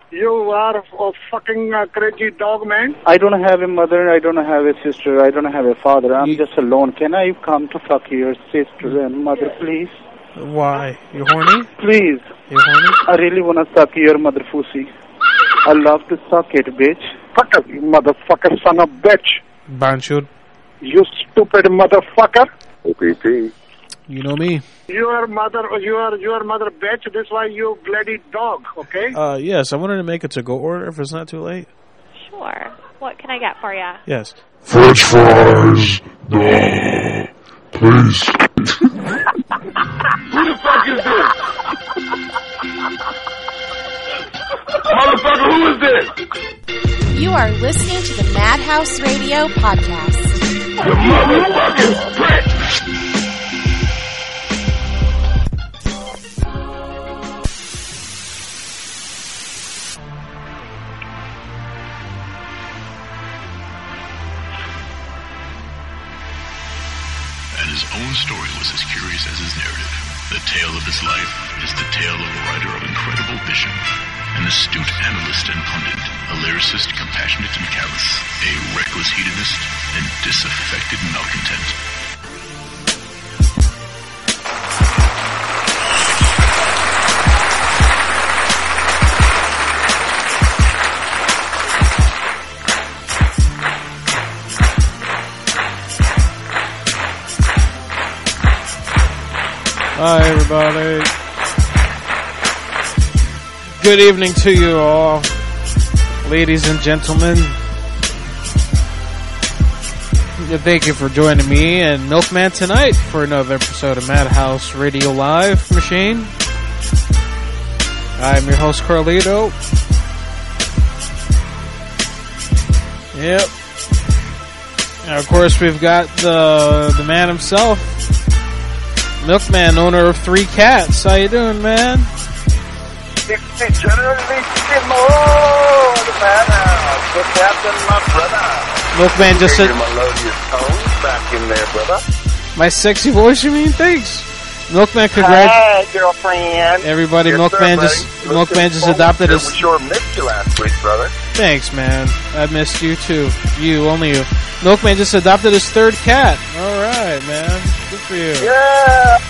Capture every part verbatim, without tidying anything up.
You are a fucking uh, crazy dog, man. I don't have a mother, I don't have a sister, I don't have a father. I'm You- just alone. Can I come to fuck your sister and mother, please? Why? You horny? Please. You horny? I really want to suck your mother pussy. I love to suck it, bitch. Fuck up, you motherfucker, son of bitch. Banchud. You stupid motherfucker. O P P. You know me. Your mother, your your mother bitch. This why you bloody dog. Okay. Uh, yes, I wanted to make a to-go order if it's not too late. Sure. What can I get for you? Yes. French fries. No. Please. Who the fuck is this? Motherfucker, who is this? You are listening to the Madhouse Radio Podcast. The motherfucking prick! And his own story was as curious as his narrative. The tale of his life is the tale of a writer of incredible vision, an astute analyst and pundit, a lyricist compassionate and callous, a reckless hedonist and disaffected malcontent. Hi, everybody. Good evening to you all, ladies and gentlemen. Thank you for joining me and Milkman tonight for another episode of Madhouse Radio Live Machine. I'm your host, Carlito. Yep. And of course, we've got the the man himself, Milkman, owner of three cats. How you doing, man? Milkman just said, back in there, brother. my sexy voice, you mean? Thanks. Milkman, congrats. Hi, girlfriend. Everybody, Yes, Milkman sir, just buddy. Milkman just Looking adopted forward his. to it. We sure missed you last week, brother. Thanks, man. I missed you too. You, only you. Milkman just adopted his third cat. All right, man. Good for you. Yeah.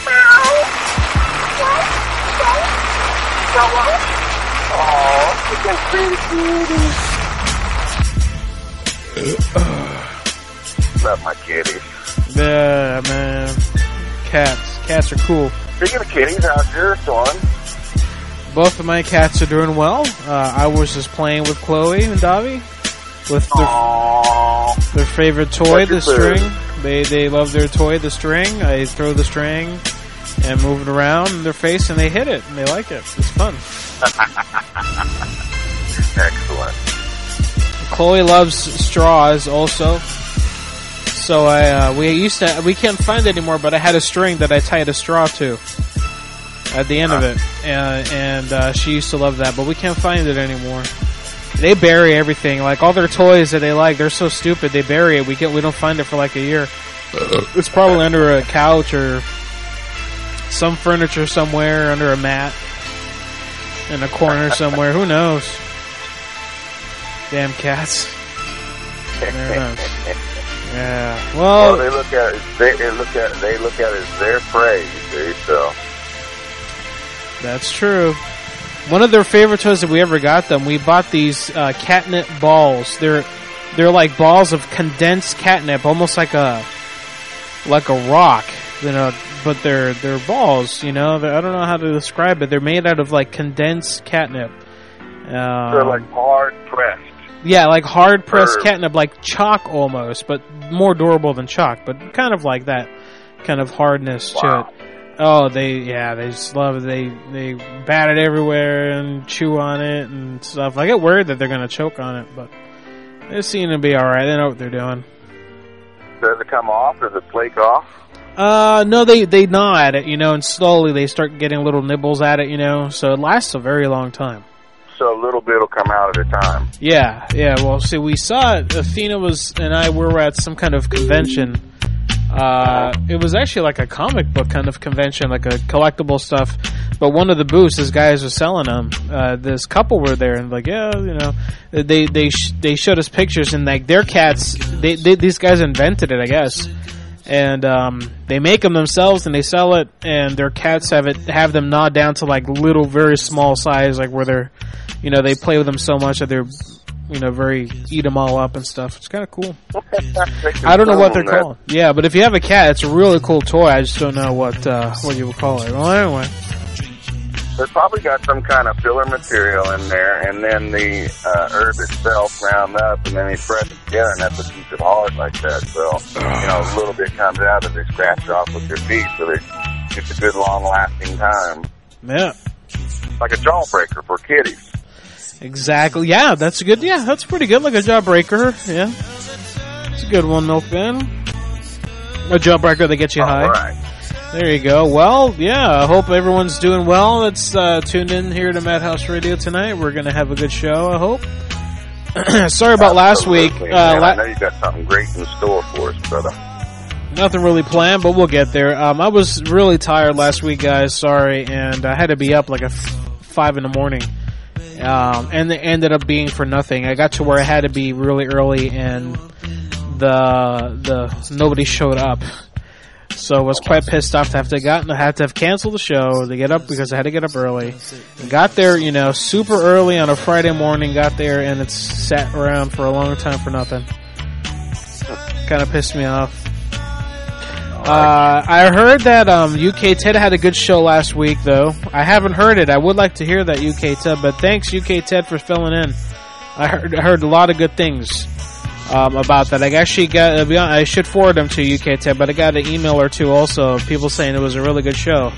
Love my kitties. Yeah, man. Cats. Cats are cool. Speaking of kitties, how's yours doing? Both of my cats are doing well. Uh, I was just playing with Chloe and Davi with their, Aww. their favorite toy, What's the your string. They they love their toy, the string. I throw the string and move it around in their face, and they hit it, and they like it. It's fun. Excellent. Chloe loves straws also. So I uh, we used to we can't find it anymore, but I had a string that I tied a straw to at the end of it, and, and uh, she used to love that, but we can't find it anymore. They bury everything, like all their toys that they like. They're so stupid, they bury it. We get we don't find it for like a year. It's probably under a couch or some furniture somewhere, under a mat in a corner somewhere. Who knows? Damn cats. They're nuts. Yeah. Well, Well, they look at it. They, they look at they look at it as their prey. You see, so that's true. One of their favorite toys that we ever got them, we bought these uh, catnip balls. They're they're like balls of condensed catnip, almost like a like a rock, you know. But they're they're balls, you know. They're, I don't know how to describe it. They're made out of like condensed catnip. Um, they're like hard pressed. Yeah, like hard pressed Or- catnip, like chalk almost, but more durable than chalk, but kind of like that kind of hardness Wow. to it. Oh, they yeah, they just love it. They they bat it everywhere and chew on it and stuff. I get worried that they're gonna choke on it, but they seem to be all right. They know what they're doing. Does it come off? Does it flake off? Uh, no, they they gnaw at it, you know, and slowly they start getting little nibbles at it, you know. So it lasts a very long time. So a little bit will come out at a time. Yeah, yeah. Well, see, we saw it. Athena was and I were at some kind of convention, Uh, it was actually like a comic book kind of convention, like a collectible stuff. But one of the booths, these guys were selling them. Uh, this couple were there, and like, yeah, you know, they they sh- they showed us pictures, and like their cats, they, they these guys invented it, I guess, and um, they make them themselves and they sell it, and their cats have it have them gnawed down to like little, very small size, like where they're, you know, they play with them so much that they're, you know, very eat them all up and stuff. It's kind of cool. I don't know what they're called. Yeah, but if you have a cat, it's a really cool toy. I just don't know what uh, what you would call it. Well, anyway. They've probably got some kind of filler material in there, and then the uh, herb itself ground up, and then they press it together, and that's what keeps it hard like that. So, you know, a little bit comes out as they scratch off with their feet, so they, it's a good long-lasting time. Yeah. Like a jawbreaker for kitties. Exactly. Yeah, that's good. Yeah, that's pretty good. Like a jawbreaker. Yeah. It's a good one, Milkman. A jawbreaker that gets you All high. Right. There you go. Well, yeah, I hope everyone's doing well. That's uh, tuned in here to Madhouse Radio tonight. We're going to have a good show, I hope. Sorry about last week. Uh, Man, la- I know you got something great in store for us, brother. Nothing really planned, but we'll get there. Um, I was really tired last week, guys. Sorry, and I had to be up like a f- five in the morning. Um, and it ended up being for nothing. I got to where I had to be really early, and the the nobody showed up. So I was quite pissed off to have to got I had to have canceled the show to get up because I had to get up early. Got there, you know, super early on a Friday morning. Got there and it's sat around for a long time for nothing. Kind of pissed me off. Uh, I heard that um, U K Ted had a good show last week, though. I haven't heard it. I would like to hear that, U K Ted, but thanks, U K Ted, for filling in. I heard, I heard a lot of good things um, about that. I actually got, uh, I should forward them to U K Ted, but I got an email or two also of people saying it was a really good show.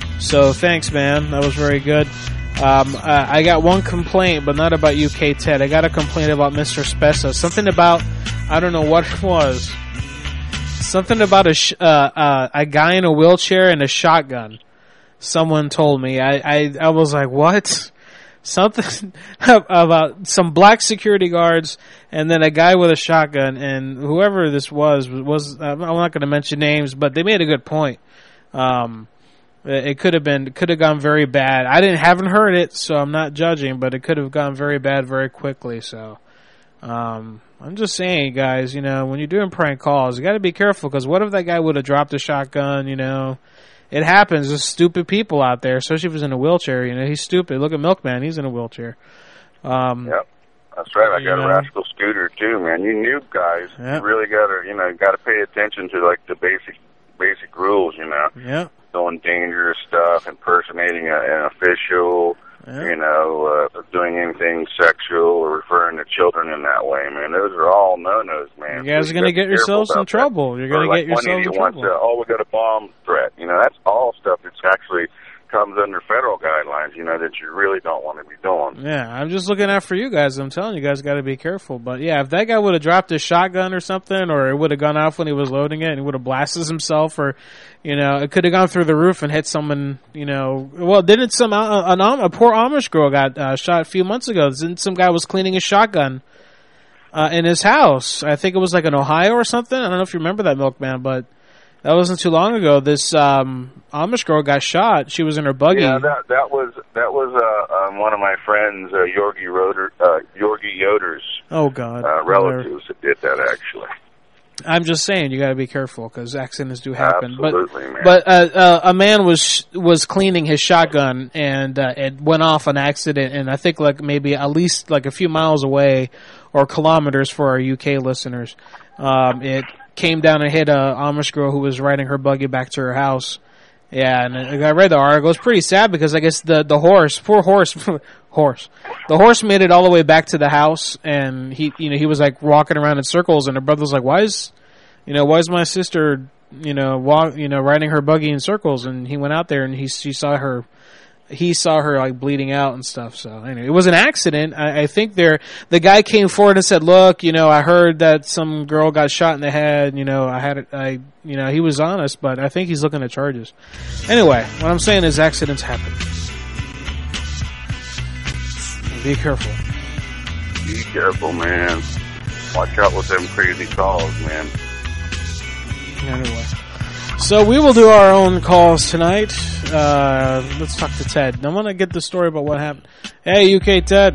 So thanks, man. That was very good. Um, uh, I got one complaint, but not about U K Ted. I got a complaint about Mister Spessa. Something about, I don't know what it was. Something about a sh- uh, uh, a guy in a wheelchair and a shotgun. Someone told me. I, I, I was like, what? Something about some black security guards and then a guy with a shotgun, and whoever this was was I'm not going to mention names, but they made a good point. Um, it could have been could have gone very bad. I didn't haven't heard it, so I'm not judging, but it could have gone very bad very quickly. So. Um, I'm just saying, guys, you know, when you're doing prank calls, you got to be careful, because what if that guy would have dropped a shotgun? You know, it happens. There's stupid people out there, especially if he's in a wheelchair. You know, he's stupid. Look at Milkman; he's in a wheelchair. Um, yep, that's right. I got know. a rascal scooter too, man. You new guys, yep. you really got to, you know, got to pay attention to like the basic, basic rules. You know, yeah, doing dangerous stuff, impersonating a, an official. Yeah. You know, uh, doing anything sexual or referring to children in that way, man. Those are all no-nos, man. You guys so are going to get yourselves in trouble. You're going to like get yourselves in trouble. Wants to, oh, we got a bomb threat. You know, that's all stuff that's actually comes under federal guidelines, you know, that you really don't want to be doing. Yeah, I'm just looking out for you guys. I'm telling you guys got to be careful. But, yeah, if that guy would have dropped his shotgun or something, or it would have gone off when he was loading it and he would have blasted himself, or, you know, it could have gone through the roof and hit someone, you know. Well, didn't some, uh, an, a poor Amish girl got uh, shot a few months ago. Didn't some guy was cleaning his shotgun uh, in his house? I think it was like in Ohio or something. I don't know if you remember that, Milkman, but that wasn't too long ago. This um, Amish girl got shot. She was in her buggy. Yeah, that that was that was uh, um, one of my friends, uh, Yorgi Roder, uh, Yorgi Yoder's oh God uh, relatives that did that. Actually, I'm just saying you got to be careful because accidents do happen. Absolutely, but man. but uh, uh, a man was was cleaning his shotgun and uh, it went off an accident, and I think like maybe at least like a few miles away or kilometers for our U K listeners. Um, it came down and hit a Amish girl who was riding her buggy back to her house. Yeah, and I read the article. It's pretty sad because I guess the, the horse, poor horse, horse, the horse made it all the way back to the house, and he, you know, he was like walking around in circles, and her brother was like, "Why is, you know, why is my sister, you know, walk, you know, riding her buggy in circles?" And he went out there and he, she saw her. He saw her like bleeding out and stuff. So anyway, it was an accident. I, I think there, the guy came forward and said, "Look, you know, I heard that some girl got shot in the head. You know, I had it. I, you know, he was honest, but I think he's looking at charges." Anyway, what I'm saying is accidents happen. Be careful. Be careful, man. Watch out with them crazy calls, man. Anyway. So we will do our own calls tonight. Uh, let's talk to Ted. I want to get the story about what happened. Hey, U K Ted.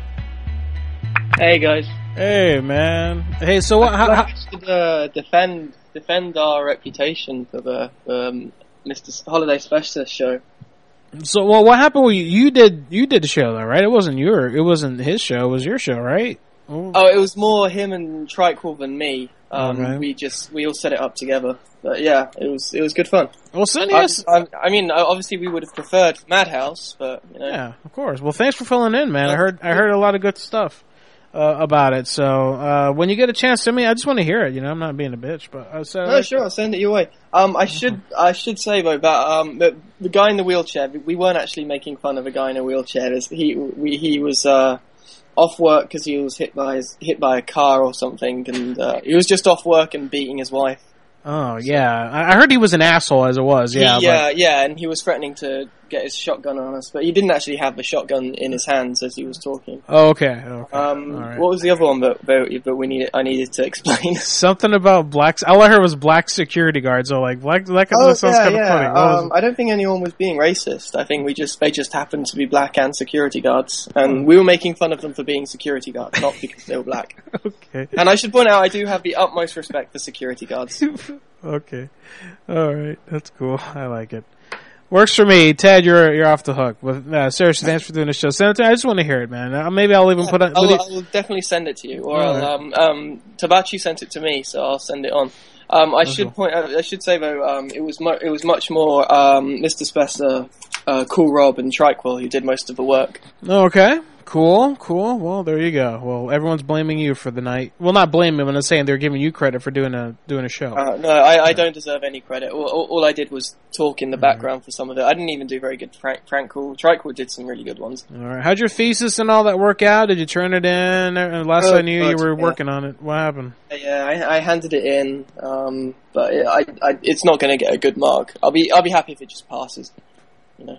Hey, guys. Hey, man. Hey, so what? How, how, we should uh, defend defend our reputation for the um, Mister Holiday Specialist show. So, well, what happened? With you? you did you did the show though, right? It wasn't your, it wasn't his show. It was your show, right? Oh, oh it was more him and Triquel than me. Um, okay. We just we all set it up together. But yeah, it was it was good fun. Well, send us. I, I, I mean, obviously we would have preferred Madhouse, but you know. Yeah, of course. Well, thanks for filling in, man. I heard I heard a lot of good stuff uh, about it. So uh, when you get a chance, send me. I just want to hear it. You know, I'm not being a bitch, but I said. No, sure, I'll send it your way. Um, I should I should say though that um the, the guy in the wheelchair. We weren't actually making fun of a guy in a wheelchair. He we he was. Uh, off work because he was hit by his, hit by a car or something, and uh, he was just off work and beating his wife. Oh yeah, I heard he was an asshole as it was. Yeah, he, uh, but... yeah, and he was threatening to get his shotgun on us, but he didn't actually have the shotgun in his hands as he was talking. Oh, okay. okay. Um, All right. What was the other one that that, that we needed? I needed to explain something about blacks. All I heard was black security guards. So like black, that oh, sounds yeah, kind of yeah. funny. Um, I don't think anyone was being racist. I think we just they just happened to be black and security guards, and we were making fun of them for being security guards, not because they were black. Okay. And I should point out, I do have the utmost respect for security guards. Okay. All right. That's cool. I like it. Works for me. Ted, you're you're off the hook. With uh, seriously, thanks for doing the show. Send it to me. I just want to hear it, man. Uh, maybe I'll even put it. I'll, you... I'll definitely send it to you. Or All I'll, right. um, um, Tabachi sent it to me, so I'll send it on. Um, I Okay. should point out, I should say though, um, it was mu- it was much more um, Mister Spester, uh, Cool Rob, and Triquel who did most of the work. Okay. Cool. Cool. Well, there you go. Well, everyone's blaming you for the night. Well, not blaming them. I'm saying they're giving you credit for doing a doing a show. Uh, no, I, I don't deserve any credit. All, all, all I did was talk in the background for some of it. I didn't even do very good. Frank, Frankl, Triquel did some really good ones. All right. How'd your thesis and all that work out? Did you turn it in? Uh, Last Oh, I knew, you God, were yeah. working on it. What happened? Yeah, I, I handed it in, um, but it, I, I, it's not going to get a good mark. I'll be I'll be happy if it just passes. You know.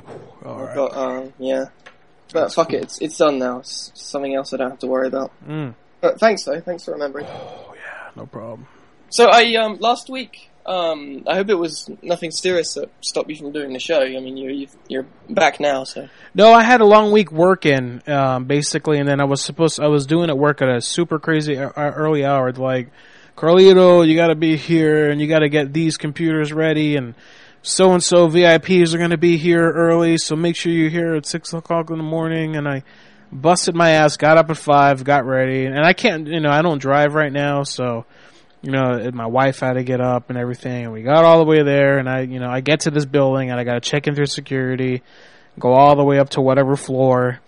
All right. But, um, yeah. But fuck it, it's, it's done now. It's something else I don't have to worry about. Mm. But thanks though, thanks for remembering. Oh yeah, no problem. So I um last week, um I hope it was nothing serious that stopped you from doing the show. I mean, you you've, you're back now, so. No, I had a long week working, um, basically, and then I was supposed I was doing at work at a super crazy uh, early hour. Like, Carlito, you got to be here, and you got to get these computers ready, and so and so V I Ps are going to be here early, so make sure you're here at six o'clock in the morning. And I busted my ass, got up at five, got ready, and I can't, you know, I don't drive right now, so, you know, my wife had to get up and everything, and we got all the way there, and I, you know, I get to this building, and I got to check in through security, go all the way up to whatever floor,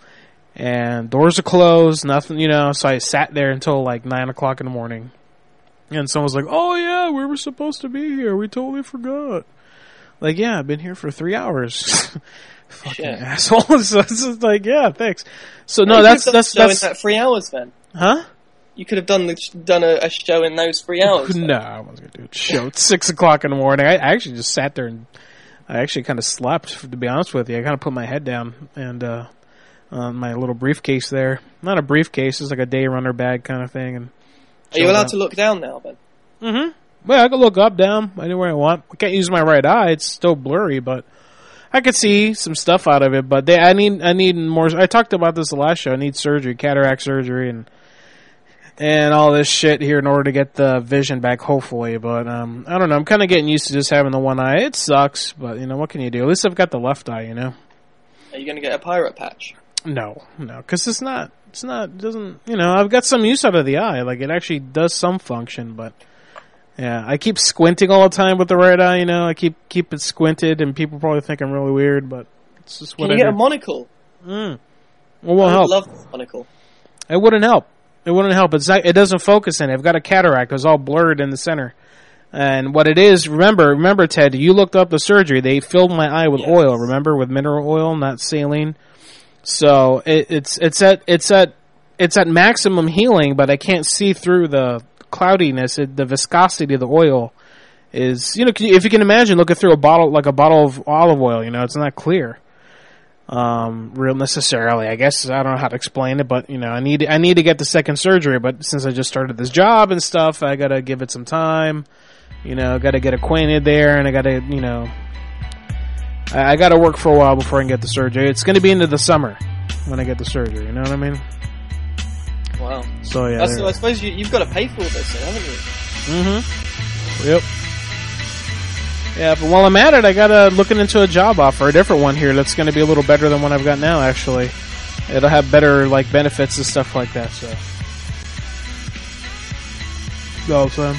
and doors are closed, nothing, you know, so I sat there until like nine o'clock in the morning, and someone's like, oh yeah, we were supposed to be here, we totally forgot. Like, yeah, I've been here for three hours. Fucking Shit. assholes. So it's just like, yeah, thanks. So no, You that's could have that's done the that's show in that three hours then. huh? You could have done the, done a, a show in those three hours. then. No, I wasn't gonna do a show at six o'clock in the morning. I, I actually just sat there and I actually kind of slept. To be honest with you, I kind of put my head down and uh, on my little briefcase there. Not a briefcase, it's like a day runner bag kind of thing. And Are you allowed to look down now then? Mm-hmm. Well, I can look up, down, anywhere I want. I can't use my right eye; it's still blurry, but I could see some stuff out of it. But they, I need, I need more. I talked about this the last show. I need surgery, cataract surgery, and and all this shit here in order to get the vision back, hopefully. But um, I don't know. I'm kind of getting used to just having the one eye. It sucks, but you know what can you do? At least I've got the left eye. You know. Are you going to get a pirate patch? No, no, because it's not. It's not. It doesn't. You know, I've got some use out of the eye. Like it actually does some function, but. Yeah, I keep squinting all the time with the right eye, you know. I keep keep it squinted, and people probably think I'm really weird, but it's just what Can I you get do. a monocle? Mm. Well, won't I help. would love a monocle. It wouldn't help. It wouldn't help. It's not, it doesn't focus in it. I've got a cataract. It's all blurred in the center. And what it is, remember, remember, Ted, you looked up the surgery. They filled my eye with Yes. oil, remember, with mineral oil, not saline. So it, it's it's at it's at it's at maximum healing, but I can't see through the cloudiness. It, the viscosity of the oil is, you know, if you can imagine looking through a bottle, like a bottle of olive oil, you know, it's not clear. Um, real necessarily, I guess. I don't know how to explain it, but you know, I need I need to get the second surgery. But since I just started this job and stuff, I gotta give it some time. You know, got to get acquainted there, and I got to, you know, I, I got to work for a while before I can get the surgery. It's going to be into the summer when I get the surgery. You know what I mean? Wow. So yeah, That's, I suppose you, you've got to pay for all this, then, haven't you? Mm-hmm. Yep. Yeah, but while I'm at it, I gotta looking into a job offer, a different one here that's going to be a little better than what I've got now. Actually, it'll have better like benefits and stuff like that. So, also,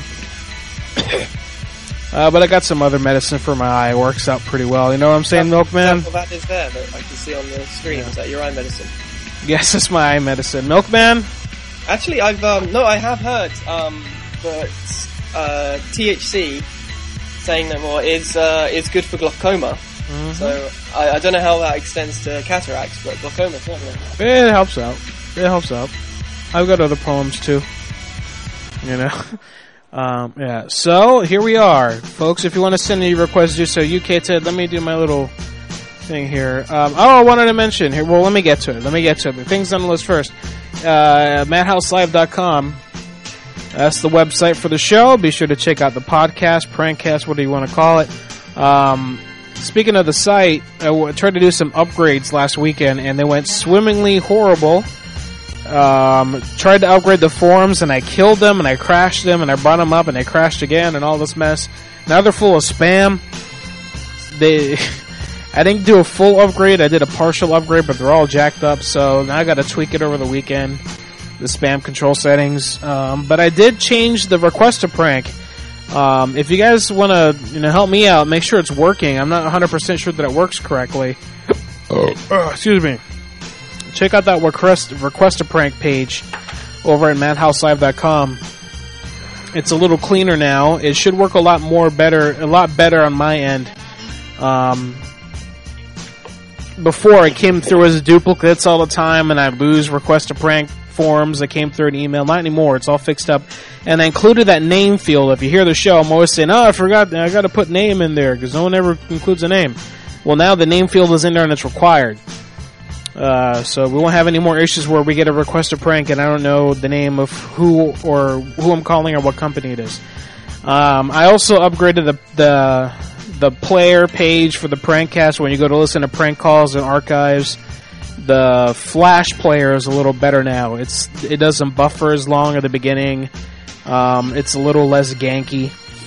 uh, but I got some other medicine for my eye. It works out pretty well. You know what I'm saying, Milkman? Well, that is there that I can see on the screen. Yeah. Is that your eye medicine? Yes, it's my eye medicine, Milkman. Actually, I've um, no, I have heard um, that uh, T H C. Saying that more is uh, is good for glaucoma. Mm-hmm. So I, I don't know how that extends to cataracts, but glaucoma certainly. It helps out. It helps out. I've got other problems too. You know. um, yeah. So here we are, folks. If you want to send any requests, do so. U K Ted, let me do my little thing here. Um, oh, I wanted to mention here. Well, let me get to it. Let me get to it. The things on the list first. Uh, madhouse live dot com. That's the website for the show. Be sure to check out the podcast, prankcast, what do you want to call it. Um, speaking of the site, I w- tried to do some upgrades last weekend, and they went swimmingly horrible. Um, tried to upgrade the forums, and I killed them, and I crashed them, and I brought them up, and they crashed again, and all this mess. Now they're full of spam. They, I didn't do a full upgrade. I did a partial upgrade, but they're all jacked up, so now I got to tweak it over the weekend. The spam control settings, um, but I did change the request a prank. Um, if you guys want to, you know, help me out, make sure it's working. I'm not one hundred percent sure that it works correctly. Oh, uh, excuse me. Check out that request request a prank page over at madhouse live dot com. It's a little cleaner now. It should work a lot more better, a lot better on my end. Um, before it came through as duplicates all the time, and I'd lose request a prank forums that came through an email. Not anymore. It's all fixed up. And I included that name field. If you hear the show, I'm always saying, oh, I forgot. I got to put name in there because no one ever includes a name. Well, now the name field is in there and it's required. Uh, so we won't have any more issues where we get a request a prank and I don't know the name of who or who I'm calling or what company it is. Um, I also upgraded the, the, the player page for the prankcast when you go to listen to prank calls and archives. The Flash player is a little better now. It's it doesn't buffer as long at the beginning. Um, it's a little less ganky.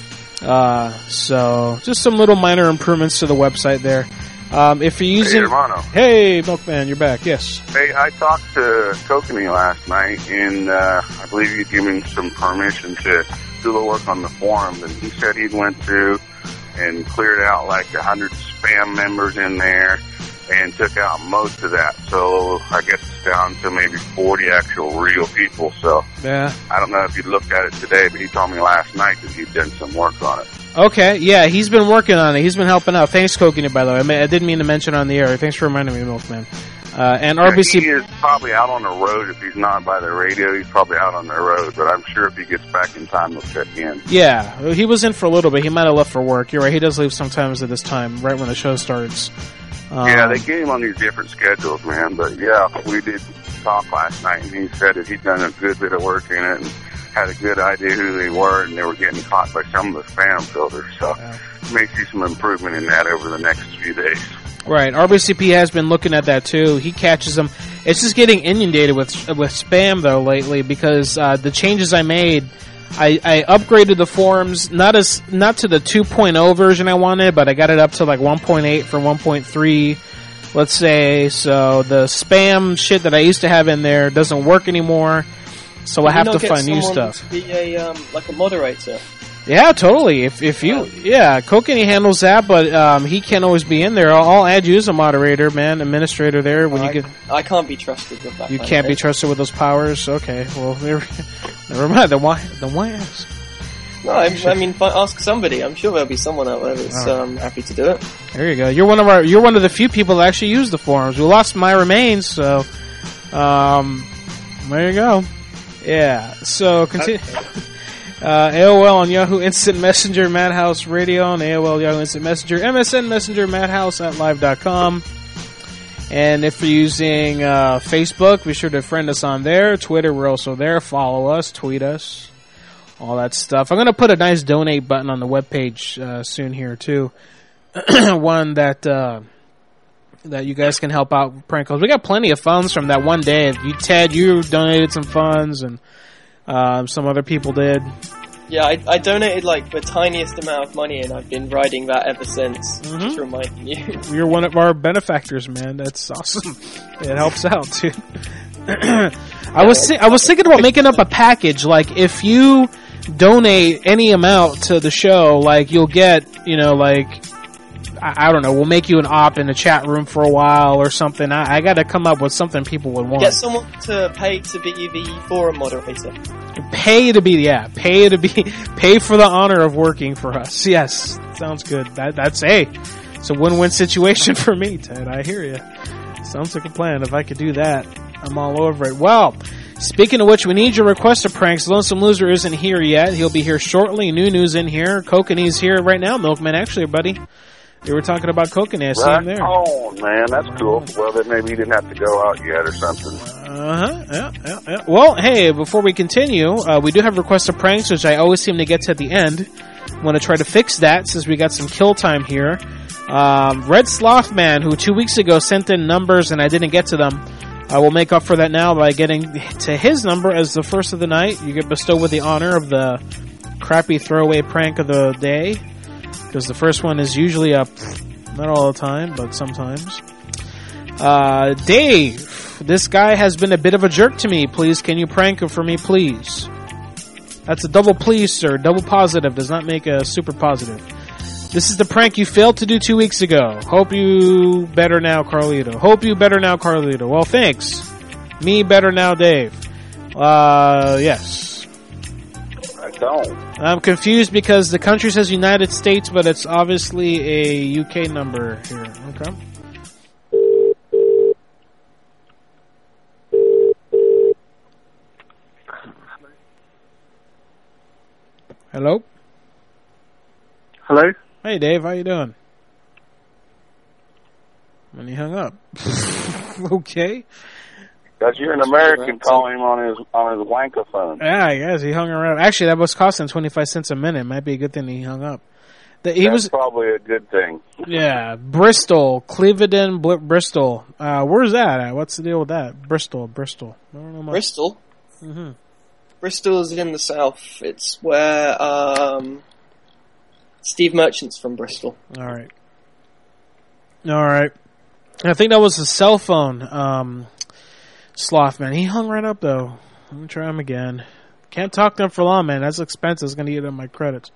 Uh, so just some little minor improvements to the website there. Um, if you're using, hey, Hermano. Hey, Milkman, you're back. Yes. Hey, I talked to Kokanee last night, and uh, I believe you gave him some permission to do the work on the forums, and he said he went through and cleared out like a hundred spam members in there. And took out most of that, so I guess it's down to maybe forty actual real people. So yeah, I don't know if you looked at it today, but he told me last night that he'd done some work on it. Okay, yeah, he's been working on it. He's been helping out. Thanks, Kokanee, by the way. I, mean, I didn't mean to mention on the air. Thanks for reminding me, Milkman. Uh, and R B C... He is probably out on the road. If he's not by the radio, he's probably out on the road. But I'm sure if he gets back in time, he'll check in. Yeah, he was in for a little bit. He might have left for work. You're right. He does leave sometimes at this time, right when the show starts. Um, yeah, they get him on these different schedules, man. But yeah, we did talk last night, and he said that he'd done a good bit of work in it and had a good idea who they were, and they were getting caught by some of the spam filters. So yeah. May see some improvement in that over the next few days. Right, R B C P has been looking at that too. He catches them. It's just getting inundated with with spam though lately because uh, the changes I made. I, I upgraded the forums, not as not to the two point oh version I wanted, but I got it up to like one point eight from one point three, let's say. So the spam shit that I used to have in there doesn't work anymore, so Can I have to find new stuff. To be a um, like a moderator. Yeah, totally. If if you yeah, Kokanee handles that, but um, he can't always be in there. I'll, I'll add you as a moderator, man, administrator there when I, you get. I can't be trusted with that. You can't be trusted with those powers. Okay, well, never, never mind. Then why? Then why ask? No, I, I mean, ask somebody. I'm sure there'll be someone out there that's right. um, happy to do it. There you go. You're one of our. You're one of the few people that actually use the forums. We lost my remains, so um, there you go. Yeah. So continue. Uh, A O L on Yahoo Instant Messenger, Madhouse Radio on A O L Yahoo Instant Messenger, M S N Messenger, Madhouse at live dot com. And if you're using uh, Facebook, be sure to friend us on there. Twitter, we're also there. Follow us, tweet us. all that stuff. I'm going to put a nice donate button on the webpage uh, soon here, too. One that uh, that you guys can help out with prank calls. We got plenty of funds from that one day. You, Ted, you donated some funds, and uh, some other people did. Yeah, I, I donated like the tiniest amount of money, and I've been riding that ever since. Mm-hmm. Just reminding you. You're one of our benefactors, man. That's awesome. It helps out, too. I was I was thinking about making up a package. Like, if you donate any amount to the show, like, you'll get, you know, like, I, I don't know, we'll make you an op in the chat room for a while or something. I, I got to come up with something people would want. Get someone to pay to be the forum moderator. Pay to be, yeah, pay to be, pay for the honor of working for us. Yes, sounds good. That, that's, hey, it's a win-win situation for me, Ted. I hear you. Sounds like a plan. If I could do that, I'm all over it. Well, speaking of which, we need your request of pranks. Lonesome Loser isn't here yet. He'll be here shortly. New News in here. Kokanee's here right now. Milkman, actually, buddy. They were talking about Kokanee. I see him there. Oh, man, that's cool. Well, then maybe he didn't have to go out yet or something. Uh-huh. Yeah, yeah, yeah. Well, hey, before we continue, uh, we do have requests of pranks, which I always seem to get to at the end. Want to try to fix that since we got some kill time here. Um, Red Slothman, who two weeks ago sent in numbers and I didn't get to them, I will make up for that now by getting to his number as the first of the night. You get bestowed with the honor of the crappy throwaway prank of the day. Because the first one is usually up, not all the time, but sometimes. Uh, Dave, this guy has been a bit of a jerk to me. Please, can you prank him for me, please? That's a double please, sir. Double positive does not make a super positive. This is the prank you failed to do two weeks ago. Hope you better now, Carlito. Hope you better now, Carlito. Well, thanks. Me better now, Dave. Uh, yes. I don't. I'm confused because the country says United States, but it's obviously a U K number here. Okay. Hello? Hello? Hey, Dave. How you doing? And he hung up. Okay. Because you're an American calling him on his on his wanker phone. Yeah, I guess he hung around. Actually, that was costing twenty-five cents a minute. Might be a good thing he hung up. The, he That's was probably a good thing. Yeah, Bristol, Clevedon, Bl- Bristol. Uh, where's that at? What's the deal with that? Bristol, Bristol. I don't know much. Bristol? Mm-hmm. Bristol is in the south. It's where um, Steve Merchant's from Bristol. All right. All right. I think that was a cell phone. Um... Slothman. He hung right up, though. Let me try him again. Can't talk to him for long, man. That's expensive. It's going to eat up my credits.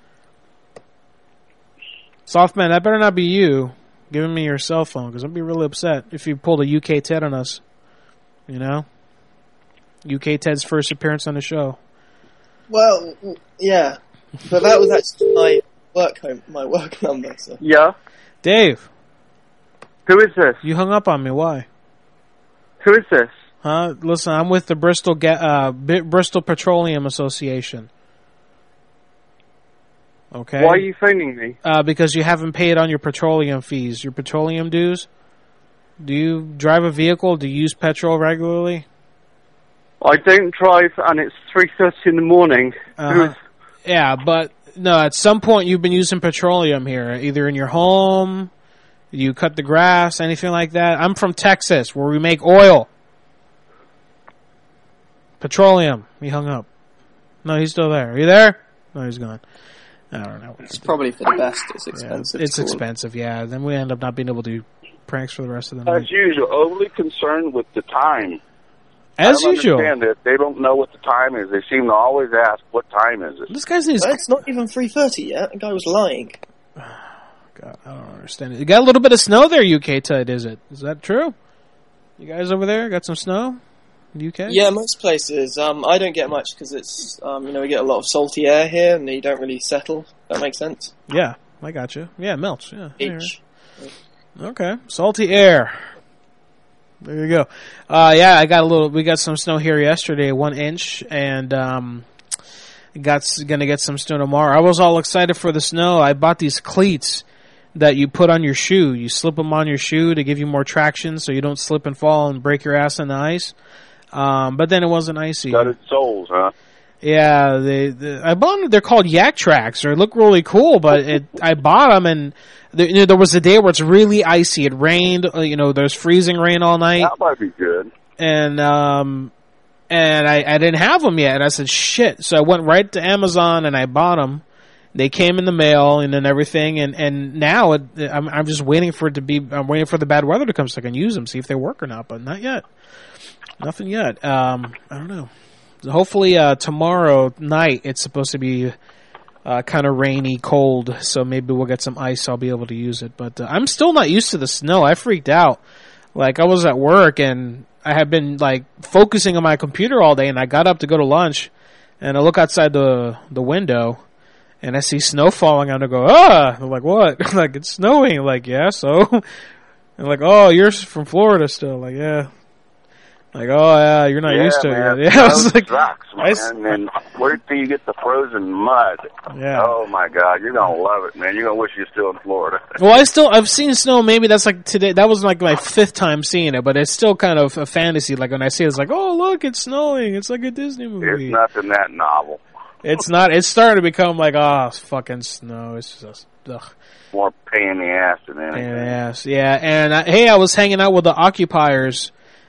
Slothman, that better not be you giving me your cell phone, because I'll be really upset if you pulled a U K Ted on us. You know? U K Ted's first appearance on the show. Well, yeah. But that was actually my work home, my work number. So. Yeah? Dave. Who is this? You hung up on me. Why? Who is this? Huh? Listen, I'm with the Bristol Ga- uh, B- Bristol Petroleum Association. Okay. Why are you phoning me? Uh, because you haven't paid on your petroleum fees, your petroleum dues. Do you drive a vehicle? Do you use petrol regularly? I don't drive, and it's three thirty in the morning. Uh-huh. Yeah, but no. At some point, you've been using petroleum here, either in your home. You cut the grass, anything like that? I'm from Texas, where we make oil. Petroleum. He hung up. No, he's still there. Are you there? No, he's gone. I don't know. It's probably for the best. It's expensive. Yeah, it's expensive, yeah. Then we end up not being able to do pranks for the rest of the night. As usual, overly concerned with the time. As I don't usual. understand it. They don't know what the time is. They seem to always ask, what time is it? This guy's name is... Well, it's not even three thirty yet. The guy was lying. God, I don't understand it. You got a little bit of snow there, U K Ted, is it? Is that true? You guys over there got some snow in the U K? Yeah, most places. Um, I don't get much because it's, um, you know, we get a lot of salty air here and you don't really settle. That makes sense? Yeah, I got you. Yeah, it melts. Yeah. H. Okay, salty air. There you go. Uh, yeah, I got a little. We got some snow here yesterday, one inch, and um, got gonna get some snow tomorrow. I was all excited for the snow. I bought these cleats that you put on your shoe. You slip them on your shoe to give you more traction, so you don't slip and fall and break your ass on the ice. Um, but then it wasn't icy. Gutted souls, huh? Yeah, they, they I bought them. They're called Yak Tracks. They look really cool, but it, I bought them, and there, you know, there was a day where it's really icy. It rained. uh, You know, there's freezing rain all night, That might be good. and um, and I, I didn't have them yet. And I said, shit. So I went right to Amazon and I bought them. They came in the mail and then everything, and and now it, I'm I'm just waiting for it to be. I'm waiting for the bad weather to come so I can use them, see if they work or not. But not yet. Nothing yet. Um, I don't know. Hopefully uh, tomorrow night it's supposed to be uh, kind of rainy, cold, so maybe we'll get some ice. I'll be able to use it. But uh, I'm still not used to the snow. I freaked out. Like, I was at work and I had been like focusing on my computer all day, and I got up to go to lunch, and I look outside the the window, and I see snow falling, and I go, ah! I'm like, what? Like, it's snowing. I'm like, yeah, so? And like, oh, you're from Florida still. Like, yeah. Like, oh, yeah, you're not yeah, used to man. it. Yeah, I was like, sucks, man. I s- And then wait till you get the frozen mud. Yeah. Oh, my God. You're going to love it, man. You're going to wish you're still in Florida. Well, I still, I've seen snow, maybe that's like today, that was like my fifth time seeing it, but it's still kind of a fantasy. Like when I see it, it's like, oh, look, it's snowing. It's like a Disney movie. It's nothing that novel. It's not, it's starting to become like, oh, it's fucking snow. It's just, ugh. More pain in the ass than anything. Pain in the ass. Yeah, and I, hey, I was hanging out with the occupiers,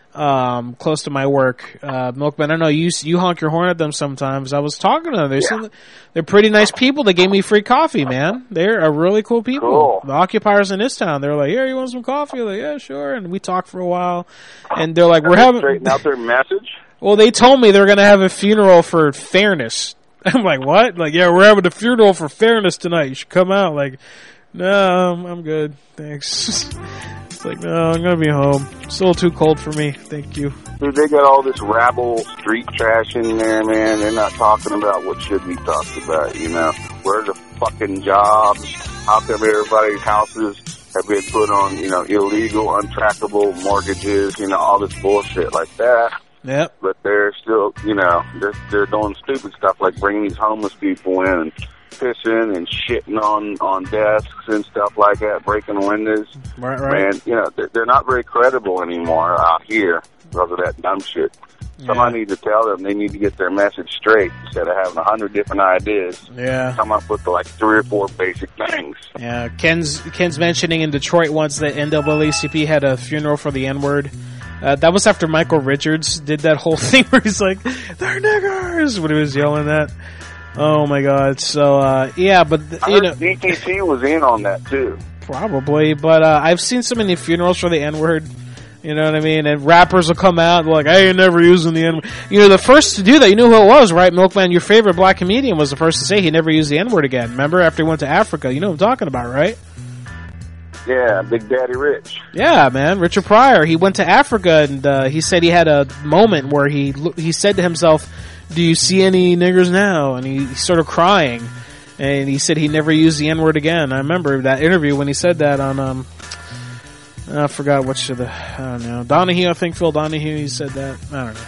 um, close to my work. Uh, Milkman, I know you, you honk your horn at them sometimes. I was talking to them. They're, Yeah. some, they're pretty nice people. They gave me free coffee, man. They're a really cool people. Cool. The occupiers in this town, they're like, yeah, you want some coffee? I'm like, yeah, sure. And we talked for a while. And they're like, we're having, Straighten out their message. well, they told me they're going to have a funeral for fairness. I'm like, what? Like, yeah, we're having a funeral for fairness tonight. You should come out. Like, no, I'm, I'm good. Thanks. It's like, no, I'm going to be home. It's a little too cold for me. Thank you. Dude, they got all this rabble street trash in there, man. They're not talking about what should be talked about, you know. Where are the fucking jobs? How come everybody's houses have been put on, you know, illegal, untrackable mortgages, you know, all this bullshit like that. Yep. But they're still, you know, they're, they're doing stupid stuff like bringing these homeless people in and pissing and shitting on, on desks and stuff like that, breaking windows. Right, right. Man, you know, they're, they're not very credible anymore out here because of that dumb shit. Somebody needs to tell them they need to get their message straight instead of having a hundred different ideas. Yeah. Come up with like three or four basic things. Yeah. Ken's Ken's mentioning in Detroit once that N double A C P had a funeral for the N-word. Uh, that was after Michael Richards did that whole thing where he's like, they're niggers, when he was yelling that. Oh my god. So, uh, yeah, but, I you heard know. D T C was in on that too. Probably, but, uh, I've seen so many funerals for the N-word. You know what I mean? And rappers will come out and like, I ain't never using the N-word. You know, the first to do that, you know who it was, right? Milkman, your favorite black comedian was the first to say he never used the N-word again. Remember? After he went to Africa. You know what I'm talking about, right? Yeah, Big Daddy Rich. Yeah, man, Richard Pryor. He went to Africa and uh, he said he had a moment where he he said to himself, "Do you see any niggers now?" And he, he started crying, and he said he never used the N-word again. I remember that interview when he said that on um, I forgot which of the I don't know Donahue. I think Phil Donahue. He said that. I don't know.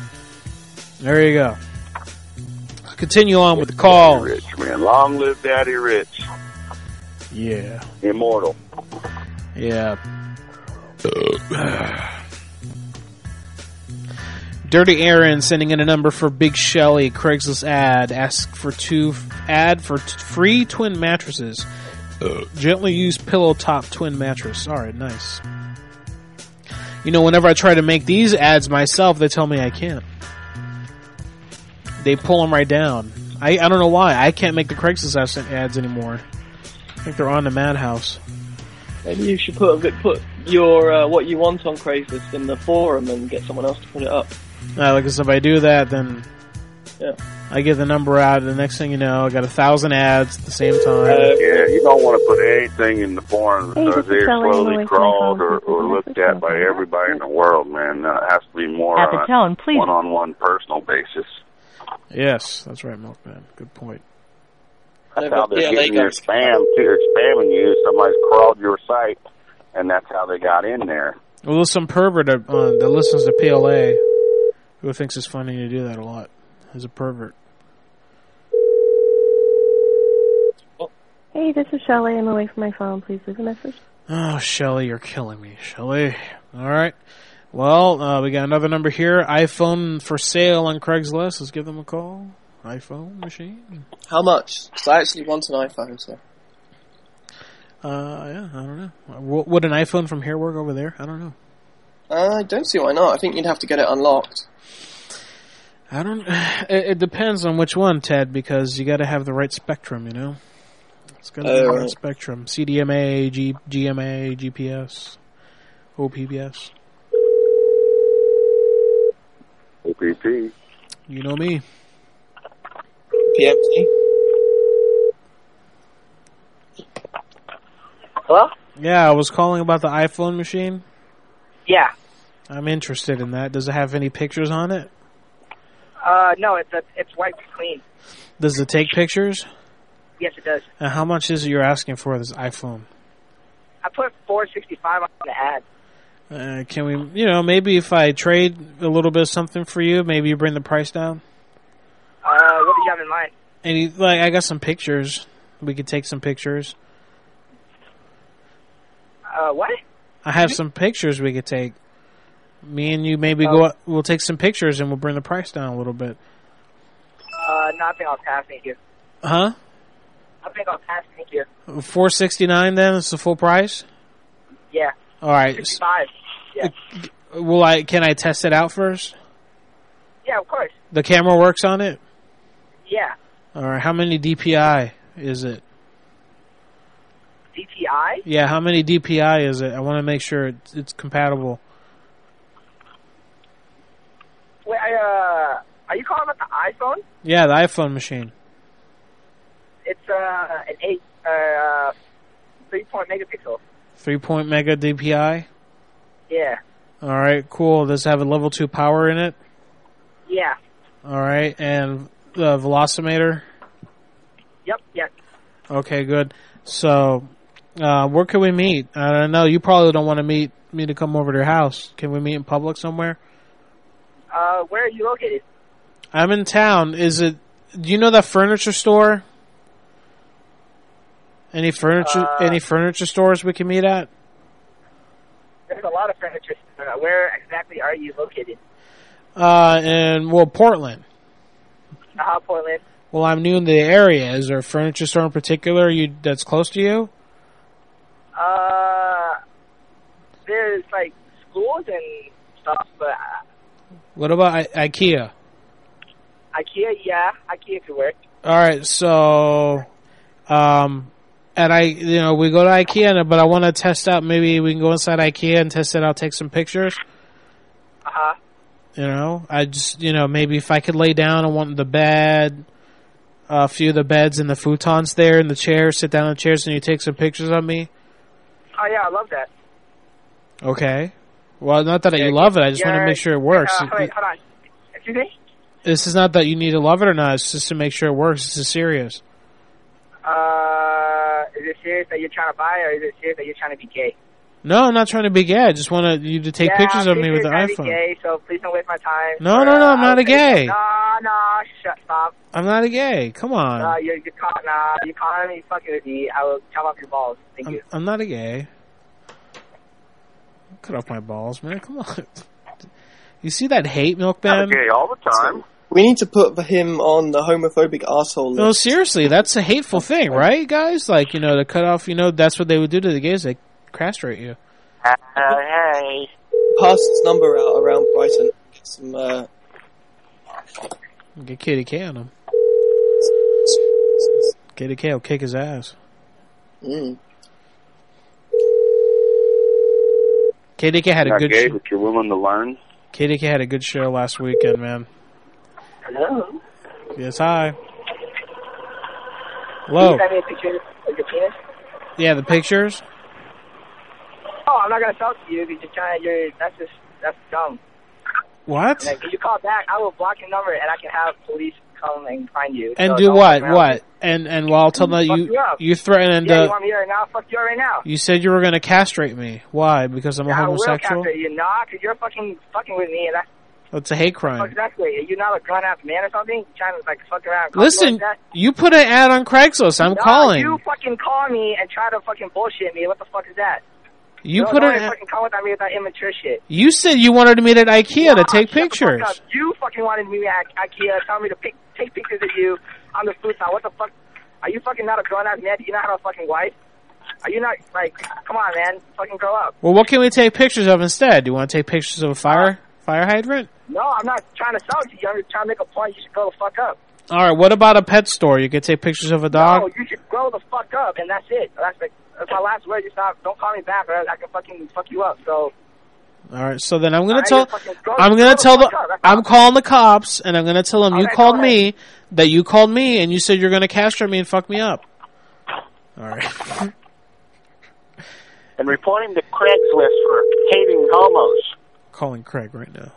There you go. Continue on with the call. Daddy Rich, man, long live Daddy Rich. Yeah. Immortal. Yeah. Dirty Aaron sending in a number for Big Shelly. Craigslist ad. Ask for two ad for t- free twin mattresses. Uh, gently used pillow top twin mattress. All right, nice. You know, whenever I try to make these ads myself, they tell me I can't. They pull them right down. I I don't know why. I can't make the Craigslist ads anymore. I think they're on the Madhouse. Maybe you should put a, put your uh, what you want on Craigslist in the forum and get someone else to put it up. Uh, like, if I do that, then yeah. I get the number out, and the next thing you know, I got a thousand ads at the same time. Uh, yeah, you don't want to put anything in the forum Hey, because this is they're Shelley slowly Lewis, crawled my or, phone. or looked at by everybody in the world, man. Uh, it has to be more At the on tone, a please. one-on-one personal basis. Yes, that's right, Milkman. Good point. That's how they're Yeah, getting they your got- spam, too. They're spamming you. Somebody's crawled your site, and that's how they got in there. Well, there's some pervert uh, that listens to P L A who thinks it's funny to do that a lot. He's a pervert. Hey, this is Shelley. I'm away from my phone. Please leave a message. Oh, Shelly, you're killing me, Shelly. All right. Well, uh, we got another number here. iPhone for sale on Craigslist. Let's give them a call. iPhone machine. How much? Because I actually want an iPhone, so. Uh, yeah, I don't know. W- would an iPhone from here work over there? I don't know. Uh, I don't see why not. I think you'd have to get it unlocked. I don't. It, it depends on which one, Ted, because you got to have the right spectrum. You know, it's got to be Oh, the right right. spectrum. C D M A, G, GMA, G P S, O P P S. O P P. You know me. P M T. Hello? Yeah, I was calling about the iPhone machine. Yeah. I'm interested in that. Does it have any pictures on it? Uh, no, it's a, it's wiped clean. Does it take pictures? Yes, it does. And how much is it you're asking for this iPhone? I put four sixty-five on the ad. Uh, can we, you know, maybe if I trade a little bit of something for you, maybe you bring the price down? Uh, what do you have in mind? Any, like, I got some pictures. We could take some pictures. Uh, what? I have some pictures we could take. Me and you maybe Oh. go out, we'll take some pictures and we'll bring the price down a little bit. Uh, no, I think I'll pass, thank you. Huh? I think I'll pass, thank you. four sixty-nine then is the full price? Yeah. All right. sixty-five. Yeah. Will I, can I test it out first? Yeah, of course. The camera works on it? Yeah. All right. How many D P I is it? D P I? Yeah, how many D P I is it? I want to make sure it's, it's compatible. Wait, I, uh, are you calling about the iPhone? Yeah, the iPhone machine. It's, uh, an eight, uh, three point megapixel. three point mega D P I? Yeah. All right, cool. Does it have a level two power in it? Yeah. All right, and the velocimeter? Yep, yeah. Okay, good. So, uh, where can we meet? I don't know. You probably don't want to meet me to come over to your house. Can we meet in public somewhere? Uh, where are you located? I'm in town. Is it? Do you know that furniture store? Any furniture? Uh, any furniture stores we can meet at? There's a lot of furniture. Uh, where exactly are you located? Uh, in well, Portland. Uh, Portland. Well, I'm new in the area. Is there a furniture store in particular you that's close to you? Uh, there's like schools and stuff, but uh, What about I- IKEA? IKEA, yeah, IKEA could work. All right, so, um, and I, you know, we go to IKEA, but I want to test out. Maybe we can go inside IKEA and test it out, take some pictures. Uh huh. You know, I just, you know, maybe if I could lay down, I want the bed, a few of the beds and the futons there, and the chairs. Sit down on the chairs, and you take some pictures of me. Oh yeah, I love that. Okay. Well, not that you love it. I just want to Yeah, make sure it works. Uh, wait, hold on. Excuse me. This is not that you need to love it or not. It's just to make sure it works. This is serious. Uh, is it serious that you're trying to buy, or is it serious that you're trying to be gay? No, I'm not trying to be gay. I just want you to take yeah, pictures of I'm me with the trying to iPhone. be gay, so please don't waste my time. No, Or, no, no, uh, I'm not I'll a gay. No, no, shut, stop. I'm not a gay. Come on. Uh, you're, you're caught, nah, you're calling me fucking with me. I will chop off your balls. Thank I'm, you. I'm not a gay. Cut off my balls, man. Come on. You see that hate, Milkman? Gay all the time. We need to put him on the homophobic arsehole list. No, seriously, that's a hateful thing, right, guys? Like, you know, to cut off, you know, that's what they would do to the gays. They castrate you. Uh, hey. Pass his number out around Brighton. Get some, uh... Get K D K on him. K D K will kick his ass. Mm. K D K had a Not good gay, show. but you're willing to learn. K D K had a good show last weekend, man. Hello? Yes, hi. Hello. Can you send me a picture of your penis? Yeah, the pictures. Oh, I'm not gonna talk to you because you're trying. You're that's just that's dumb. What? Like, if you call back, I will block your number and I can have police come and find you. And So do don't what? fuck around. What? And and well, I'll tell them that Fuck you you up. you threatened. Yeah, uh, you want me here right now? Fuck you right now. You said you were going to castrate me. Why? Because I'm a I will homosexual? castrate you, nah, because you're fucking fucking with me and that's That's a hate fuck crime. exactly. Are you not a grown ass man or something? Trying to like fuck around. and call Listen, me like that? you put an ad on Craigslist. I'm Nah, calling. You fucking call me and try to fucking bullshit me. What the fuck is that? You don't, put don't it. even fucking come with me with that immature shit. You said you wanted to meet at IKEA Nah, to take shut the pictures. fuck up. You fucking wanted me at IKEA, telling me to pick, take pictures of you on the food now. What the fuck? Are you fucking not a grown ass man? Do you not have a fucking wife? Are you not like? Come on, man. Fucking grow up. Well, what can we take pictures of instead? Do you want to take pictures of a fire fire hydrant? No, I'm not trying to sell it to you. I'm just trying to make a point. You should grow the fuck up. All right. What about a pet store? You could take pictures of a dog. No, you should grow the fuck up, and that's it. That's like that's my last word. Just stop. Don't call me back, or I can fucking fuck you up. So. All right. So then I'm gonna I tell. fucking grow- I'm grow gonna tell fuck the. up. That's I'm all. calling the cops, and I'm gonna tell them you Okay, called go me. That you called me, and you said you're gonna castrate me and fuck me up. All right. And report him to Craigslist for hating homos. Calling Craig right now.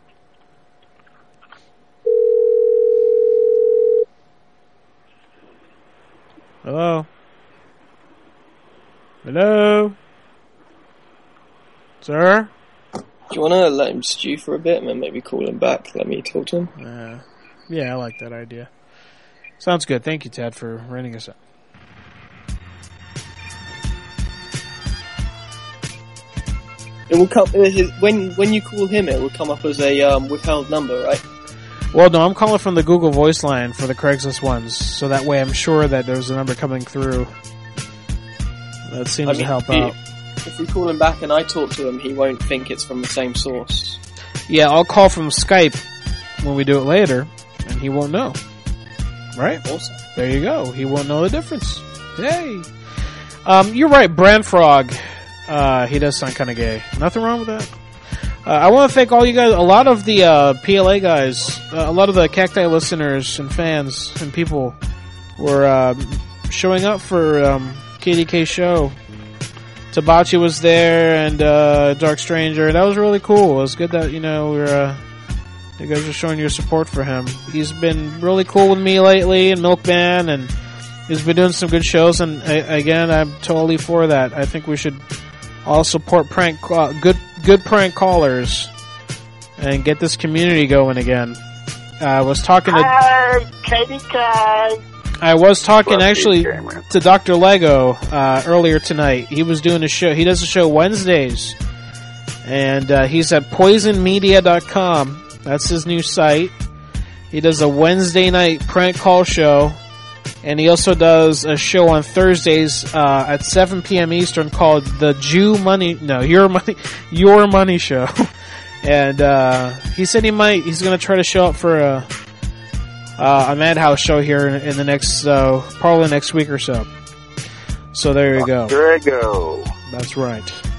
Hello? Hello? Sir? Do you want to let him stew for a bit and then maybe call him back? Let me talk to him? Uh, yeah, I like that idea. Sounds good. Thank you, Ted, for renting us up. It will come uh, his, when when you call him. It will come up as a um, withheld number, right? Well, no, I'm calling from the Google Voice line for the Craigslist ones, so that way I'm sure that there's a number coming through. That seems I mean, to help he- out. If we call him back and I talk to him, he won't think it's from the same source. Yeah, I'll call from Skype when we do it later, and he won't know. Right? Awesome. There you go. He won't know the difference. Hey. Um, you're right, Brand Frog. Uh, he does sound kind of gay. Nothing wrong with that. Uh, I want to thank all you guys. A lot of the uh, P L A guys, uh, a lot of the Cacti listeners and fans and people were uh, showing up for um, K D K show. Tabachi was there and uh, Dark Stranger. That was really cool. It was good that you know we're uh, you guys are showing your support for him. He's been really cool with me lately and Milkman, and he's been doing some good shows. And uh, again, I'm totally for that. I think we should all support prank uh, good good prank callers and get this community going again. Uh, I was talking to Hi, K D K. I was talking Love actually D J, man. to Doctor Lego uh, earlier tonight. He was doing a show. He does a show Wednesdays, and uh, he's at poison media dot com. That's his new site. He does a Wednesday night prank call show, and he also does a show on Thursdays uh, at seven p.m. Eastern called the Jew Money. No, Your Money, Your Money Show. And uh, he said he might. He's going to try to show up for a. Uh, a Madhouse show here in, in the next, uh, probably next week or so. So there you go. There you go. That's right.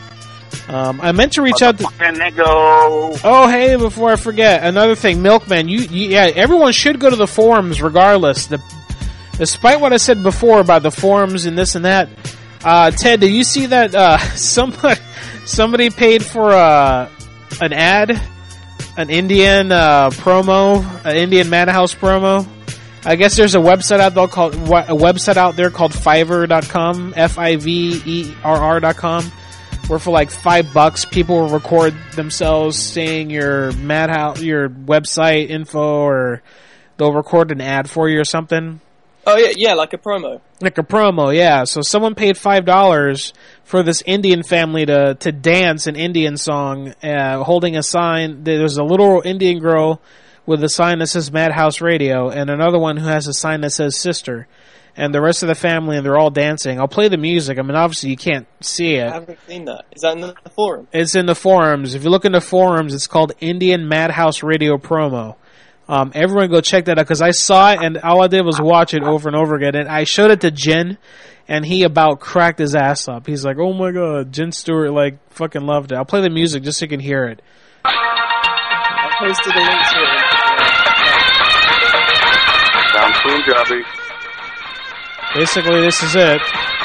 Um, I meant to reach out to. And they go. Oh, hey! Before I forget, another thing, Milkman. You, you, yeah, everyone should go to the forums, regardless. The, despite what I said before about the forums and this and that. Uh, Ted, did you see that? Uh, somebody, somebody paid for uh, an ad. An Indian uh, promo, an Indian Madhouse promo. I guess there's a website out there called a website out there called Fiverr dot com, F I V E R R dot com, where for like five bucks people will record themselves saying your Madhouse, your website info, or they'll record an ad for you or something. Oh yeah, yeah, like a promo. Like a promo, yeah. So someone paid five dollars for this Indian family to to dance an Indian song, uh, holding a sign. There's a little Indian girl with a sign that says Madhouse Radio, and another one who has a sign that says Sister, and the rest of the family, and they're all dancing. I'll play the music. I mean, obviously you can't see I it. haven't seen that. Is that in the forum? It's in the forums. If you look in the forums, it's called Indian Madhouse Radio Promo. Um, everyone go check that out, because I saw it and all I did was watch it over and over again. And I showed it to Jen, and he about cracked his ass up. He's like, "Oh my god, Jen Stewart like fucking loved it." I'll play the music just so you can hear it. I posted a link to it. Sounds Punjabi. Basically, this is it.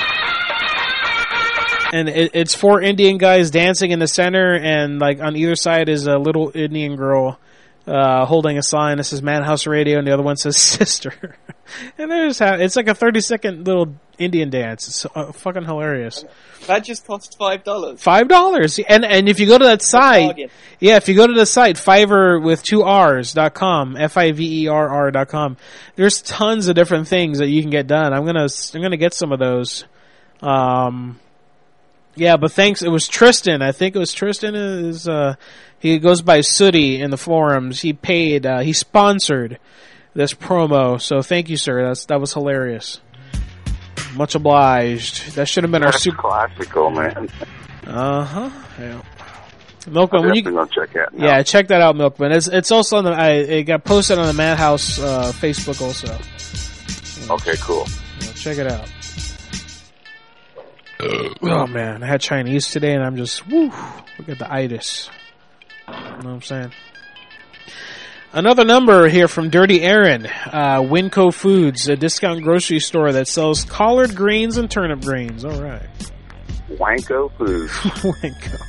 And it, it's four Indian guys dancing in the center, and like on either side is a little Indian girl uh, holding a sign that says Madhouse Radio, and the other one says Sister. And there's how it's like a thirty second little Indian dance. It's uh, fucking hilarious. That just cost five dollars. Five dollars, and and if you go to that site, yeah, if you go to the site Fiverr with two R's dot com, F I V E R R dot com, there's tons of different things that you can get done. I'm gonna I'm gonna get some of those. Um, Yeah, but thanks. It was Tristan. I think it was Tristan. Is uh, he goes by Sooty in the forums. He paid. Uh, he sponsored this promo. So thank you, sir. That's that was hilarious. Much obliged. That should have been That's our super classical, man. Uh huh. Yeah. Milkman, I'm when you definitely gonna check that. Now. yeah, check that out, Milkman. It's it's also on the. I, it got posted on the Madhouse uh, Facebook also. Okay, cool. Yeah, check it out. Oh man, I had Chinese today, and I'm just woo. Look at the itis. You know what I'm saying? Another number here from Dirty Aaron, uh, Winco Foods, a discount grocery store that sells collard greens and turnip greens. All right. Wanko Foods. Wanko.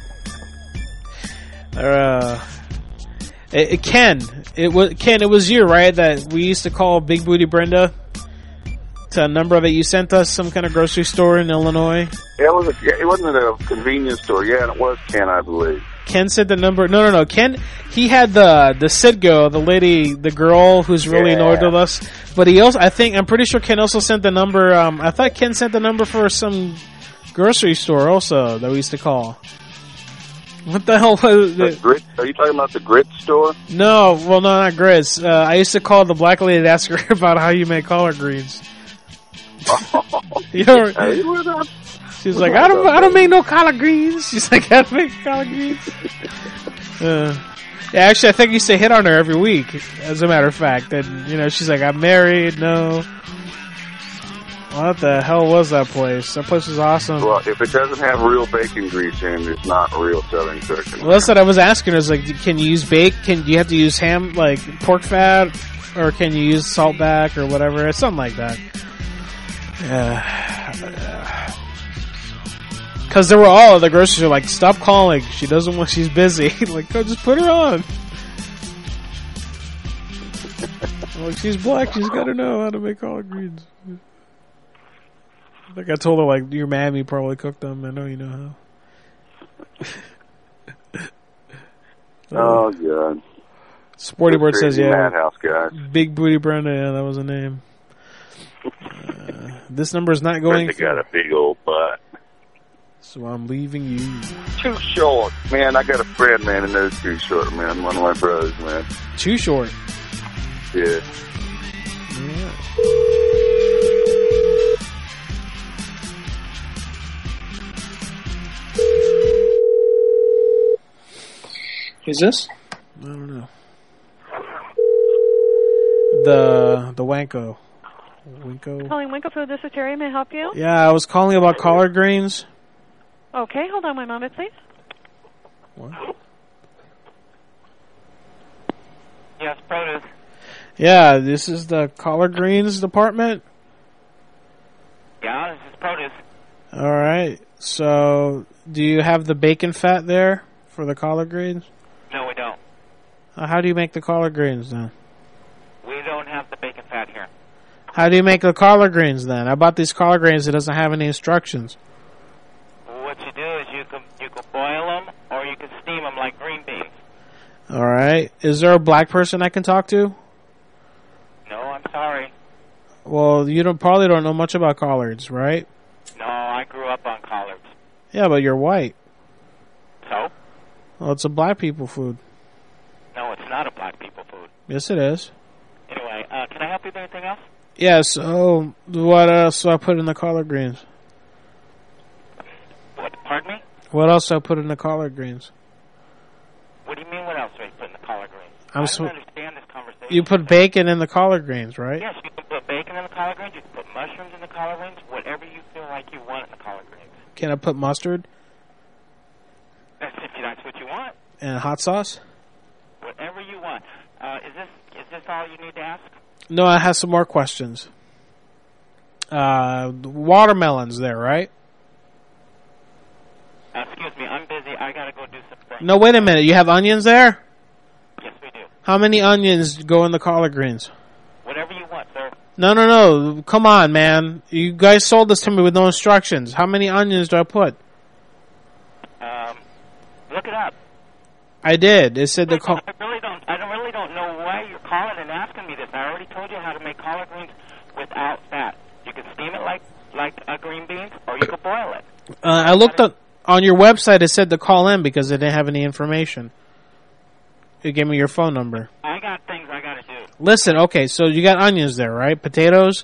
Uh, it, it, Ken, it was Ken. It was you, right? That we used to call Big Booty Brenda to a number that you sent us, some kind of grocery store in Illinois. Yeah, it was. A, yeah, it wasn't a convenience store. Yeah, and it was Ken, I believe. Ken said the number. No, no, no. Ken, he had the the Sidgo, the lady, the girl who's really Yeah. annoyed with us. But he also, I think, I'm pretty sure Ken also sent the number. Um, I thought Ken sent the number for some grocery store also that we used to call. What the hell was The it? grit, are you talking about the grit store? No, well, no, not grits. Uh, I used to call the black lady to ask her about how you make collard greens. You know, Hey, what up? she's like, I don't, I don't make no collard greens. She's like, I don't make collard greens. Uh, yeah, actually, I think I used to hit on her every week. As a matter of fact, and you know, she's like, I'm married. No. What the hell was that place? That place was awesome. Well, if it doesn't have real bacon grease in it, it's not real Southern cooking. Well, that's what I was asking her. Is like, can you use bake? Can do you have to use ham, like pork fat, or can you use salt back or whatever? It's something like that. Yeah. Because there were all of the grocery store like, stop calling. She doesn't want. She's busy. Like, go just put her on. Like, she's black. She's got to know how to make collard greens. Like I told her, like, your mammy probably cooked them. I know you know how. Oh, God. Sporty Bird says, yeah. Madhouse guys. Big Booty Brenda, yeah, that was a name. Uh, this number is not going. Brenda got a big old butt. So I'm leaving you. Too short. Man, I got a friend, man, and knows Too Short, man. One of my brothers, man. Too Short. Yeah. Yeah. Who's this? I don't know. The the Wanko. Winko. Calling Winko Food. This is Terry. May I help you? Yeah, I was calling about collard greens. Okay, hold on one moment, please. What? Yes, produce. Yeah, this is the collard greens department. Yeah, this is produce. All right. So, do you have the bacon fat there for the collard greens? No, we don't. Uh, how do you make the collard greens then? We don't have the bacon fat here. How do you make the collard greens then? I bought these collard greens. It doesn't have any instructions. What you do is you can you can boil them or you can steam them like green beans. All right. Is there a black person I can talk to? No, I'm sorry. Well, you don't probably don't know much about collards, right? No, I grew up on collards. Yeah, but you're white. So? Well, it's a black people food. No, it's not a black people food. Yes, it is. Anyway, uh, can I help you with anything else? Yeah, so what else do I put in the collard greens? What? Pardon me? What else do I put in the collard greens? What do you mean? What else do I put in the collard greens? I'm I so- don't understand this conversation. You put bacon in the collard greens, right? Yes, you can put bacon in the collard greens. You can put mushrooms in the collard greens. Whatever you feel like you want in the collard greens. Can I put mustard That's if that's what you want. and hot sauce? Whatever you want. Uh, is this is this all you need to ask? No, I have some more questions. Uh, watermelons there, right? Uh, excuse me, I'm busy. I gotta go do something. No, wait a minute. You have onions there? Yes, we do. How many onions go in the collard greens? Whatever you want, sir. No, no, no. Come on, man. You guys sold this to me with no instructions. How many onions do I put? Um, look it up. I did. It said the Wait, col- I really don't. I don't really don't know why you're calling and asking me this. I already told you how to make collard greens without fat. You can steam it like like a green bean, or you can boil it. Uh, I looked up. On your website, it said to call in because it didn't have any information. It gave me your phone number. I got things I gotta do. Listen, okay, so you got onions there, right? Potatoes?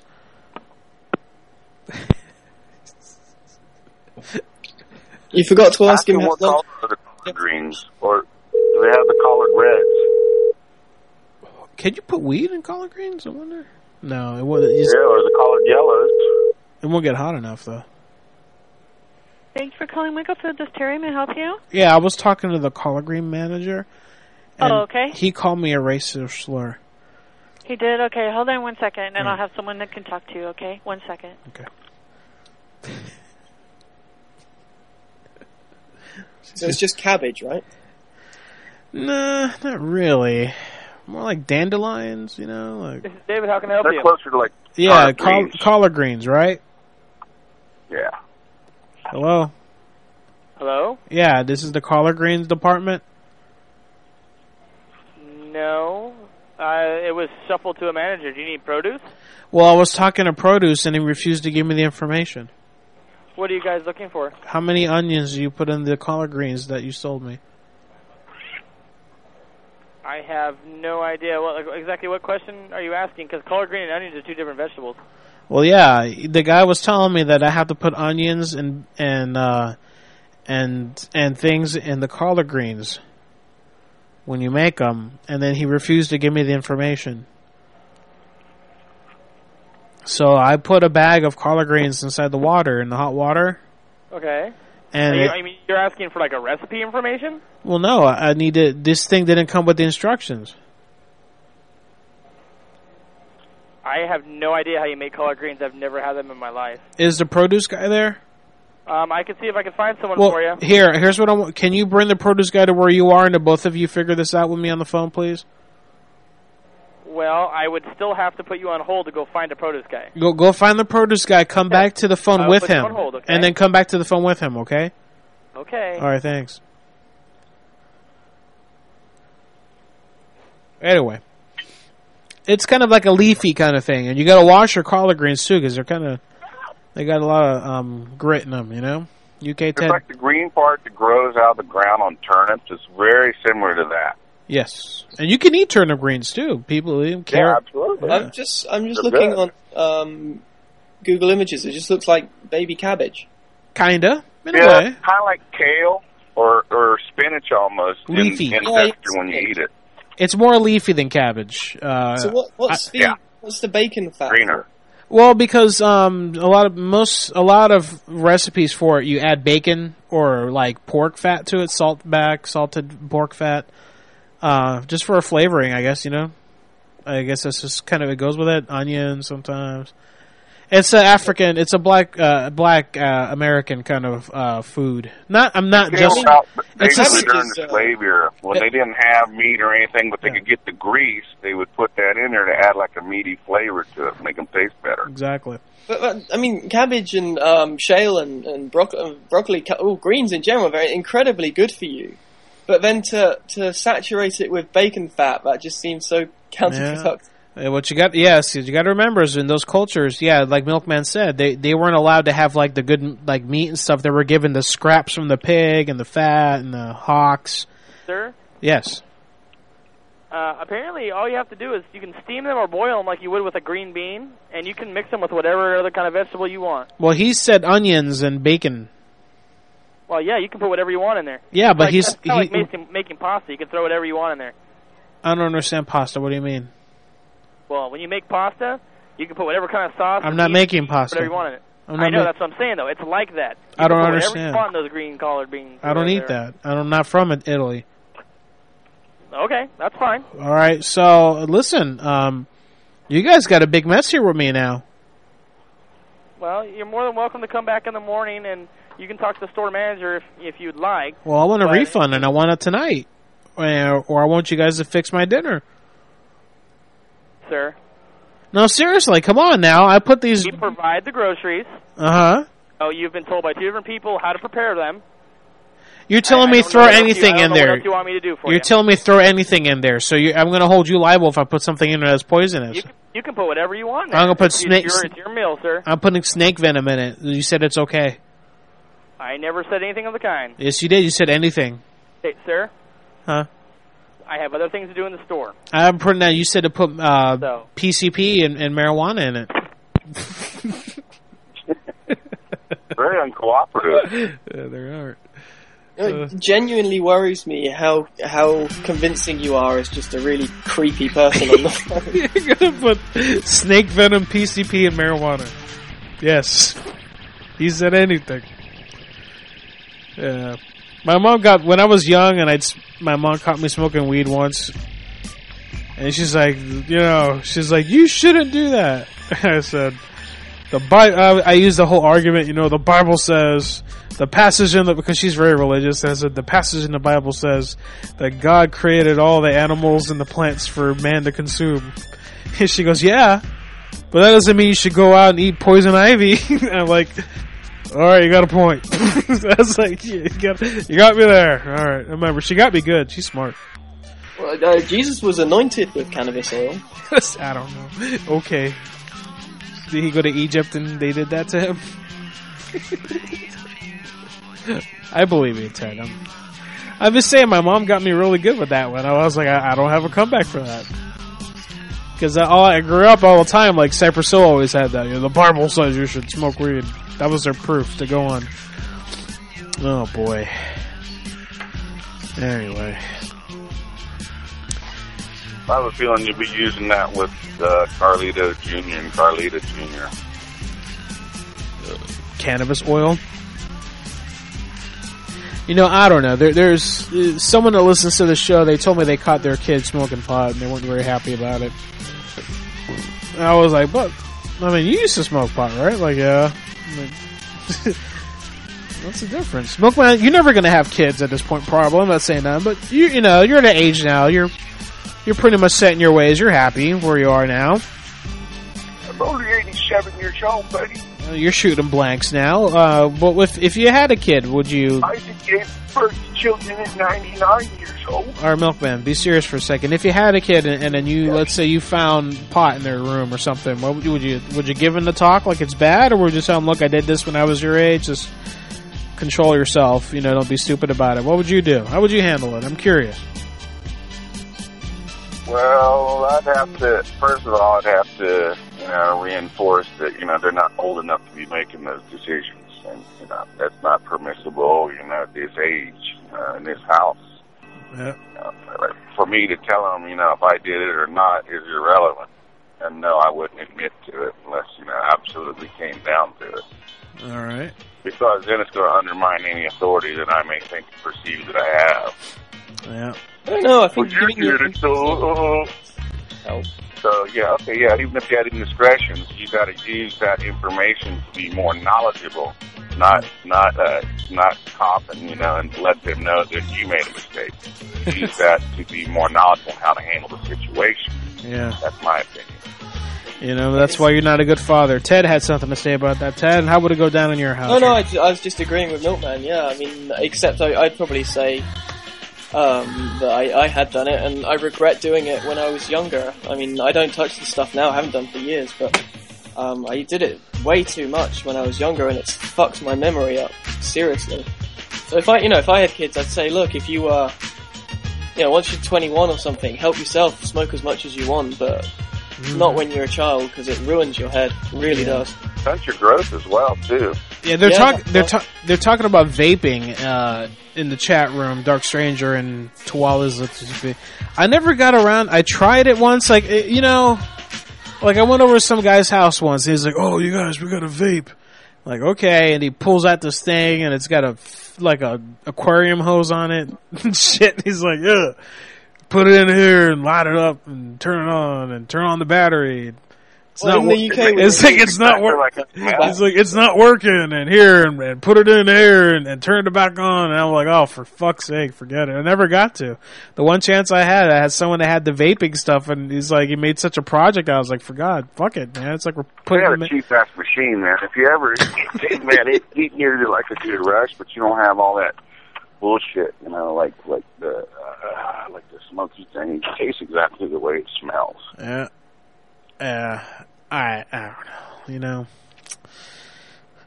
You forgot to ask him him how what long. color are the collard greens, or do they have the collard reds? Can you put weed in collard greens? I wonder. No, it won't. Yeah, or the collard yellows. It won't get hot enough, though. Thanks for calling Michael Food. This Terry may I help you. Yeah, I was talking to the collard green manager. And Oh, okay. He called me a racist slur. He did? Okay, hold on one second, and Mm. I'll have someone that can talk to you, okay? One second. Okay. So it's just cabbage, right? Nah, not really. More like dandelions, you know? Like, This is David. How can I help They're you? closer to like yeah, collard col- greens. collard greens, right? Yeah. Hello? Hello? Yeah, this is the collard greens department. No. Uh, it was shuffled to a manager. Do you need produce? Well, I was talking to produce, and he refused to give me the information. What are you guys looking for? How many onions do you put in the collard greens that you sold me? I have no idea. What like, exactly what question are you asking? Because collard green and onions are two different vegetables. Well, yeah, the guy was telling me that I have to put onions and and uh, and and things in the collard greens when you make them, and then he refused to give me the information. So I put a bag of collard greens inside the water, in the hot water. Okay. And Are you, it- I mean, you're asking for like a recipe information? Well, no, I I needed. This thing didn't come with the instructions. I have no idea how you make collard greens. I've never had them in my life. Is the produce guy there? Um, I can see if I can find someone Well, for you. here, here's what I want. Can you bring the produce guy to where you are, and the both of you figure this out with me on the phone, please? Well, I would still have to put you on hold to go find a produce guy. Go, go find the produce guy. Come back to the phone I'll with put you him, on hold, okay? and then come back to the phone with him. Okay? Okay. All right. Thanks. Anyway, it's kind of like a leafy kind of thing, and you got to wash your collard greens too, because they're kind of they got a lot of um, grit in them. You know, U K It's Ted. like the green part that grows out of the ground on turnips. It's very similar to that. Yes, and you can eat turnip greens too. People eat them. Yeah, Carrot. absolutely. I'm just I'm just They're looking good. on um, Google Images. It just looks like baby cabbage. Kinda, in a Yeah, way. kind of like kale or, or spinach almost in, Leafy. in Yeah, texture when you eat it. It's more leafy than cabbage. Uh, So what what's I- the yeah. what's the bacon fat? Greener. Well, because um, a lot of most a lot of recipes for it, you add bacon or like pork fat to it, salt back, salted pork fat, uh, just for a flavoring, I guess. You know, I guess that's just kind of it goes with it. Onion sometimes. It's a African. It's a black uh, black uh, American kind of uh, food. Not I'm not Kale just. about It's basically just during the slave era when they didn't have meat or anything, but they could get the grease. They would put that in there to add like a meaty flavor to it, make them taste better. exactly. But, but I mean, cabbage and um, shale and and broccoli, broccoli, ca- oh, greens in general, are very incredibly good for you. But then to to saturate it with bacon fat, that just seems so counterproductive. Uh, What you got? Yes, you got to remember is in those cultures, yeah, like Milkman said, they they weren't allowed to have like the good like meat and stuff. They were given the scraps from the pig and the fat and the hocks. Sir, Yes. uh, apparently all you have to do is you can steam them or boil them like you would with a green bean, and you can mix them with whatever other kind of vegetable you want. Well, he said onions and bacon. Well, yeah, you can put whatever you want in there. Yeah, but like, he's that's kinda he. like making, making pasta. You can throw whatever you want in there. I don't understand pasta. What do you mean? Well, when you make pasta, you can put whatever kind of sauce. I'm or not meat, making pasta. Whatever you want in it. I'm I not know ma- that's what I'm saying though. It's like that. You I can don't put understand. Whatever you want in those green collard beans. I don't right eat there. that. I'm not from it- Italy. Okay, that's fine. All right. So listen, um, you guys got a big mess here with me now. Well, you're more than welcome to come back in the morning, and you can talk to the store manager if if you'd like. Well, I want a But- refund, and I want it tonight, or, or I want you guys to fix my dinner. Sir. No, seriously, come on now. I put these. We provide the groceries. Uh huh. Oh, you've been told by two different people how to prepare them. You're telling I- I me don't throw know what else you- anything I don't in know there. What else you want me to do for You're you? telling me throw anything in there. So you, I'm going to hold you liable if I put something in there that's poisonous. You can, you can put whatever you want in there. I'm gonna put It's- snake- It's your, it's your meal, sir. I'm putting snake venom in it. You said it's okay. I never said anything of the kind. Yes, you did. You said anything. Hey, sir, Huh? I have other things to do in the store. I'm putting that. You said to put uh, So. P C P and, and marijuana in it. Very uncooperative. Yeah, there are. It genuinely worries me how how convincing you are as just a really creepy person on the phone. You're gonna put snake venom, P C P, and marijuana. Yes. He said anything. Yeah. My mom got, when I was young and I'd, my mom caught me smoking weed once. And she's like, you know, she's like, you shouldn't do that. I said, the Bi- uh, I used the whole argument, you know, the Bible says, the passage in the, because she's very religious, I said, the passage in the Bible says that God created all the animals and the plants for man to consume. And she goes, yeah, but that doesn't mean you should go out and eat poison ivy. And I'm like, alright, you got a point. I was like, yeah, you got, you got me there. Alright, remember, she got me good. She's smart. Well, uh, Jesus was anointed with cannabis oil. I don't know. Okay. Did he go to Egypt and they did that to him? I believe you, Ted. I'm, I'm just saying, my mom got me really good with that one. I was like, I, I don't have a comeback for that. Because I, I grew up all the time, like Cypress Hill always had that. You know, the Bible says you should smoke weed. That was their proof to go on. Oh, boy. Anyway. I have a feeling you'll be using that with uh, Carlito Junior and Carlita Junior Cannabis oil? You know, I don't know. There, there's uh, someone that listens to the show, they told me they caught their kid smoking pot and they weren't very happy about it. And I was like, but, I mean, you used to smoke pot, right? Like, yeah. Like, what's the difference? Milkman, you're never going to have kids at this point, probably. I'm not saying that, but you, you know, you're at an age now. You're, you're pretty much set in your ways. You're happy where you are now. I'm only eighty-seven years old, buddy. Uh, You're shooting blanks now. Uh, but if if you had a kid, would you? Isaac gave birth to children at ninety-nine years old. Or Milkman, be serious for a second. If you had a kid and, and then you, let's say you found pot in their room or something, what would you, would you would you give them the talk like it's bad, or would you tell them, look, I did this when I was your age, just control yourself, you know, don't be stupid about it. What would you do? How would you handle it? I'm curious. Well, I'd have to, first of all, I'd have to, you know, reinforce that, you know, they're not old enough to be making those decisions. And, you know, that's not permissible, you know, at this age, uh, in this house. Yeah. You know, for me to tell them, you know, if I did it or not is irrelevant. And no, I wouldn't admit to it unless, you know, absolutely came down to it. All right. Because then it's going to undermine any authority that I may think or perceive that I have. Yeah. I don't know, I think well, you're good, so, uh, oh. so, yeah, okay, yeah, even if you had indiscretions, you got to use that information to be more knowledgeable, not, not, uh, not cop and, you know, and let them know that you made a mistake. Use that to be more knowledgeable how to handle the situation. Yeah. That's my opinion. You know, that's why you're not a good father. Ted had something to say about that. Ted, how would it go down in your house? No, no, I, I was just agreeing with Milkman, yeah, I mean, except I, I'd probably say um, that I, I had done it, and I regret doing it when I was younger. I mean, I don't touch the stuff now, I haven't done for years, but um, I did it way too much when I was younger, and it's fucked my memory up, seriously. So if I, you know, if I had kids, I'd say, look, if you, uh, you know, once you're twenty-one or something, help yourself, smoke as much as you want, but mm. not when you're a child, because it ruins your head, it really yeah. does. Stunts your growth as well, too. Yeah, they're yeah, talking. They're ta- they're talking about vaping uh, in the chat room. Dark Stranger and Tuala's. I never got around. I tried it once. Like it, you know, like I went over to some guy's house once. He's like, "Oh, you guys, we got a vape." Like, okay, and he pulls out this thing, and it's got a like a aquarium hose on it. Shit. He's like, "Yeah, put it in here and light it up and turn it on and turn on the battery." It's well, not. In the U K, it's like it's not working. It's like it's not working, and here and, and put it in there and, and turn it back on. And I'm like, oh, for fuck's sake, forget it. I never got to. The one chance I had, I had someone that had the vaping stuff, and he's like, he made such a project. I was like, for God, fuck it, man. It's like we're putting. We got a cheap ass machine, man. If you ever, man, it, it needed like a good rush, but you don't have all that bullshit, you know, like like the uh, like the smoky thing. It tastes exactly the way it smells. Yeah. Uh, I I don't know. You know,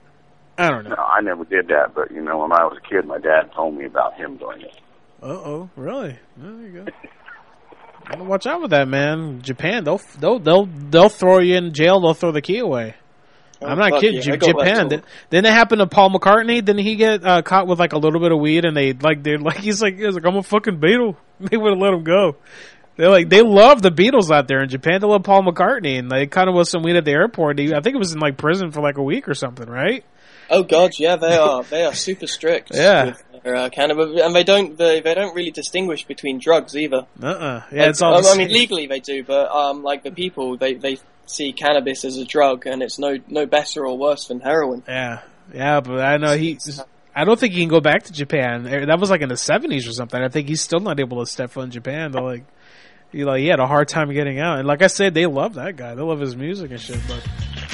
I don't know. No, I never did that, but, you know, when I was a kid, my dad told me about him doing it. Uh-oh, really? There you go. Gotta watch out with that, man. Japan, they'll they'll they'll they'll throw you in jail. They'll throw the key away. Oh, I'm not kidding. Yeah, J- Japan. Did, didn't it happen to Paul McCartney? Didn't he get uh, caught with like a little bit of weed? And they like they're like he's like he's like I'm a fucking Beatle. They would have let him go. They're like they love the Beatles out there in Japan. They love Paul McCartney, and they kind of was some weed at the airport. He, I think it was in like prison for like a week or something, right? Oh God, yeah, they are. They are super strict. Yeah. With their, uh, cannabis, and they don't. They, they don't really distinguish between drugs either. Uh. Uh-uh. Yeah, like, it's all. I, The I same. mean, legally they do, but um, like the people, they they see cannabis as a drug, and it's no no better or worse than heroin. Yeah, yeah, but I know he. I don't think he can go back to Japan. That was like in the seventies or something. I think he's still not able to step foot in Japan. They're like, he like he had a hard time getting out. And like I said, they love that guy. They love his music and shit. But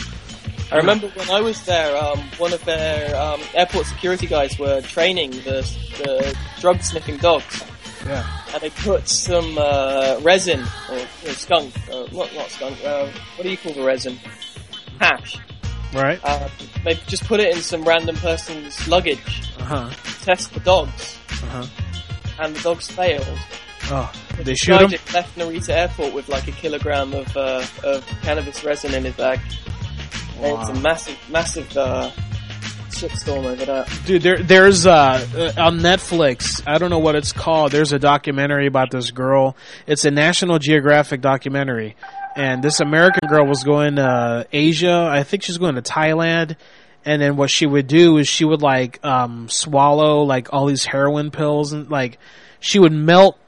I remember when I was there, um, one of their um, airport security guys were training the, the drug sniffing dogs. Yeah. And they put some uh, resin or, or skunk, uh, not not skunk. Uh, what do you call the resin? Hash. Right. Uh, they just put it in some random person's luggage. Uh huh. To test the dogs. Uh huh. And the dogs failed. Oh, But they the shoot guy him. just left Narita Airport with like a kilogram of uh, of cannabis resin in his bag. And Wow. it's a massive, massive uh, shitstorm over that. Dude, there, there's uh, uh, on Netflix. I don't know what it's called. There's a documentary about this girl. It's a National Geographic documentary, and this American girl was going to Asia. I think she's going to Thailand. And then what she would do is she would like um, swallow like all these heroin pills, and like she would melt.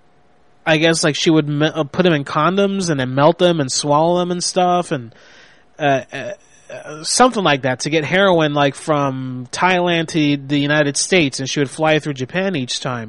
I guess like she would me- uh, put them in condoms and then melt them and swallow them and stuff, and uh, uh, uh, something like that to get heroin like from Thailand to the United States, and she would fly through Japan each time.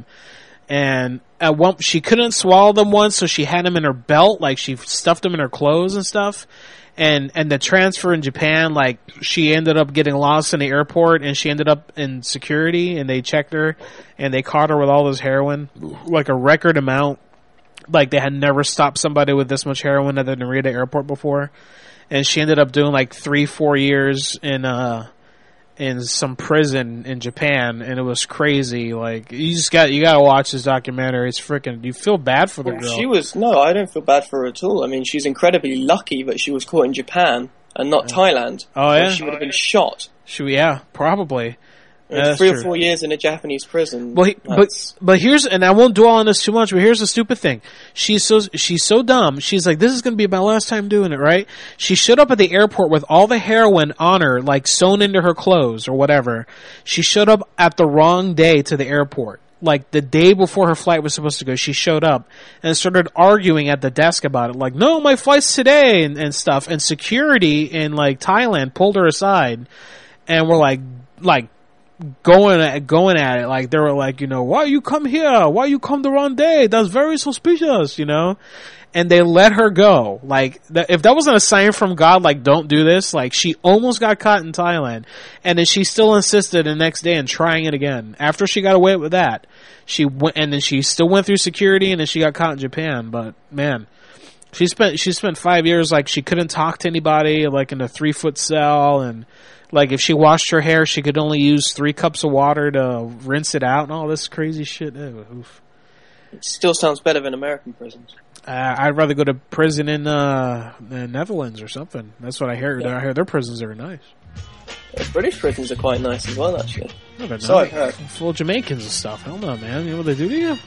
And at one, she couldn't swallow them once, so she had them in her belt, like she stuffed them in her clothes and stuff. And and the transfer in Japan, like she ended up getting lost in the airport, and she ended up in security, and they checked her, and they caught her with all this heroin, like a record amount. Like they had never stopped somebody with this much heroin at the Narita Airport before, and she ended up doing like three, four years in uh in some prison in Japan, and it was crazy. Like you just got you got to watch this documentary. It's freaking. You feel bad for the Well, girl. she was no, I don't feel bad for her at all. I mean, she's incredibly lucky that she was caught in Japan and not Thailand. Oh, or yeah? she would have been shot. She, yeah, probably. And Yeah, that's three true. or four years in a Japanese prison. Well, he, but but here's, and I won't dwell on this too much, but here's the stupid thing. She's so she's so dumb. She's like, this is going to be my last time doing it, right? She showed up at the airport with all the heroin on her, like sewn into her clothes or whatever. She showed up at the wrong day to the airport. Like the day before her flight was supposed to go, she showed up and started arguing at the desk about it. Like, no, my flight's today and, and stuff. And security in like Thailand pulled her aside and were like, like, going at going at it like they were like, you know, why you come here? Why you come the wrong day? That's very suspicious, you know. And they let her go. Like th- if that wasn't a sign from God, like don't do this. Like she almost got caught in Thailand, and then she still insisted the next day in trying it again. After she got away with that, she went and then she still went through security, and then she got caught in Japan. But man, she spent she spent five years like she couldn't talk to anybody, like in a three foot cell, and like if she washed her hair, she could only use three cups of water to rinse it out, and all this crazy shit. Ew, oof. It still sounds better than American prisons. Uh, I'd rather go to prison in uh, the Netherlands or something. That's what I hear. Yeah. I hear their prisons are nice. Yeah, British prisons are quite nice as well, actually. No, they're So not. I've heard. Full of Jamaicans and stuff. Hell no, man. You know what they do to you?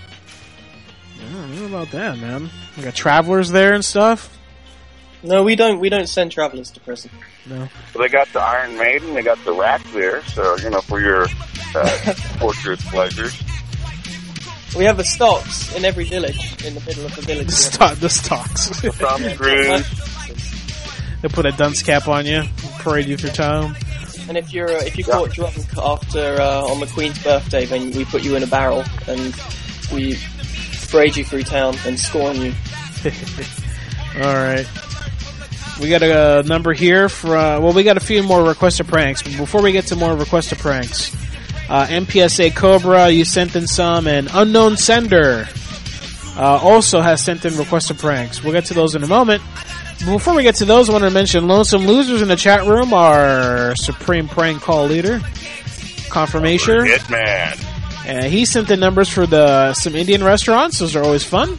I don't know about that, man. We got travelers there and stuff. No, we don't. We don't send travelers to prison. No. Well, they got the Iron Maiden, they got the rack there, so, you know, for your uh, torturous pleasures. We have the stocks in every village, in the middle of the village. The, sto- the stocks. Tom Cruise. They put a dunce cap on you, parade you through town. And if you're uh, if you caught drunk after uh, on the Queen's birthday, then we put you in a barrel and we parade you through town and scorn you. All right. We got a number here for, uh, well, we got a few more requested pranks. But before we get to more requested pranks, uh, M P S A Cobra, you sent in some, and Unknown Sender uh, also has sent in requested pranks. We'll get to those in a moment. Before we get to those, I want to mention Lonesome Losers in the chat room, our supreme prank call leader, Confirmation. Hitman. Uh, he sent the numbers for the some Indian restaurants. Those are always fun.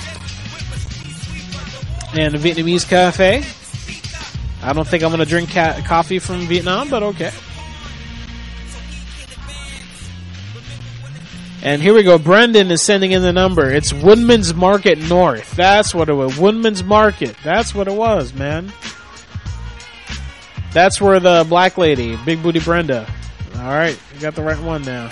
And a Vietnamese cafe. I don't think I'm going to drink ca- coffee from Vietnam, but okay. And here we go. Brendan is sending in the number. It's Woodman's Market North. That's what it was. Woodman's Market. That's what it was, man. That's where the black lady, Big Booty Brenda. All right. You got the right one now.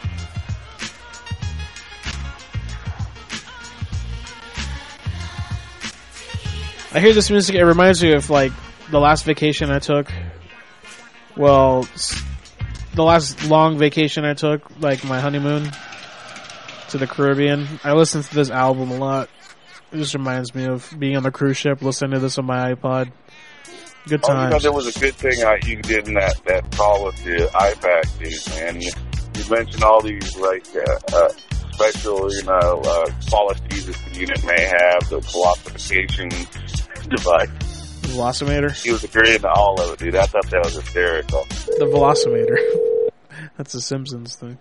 I hear this music. It reminds me of, like, the last vacation I took. Well, the last long vacation I took, like my honeymoon to the Caribbean. I listened to this album a lot. It just reminds me of being on the cruise ship, listening to this on my iPod. Good times. Oh, you know, there was a good thing I, you did in that, that call with the iPad, dude, man. You, you mentioned all these, like, uh, uh, special, you know, uh, qualities that the unit may have, the velocification device. Velocimeter? He was agreeing to all of it, dude. I thought that was hysterical. The Velocimeter. That's a Simpsons thing.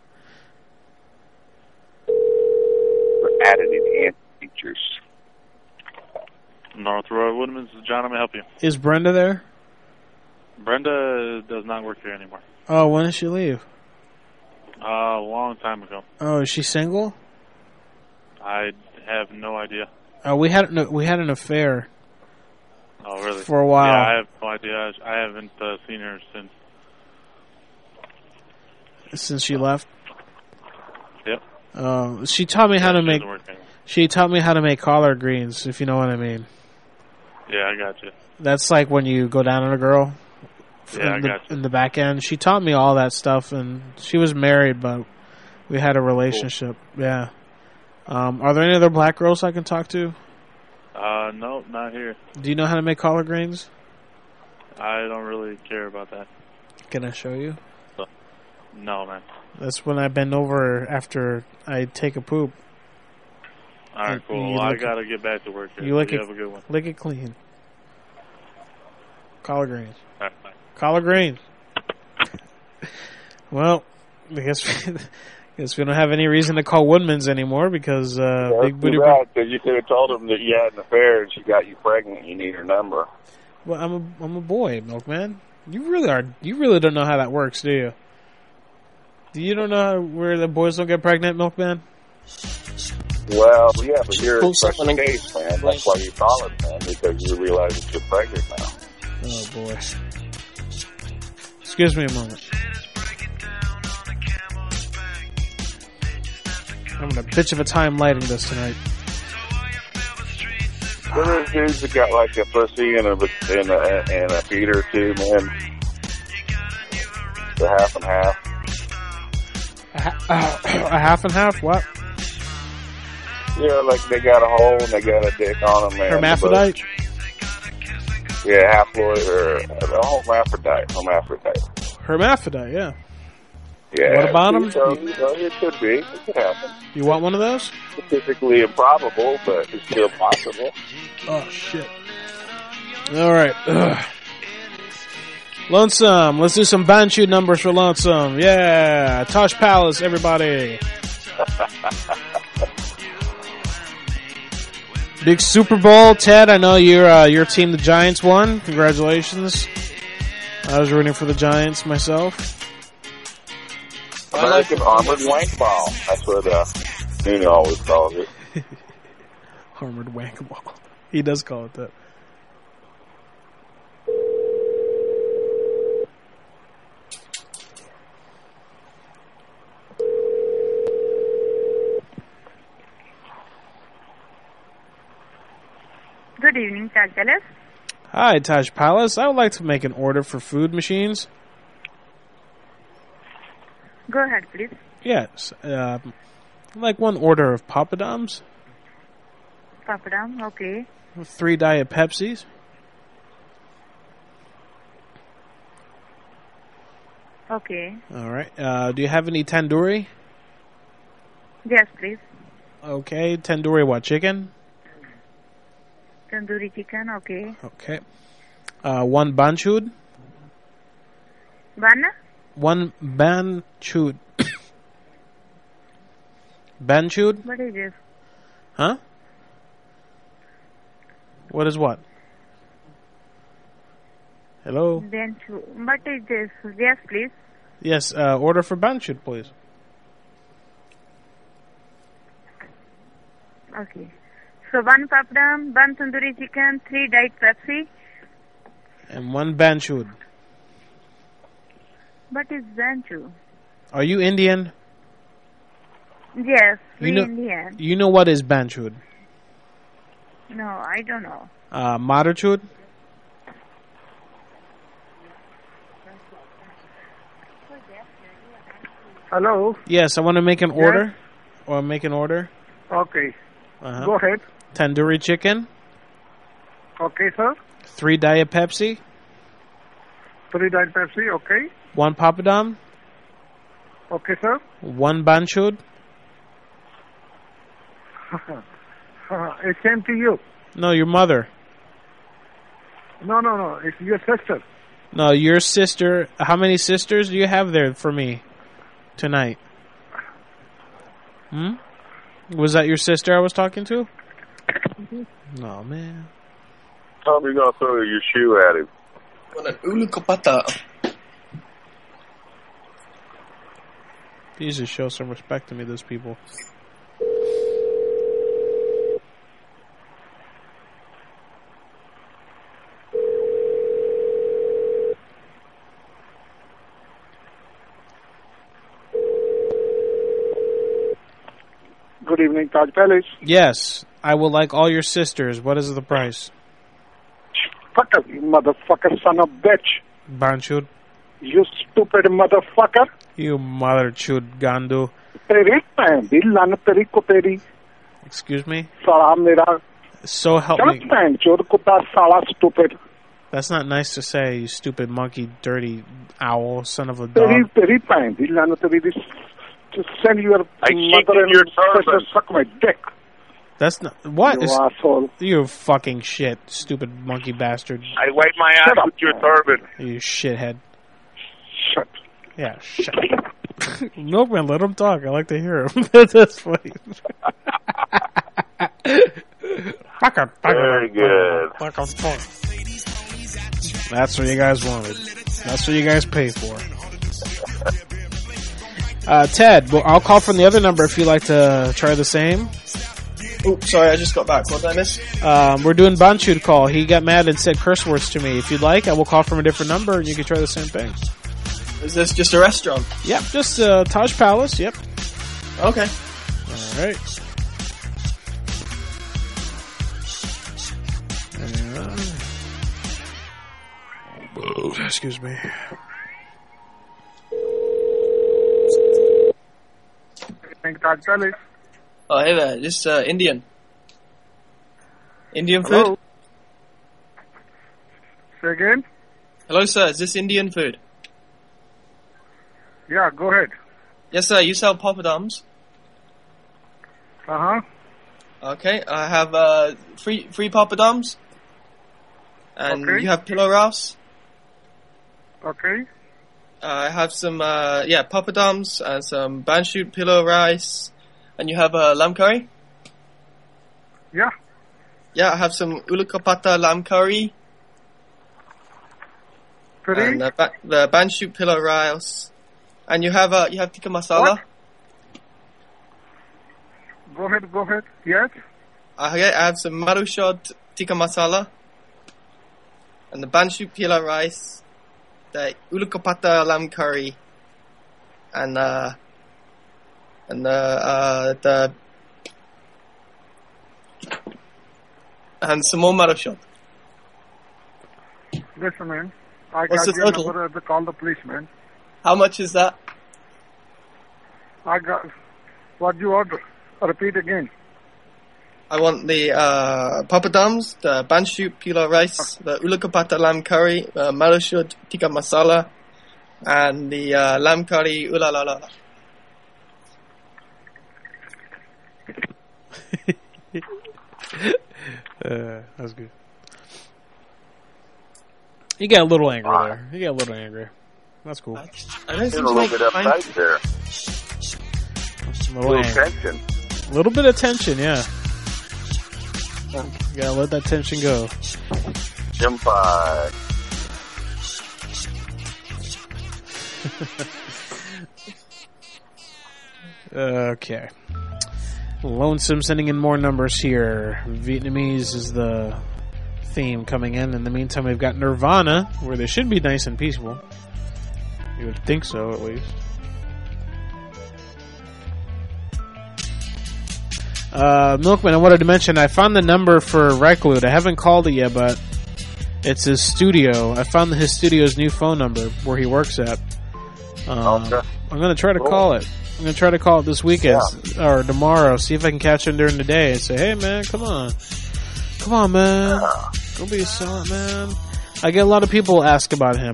Added enhanced features. North Roy Woodman's, John, I'm going to help you. Is Brenda there? Brenda does not work here anymore. Oh, when did she leave? Uh, a long time ago. Oh, is she single? I have no idea. Oh, we had no, we had an affair. Oh, really? For a while. Yeah, I have no idea. I haven't uh, seen her since. Since she left? Yep. Uh, she taught me how yeah, to make. She taught me how to make collard greens, if you know what I mean. Yeah, I got you. That's like when you go down on a girl. Yeah, in the, I got you. In the back end, she taught me all that stuff, and she was married, but we had a relationship. Cool. Yeah. Um, are there any other black girls I can talk to? Uh, no, not here. Do you know how to make collard greens? I don't really care about that. Can I show you? No, man. That's when I bend over after I take a poop. All right, cool. Well, I gotta get back to work here. You lick you it, have a good one. Lick it clean. Collard greens. All right, bye. Collard greens. Well, I guess we, guess we don't have any reason to call Woodman's anymore because uh, yeah, Big Booty. Right, because you could have told him that you had an affair and she got you pregnant. You need her number. Well, I'm a I'm a boy, Milkman. You really are. You really don't know how that works, do you? Do you don't know how, where the boys don't get pregnant, Milkman? Well, yeah, but you're a special case, man. That's why you call it, man, because you realize that you're pregnant now. Oh, boy. Excuse me a moment. I'm having a bitch of a time lighting this tonight. There's dudes that got like a pussy and a, and a, and a beater too, man. The half and half. A, ha- uh, a half and half? What? Yeah, like they got a hole and they got a dick on them, man. Hermaphrodite? Yeah, haploid or a whole hermaphrodite. Hermaphrodite. Hermaphrodite, yeah. Yeah. What about them? So, you know, it could be. It could happen. You want one of those? Statistically improbable, but it's still possible. Oh, shit. All right. Ugh. Lonesome. Let's do some Banshee numbers for Lonesome. Yeah. Tosh Palace, everybody. Big Super Bowl, Ted. I know your uh, your team, the Giants, won. Congratulations. I was rooting for the Giants myself. American Armored Wank Ball. That's what uh, Nino always calls it. Armored Wank Ball. He does call it that. Good evening, Taj Palace. Hi, Taj Palace. I would like to make an order for food machines. Go ahead, please. Yes. Uh, like one order of Papadums. Papadum, okay. Three Diet Pepsis. Okay. All right. Uh, do you have any tandoori? Yes, please. Okay. Tandoori what? Chicken? Tandoori chicken, okay. Okay. Uh, one banchud. One? One banchud. Banchud? What is this? Huh? What is what? Hello? Then, what is this? Yes, please. Yes, uh, order for banchud, please. Okay. So one papadam, one tandoori chicken, three diet Pepsi. And one banchud. What is banchu? Are you Indian? Yes, You we know, Indian. you know what is banchud? No, I don't know. Uh, madarchud? Hello. Yes, I want to make an Yes. order. Or make an order. Okay. Uh-huh. Go ahead. Tandoori chicken. Okay, sir. Three Diet Pepsi. Three diet Pepsi. Okay. One papadam. Okay, sir. One banchud. It came to you. No, your mother. No, no, no. It's your sister. No, your sister. How many sisters do you have there for me tonight? Hmm? Was that your sister I was talking to? No, man. Tell me you're going to throw your shoe at him. These just show some respect to me, those people. Good evening, Taj Palace. Yes, I would like all your sisters. What is the price? Fucker, you motherfucker, son of bitch. Banchud. You stupid motherfucker. You mother chud gandu. तेरी भैन दी लानत तेरी कुतेरी Excuse me? साला मेरा So help चल me. भैन चोद कुत्ता साला stupid That's not nice to say, you stupid monkey, dirty owl, son of a तेरी dog. तेरी भैन दी लानत तेरी दी to send your I mother and your sister turban. suck my dick. That's not... What? You is, asshole. You fucking shit, stupid monkey bastard. I wipe my ass Shut up, with your man. turban. You shithead. Shut. Yeah, shut No, man, let him talk. I like to hear him. That's funny. Fucker, fucker, Very good. fucker, fucker. That's what you guys wanted. That's what you guys pay for. Uh, Ted, well, I'll call from the other number if you'd like to try the same. Oops, sorry, I just got back. What did I miss? Um, we're doing Banchud call. He got mad and said curse words to me. If you'd like, I will call from a different number and you can try the same thing. Is this just a restaurant? Yep, just uh, Taj Palace. Yep. Okay. All right. Uh, excuse me. Thank Taj Palace. Oh, hey there. This uh, Indian. Indian Hello. food? Say again. Hello, sir. Is this Indian food? Yeah, go ahead. Yes, sir. You sell poppadoms? Uh huh. Okay. I have uh, free free poppadoms. And Okay. you have pillow rice. Okay. Uh, I have some, uh, yeah, poppadoms and some banchut pillow rice. And you have uh, lamb curry? Yeah. Yeah, I have some ulukapata lamb curry. Three. And uh, ba- the banchut pillow rice. And you have uh, you have tikka masala. What? Go ahead, go ahead. Yes. Uh, yeah, I have some marushod tikka masala. And the banchut pillow rice. The ulukapata lamb curry. And uh, and uh, uh, the and some more marushod. Listen, man. I What's got the your total? number to call the policeman. How much is that? I got what you order. Repeat again. I want the uh, papadums, the banchut pillow rice, the ulukapata lamb curry, uh, marushud tikka masala, and the uh, lamb curry ulalalala. Uh, that's good. You got a little angry there. You got a little angry. That's cool. I don't Getting seem a to little make bit uptight there. A A little, little angry. tension. A little bit of tension, yeah. You gotta let that tension go. Jumpai. Okay. Lonesome sending in more numbers here. Vietnamese is the theme coming in. In the meantime, we've got Nirvana, where they should be nice and peaceful. You would think so, at least. Uh, Milkman, I wanted to mention, I found the number for Reclute. I haven't called it yet, but it's his studio. I found his studio's new phone number, where he works at. Um, Okay. I'm going to try to Cool. call it. I'm going to try to call it this weekend or tomorrow, see if I can catch him during the day and say, hey, man, come on. Come on, man. Don't be a silent, man. I get a lot of people ask about him.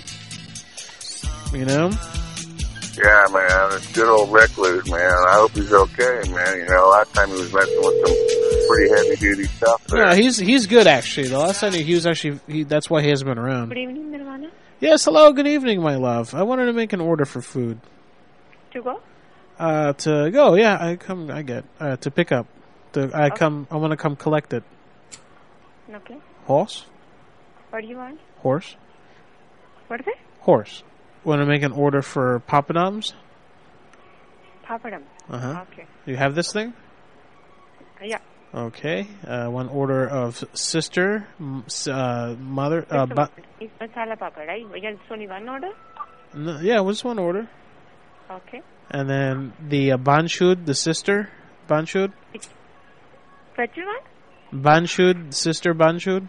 You know? Yeah, man. It's good old Recluse, man. I hope he's okay, man. You know, last time he was messing with some pretty heavy-duty stuff there. Yeah, he's he's good, actually. The last time he, he was actually, he, that's why he hasn't been around. Good evening, Nirvana. Yes, hello, good evening, my love. I wanted to make an order for food. To go? Uh, to go, yeah, I come, I get, uh, to pick up. To, I Okay. come, I want to come collect it. Okay. Horse? What do you want? Horse? What is it? Horse. Want to make an order for papadums? Papadum. Uh-huh. Okay. You have this thing? Yeah. Okay. Uh, one order of sister, m- s- uh, mother, uh, ba- It's masala papad, right? There's only one order? no, yeah, just one order. Okay. And then the uh, banshud, the sister, banshud? What you want? Banshud, sister banshud?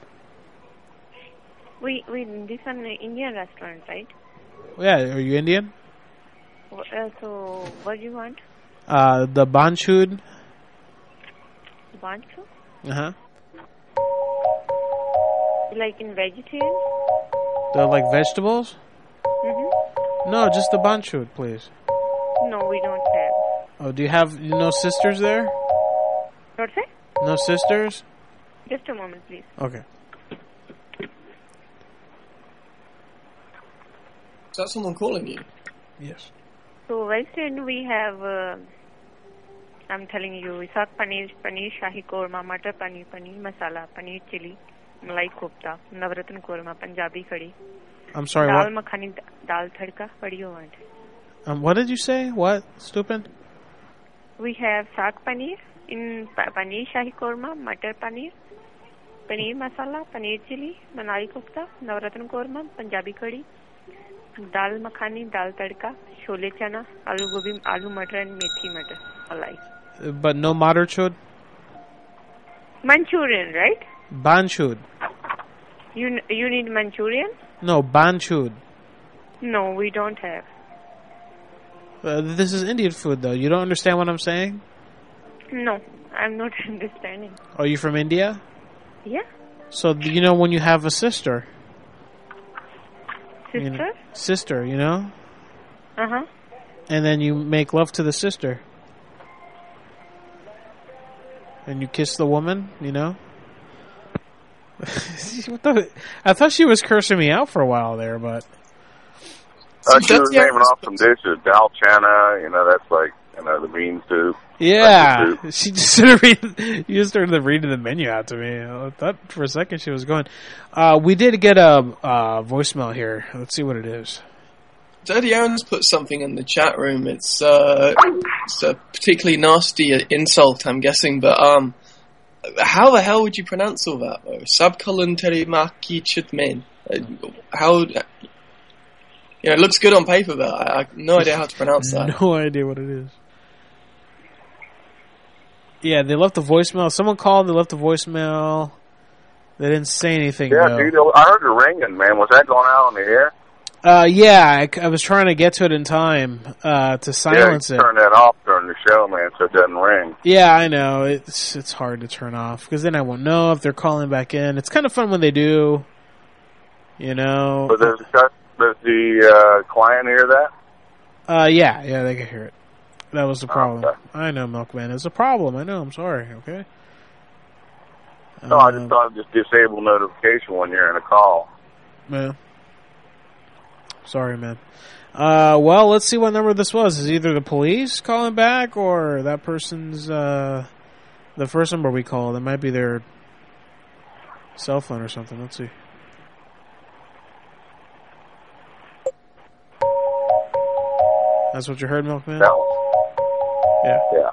We, we, this one uh, Indian restaurant, right? Yeah, are you Indian? W- Uh, so, what do you want? Uh, the banshud. Want to? Uh-huh. Like in vegetarian? The, like, vegetables? Mm-hmm. No, just the banshud, please. No, we don't have. Oh, do you have, you know, sisters there? What's it? No sisters? Just a moment, please. Okay. Is that someone calling you? Yes. So, Western, we have, uh, I'm telling you, Isak paneer, paneer shahi korma, matar paneer, paneer masala, paneer chili, malai kofta, navratna korma, Punjabi curry. I'm sorry, Dal what? makhani, dal tadka. What do you want? Um, what did you say? What? Stupid? We have saag paneer, in pa- paneer shahi korma, matar paneer, paneer masala, paneer chili, malai kofta, navratna korma, Punjabi curry, dal makhani, dal tadka, shole chana, aloo gobi, aloo matar and methi matar, malai. Uh, But no matar chud? Manchurian, right? Banshud. You n- you need Manchurian? No, banshud. No, we don't have. Uh, this is Indian food, though. You don't understand what I'm saying? No, I'm not understanding. Are you from India? Yeah, So, you know when you have a sister. sister. You know, sister, you know? Uh huh. And then you make love to the sister. And you kiss the woman, you know? What the, I thought she was cursing me out for a while there, but... Uh, she was naming off some dishes. Dal chana, you know, that's like, you know, the bean soup. Yeah, she just started reading, you just started reading the menu out to me. I thought for a second she was going. Uh, we did get a uh, voicemail here. Let's see what it is. Dirty Aaron's put something in the chat room. It's, uh, it's a particularly nasty insult, I'm guessing, but um, how the hell would you pronounce all that, though? Sabkalan terimaki chutmen. Uh, how... You know, it looks good on paper, but I, I have no idea how to pronounce that. No idea what it is. Yeah, they left a voicemail. Someone called, they left a voicemail. They didn't say anything, Yeah, though. dude, I heard it ringing, man. Was that going out on the air? Uh, yeah, I, I was trying to get to it in time uh, to silence yeah, it. turn that off during the show, man, so it doesn't ring. Yeah, I know. It's it's hard to turn off because then I won't know if they're calling back in. It's kind of fun when they do. You know. But does, does the uh, client hear that? Uh, yeah, yeah, they can hear it. That was the problem. Okay. I know, Milkman. It's a problem. I know. I'm sorry. Okay. No, I just thought just disable notification when you're in a call. Yeah. Sorry, man. Uh, well, let's see what number this was. Is either the police calling back or that person's, uh, the first number we called. That might be their cell phone or something. Let's see. That's what you heard, Milkman? That one. Yeah. Yeah.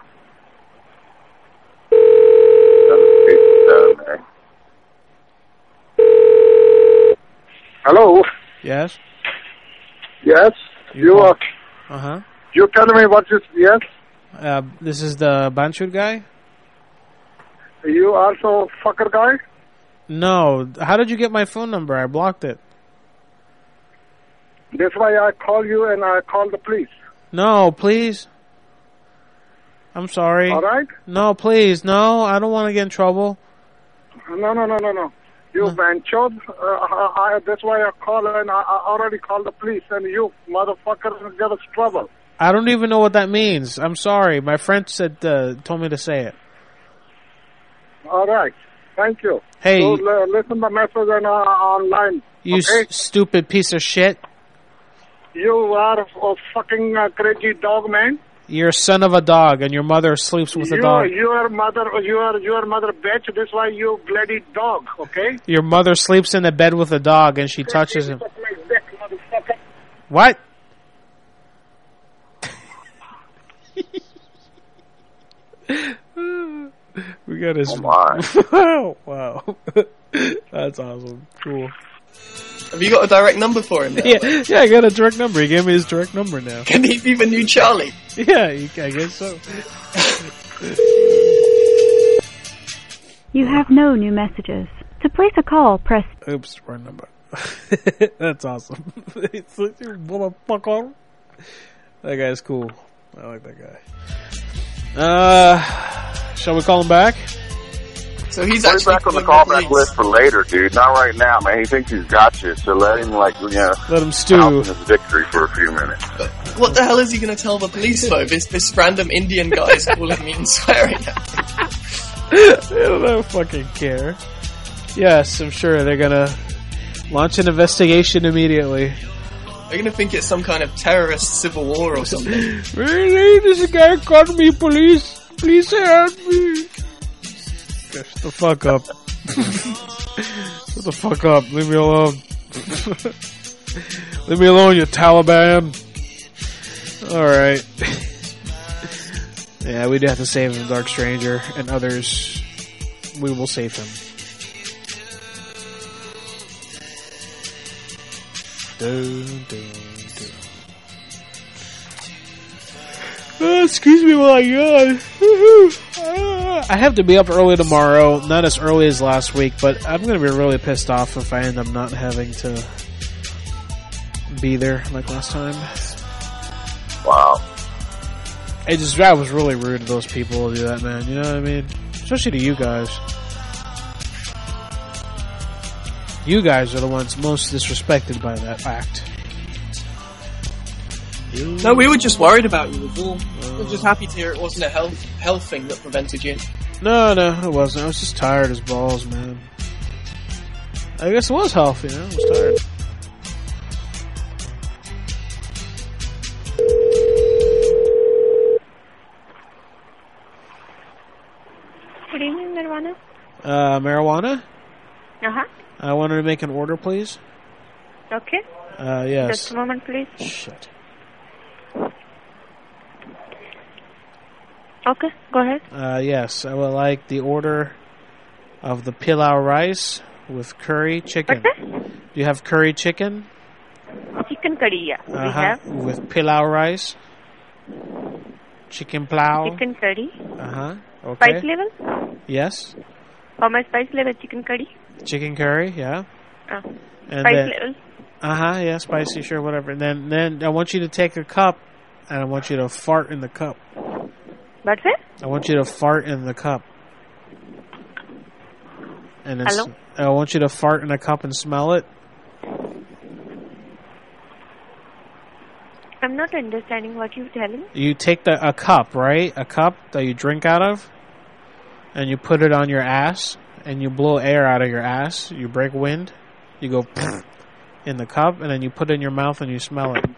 Hello. Yes. Yes. You are. Uh huh. You tell me what is yes. Uh, this is the Banchur guy. You also fucker guy. No. How did you get my phone number? I blocked it. That's why I call you and I call the police. No, please. I'm sorry. All right. No, please. No, I don't want to get in trouble. No, no, no, no, no. You No. ventured. Uh, I, I, that's why I call and I, I already called the police. And you motherfucker get us trouble. I don't even know what that means. I'm sorry. My friend said, uh, told me to say it. All right. Thank you. Hey. So, uh, listen the message and uh, online. You okay? s- stupid piece of shit. You are a fucking uh, crazy dog, man. You're a son of a dog, and your mother sleeps with you, a dog. Your mother, your your mother bitch. That's why you bloody dog. Okay. Your mother sleeps in the bed with a dog, and she touches him. What? We got his. Oh my. Wow. That's awesome. Cool. Have you got a direct number for him now? Yeah, yeah, I got a direct number. He gave me his direct number now. Can he be the new Charlie? Yeah, I guess so. You have no new messages. To place a call, press... Oops, wrong number. That's awesome. It's like, you motherfucker. That guy's cool. I like that guy. Uh, shall we call him back? So he's Put him actually back on the calling the callback police. list for later, dude. Not right now, man. He thinks he's got you, so let him, like, you know, Let him stew. count his victory for a few minutes. What the hell is he going to tell the police though? This this random Indian guy is calling me and swearing at me. They don't fucking care. Yes, I'm sure they're gonna launch an investigation immediately. They're going to think it's some kind of terrorist civil war or something. Really? This guy caught me, police. Please help me. Shut the fuck up. Shut the fuck up. Leave me alone. Leave me alone, you Taliban. Alright. Yeah, we do have to save him, Dark Stranger, and others. We will save him. Dun, dun, dun. Oh, excuse me while I yawn. uh, I have to be up early tomorrow. Not as early as last week, but I'm going to be really pissed off if I end up not having to be there like last time. Wow. It just, I was really rude to those people to do that, man. You know what I mean? Especially to you guys. You guys are the ones most disrespected by that act. No, we were just worried about you, was all. We were just happy to hear it wasn't a health health thing that prevented you. No, no, it wasn't. I was just tired as balls, man. I guess it was health, you know? I was tired. Good evening, Nirvana. Uh, marijuana? Uh-huh. I wanted to make an order, please. Okay. Uh, yes. Just a moment, please. Shit. Okay, go ahead. Uh, yes, I would like the order of the pilau rice with curry chicken. What's Do you have curry chicken? Chicken curry, yeah. We Uh-huh. have With pilau rice? Chicken plow? chicken curry. Uh-huh. Okay. Spice level? Yes. How much spice level chicken curry? Chicken curry, yeah. Uh, And spice then, level. uh-huh, yeah, spicy, sure, whatever. And then, then I want you to take a cup, and I want you to fart in the cup. What's it? I want you to fart in the cup. And it's, Hello? I want you to fart in a cup and smell it. I'm not understanding what you're telling. You take the a cup, right? A cup that you drink out of, and you put it on your ass, and you blow air out of your ass. You break wind. You go in the cup, and then you put it in your mouth and you smell it.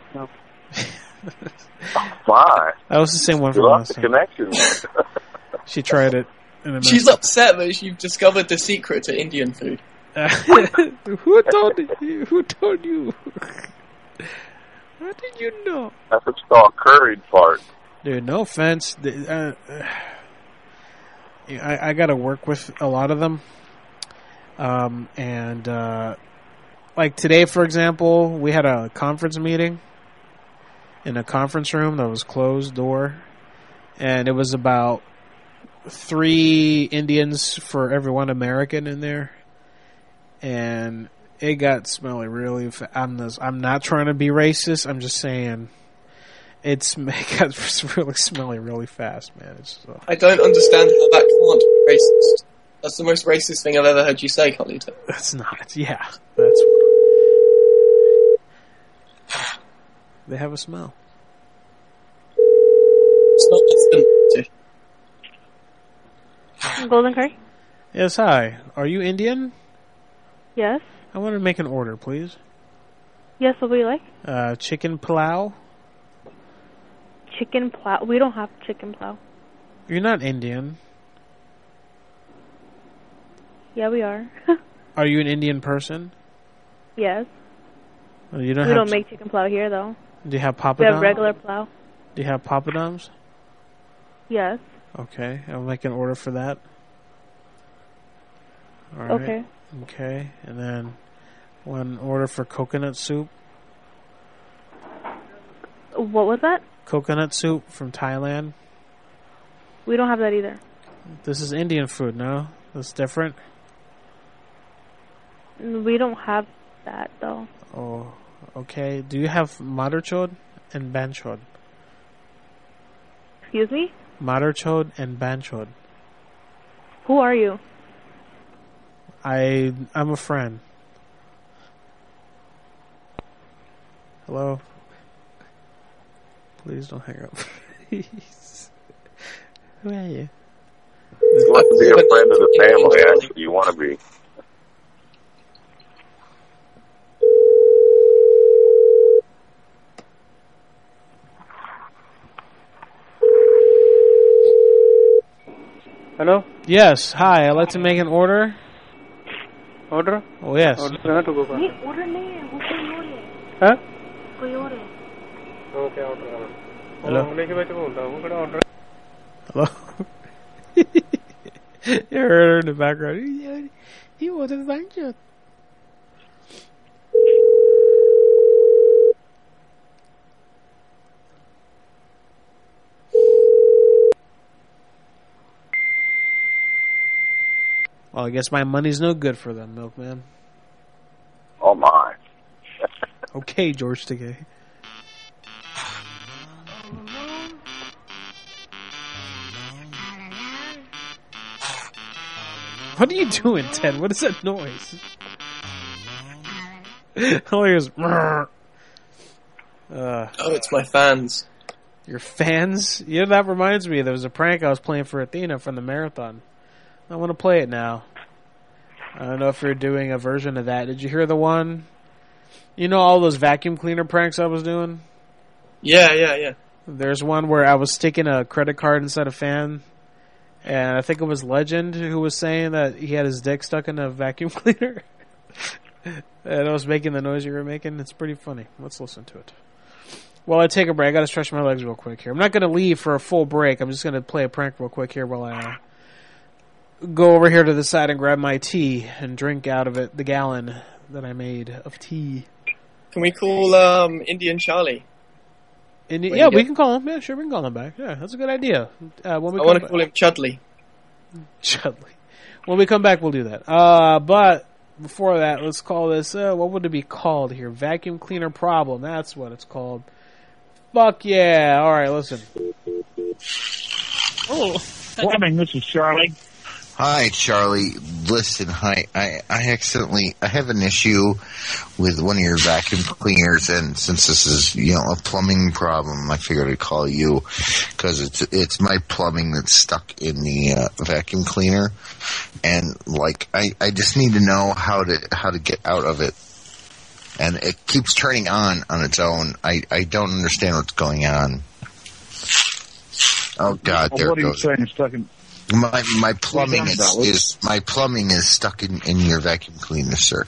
My. That was the same one You from lost last the time. connection. She tried it. In a She's upset that you've discovered the secret to Indian food. Who told you? Who told you? How did you know? That's what's called curried fart. Dude, no offense. Uh, I, I got to work with a lot of them. Um, and, uh, like today, for example, we had a conference meeting in a conference room that was closed door. And it was about three Indians for every one American in there. And it got smelly really fa- I'm, this, I'm not trying to be racist. I'm just saying it's, it got really smelly really fast, man. It's so. I don't understand how that can't be racist. That's the most racist thing I've ever heard you say, Carlito. That's not. Yeah, that's what. They have a smell. Smell less than Golden Curry? Yes, hi. Are you Indian? Yes. I want to make an order, please. Yes, what would you like? Uh, chicken plow. Chicken plow. We don't have chicken plow. You're not Indian. Yeah, we are. Are you an Indian person? Yes. Oh, you don't we have don't ch- make chicken plow here, though. Do you have We papadum? have regular plow. Do you have papadums? Yes. Okay, I'll make an order for that. All right. Okay. Okay, and then one order for coconut soup. What was that? Coconut soup from Thailand. We don't have that either. This is Indian food, no? That's different? We don't have that, though. Oh, okay. Do you have Madarchod and Banchod? Excuse me? Madarchod and Banchod. Who are you? I, I'm a friend. Hello? Please don't hang up. Please. Who are you? You want to be a friend of the family, actually. You want to be. Hello? Yes, hi. I'd like to make an order. Order? Oh, yes. Order कहाँ to go for? order नहीं है, वो कोई और है. Huh? कोई और है. Okay, order करो. Hello? मैं लेके बैठे बोलता हूँ, कड़ा order. Hello? You heard her in the background. Yeah, he wanted Banchod. Well, I guess my money's no good for them, Milkman. Oh, my. Okay, George Takei. What are you doing, Ted? What is that noise? All here's uh, oh, it's my fans. Your fans? You know, that reminds me, there was a prank I was playing for Athena from the marathon. I want to play it now. I don't know if you're doing a version of that. Did you hear the one? You know all those vacuum cleaner pranks I was doing? Yeah, yeah, yeah. There's one where I was sticking a credit card inside a fan, and I think it was Legend who was saying that he had his dick stuck in a vacuum cleaner. And I was making the noise you were making. It's pretty funny. Let's listen to it. While I take a break, I gotta stretch my legs real quick here. I'm not gonna leave for a full break. I'm just gonna play a prank real quick here while I uh, go over here to the side and grab my tea and drink out of it, the gallon that I made of tea. Can we call um, Indian Charlie? Indi- yeah, we can call him. Yeah, sure, we can call him back. Yeah, that's a good idea. Uh, when we I want to back- call him Chudley. Chudley. When we come back, we'll do that. Uh, but before that, let's call this, uh, what would it be called here? Vacuum cleaner problem. That's what it's called. Fuck yeah. All right, listen. Oh. Morning, this is Charlie. Hi, Charlie. Listen, hi. I, I accidentally, I have an issue with one of your vacuum cleaners, and since this is, you know, a plumbing problem, I figured I'd call you, because it's, it's my plumbing that's stuck in the uh, vacuum cleaner, and, like, I, I just need to know how to, how to get out of it. And it keeps turning on on its own. I, I don't understand what's going on. Oh, God, well, there what it are goes. you saying? Stuck in... My my plumbing is, about? is my plumbing is stuck in, in your vacuum cleaner, sir.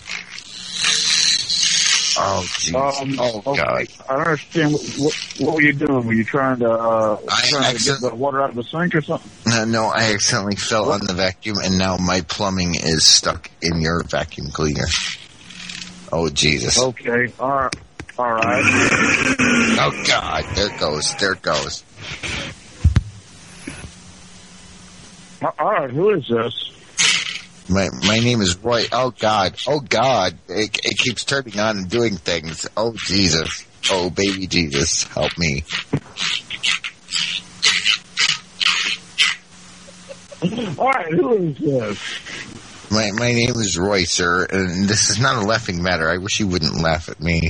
Oh jeez! Um, oh okay. God! I don't understand. What, what, what were you doing? Were you trying to uh, I trying to get the water out of the sink or something? No, no, I accidentally fell on the vacuum, and now my plumbing is stuck in your vacuum cleaner. Oh Jesus! Okay. All right. All right. Oh God! There it goes. There it goes. All right, who is this? My my name is Roy. Oh God! Oh God! It, it keeps turning on and doing things. Oh Jesus! Oh baby Jesus, help me! All right, who is this? My my name is Roy, sir, and this is not a laughing matter. I wish you wouldn't laugh at me.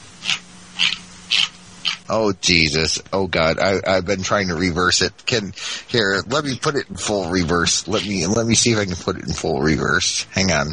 Oh Jesus! Oh God! I, I've been trying to reverse it. Can here? Let me put it in full reverse. Let me let me see if I can put it in full reverse. Hang on.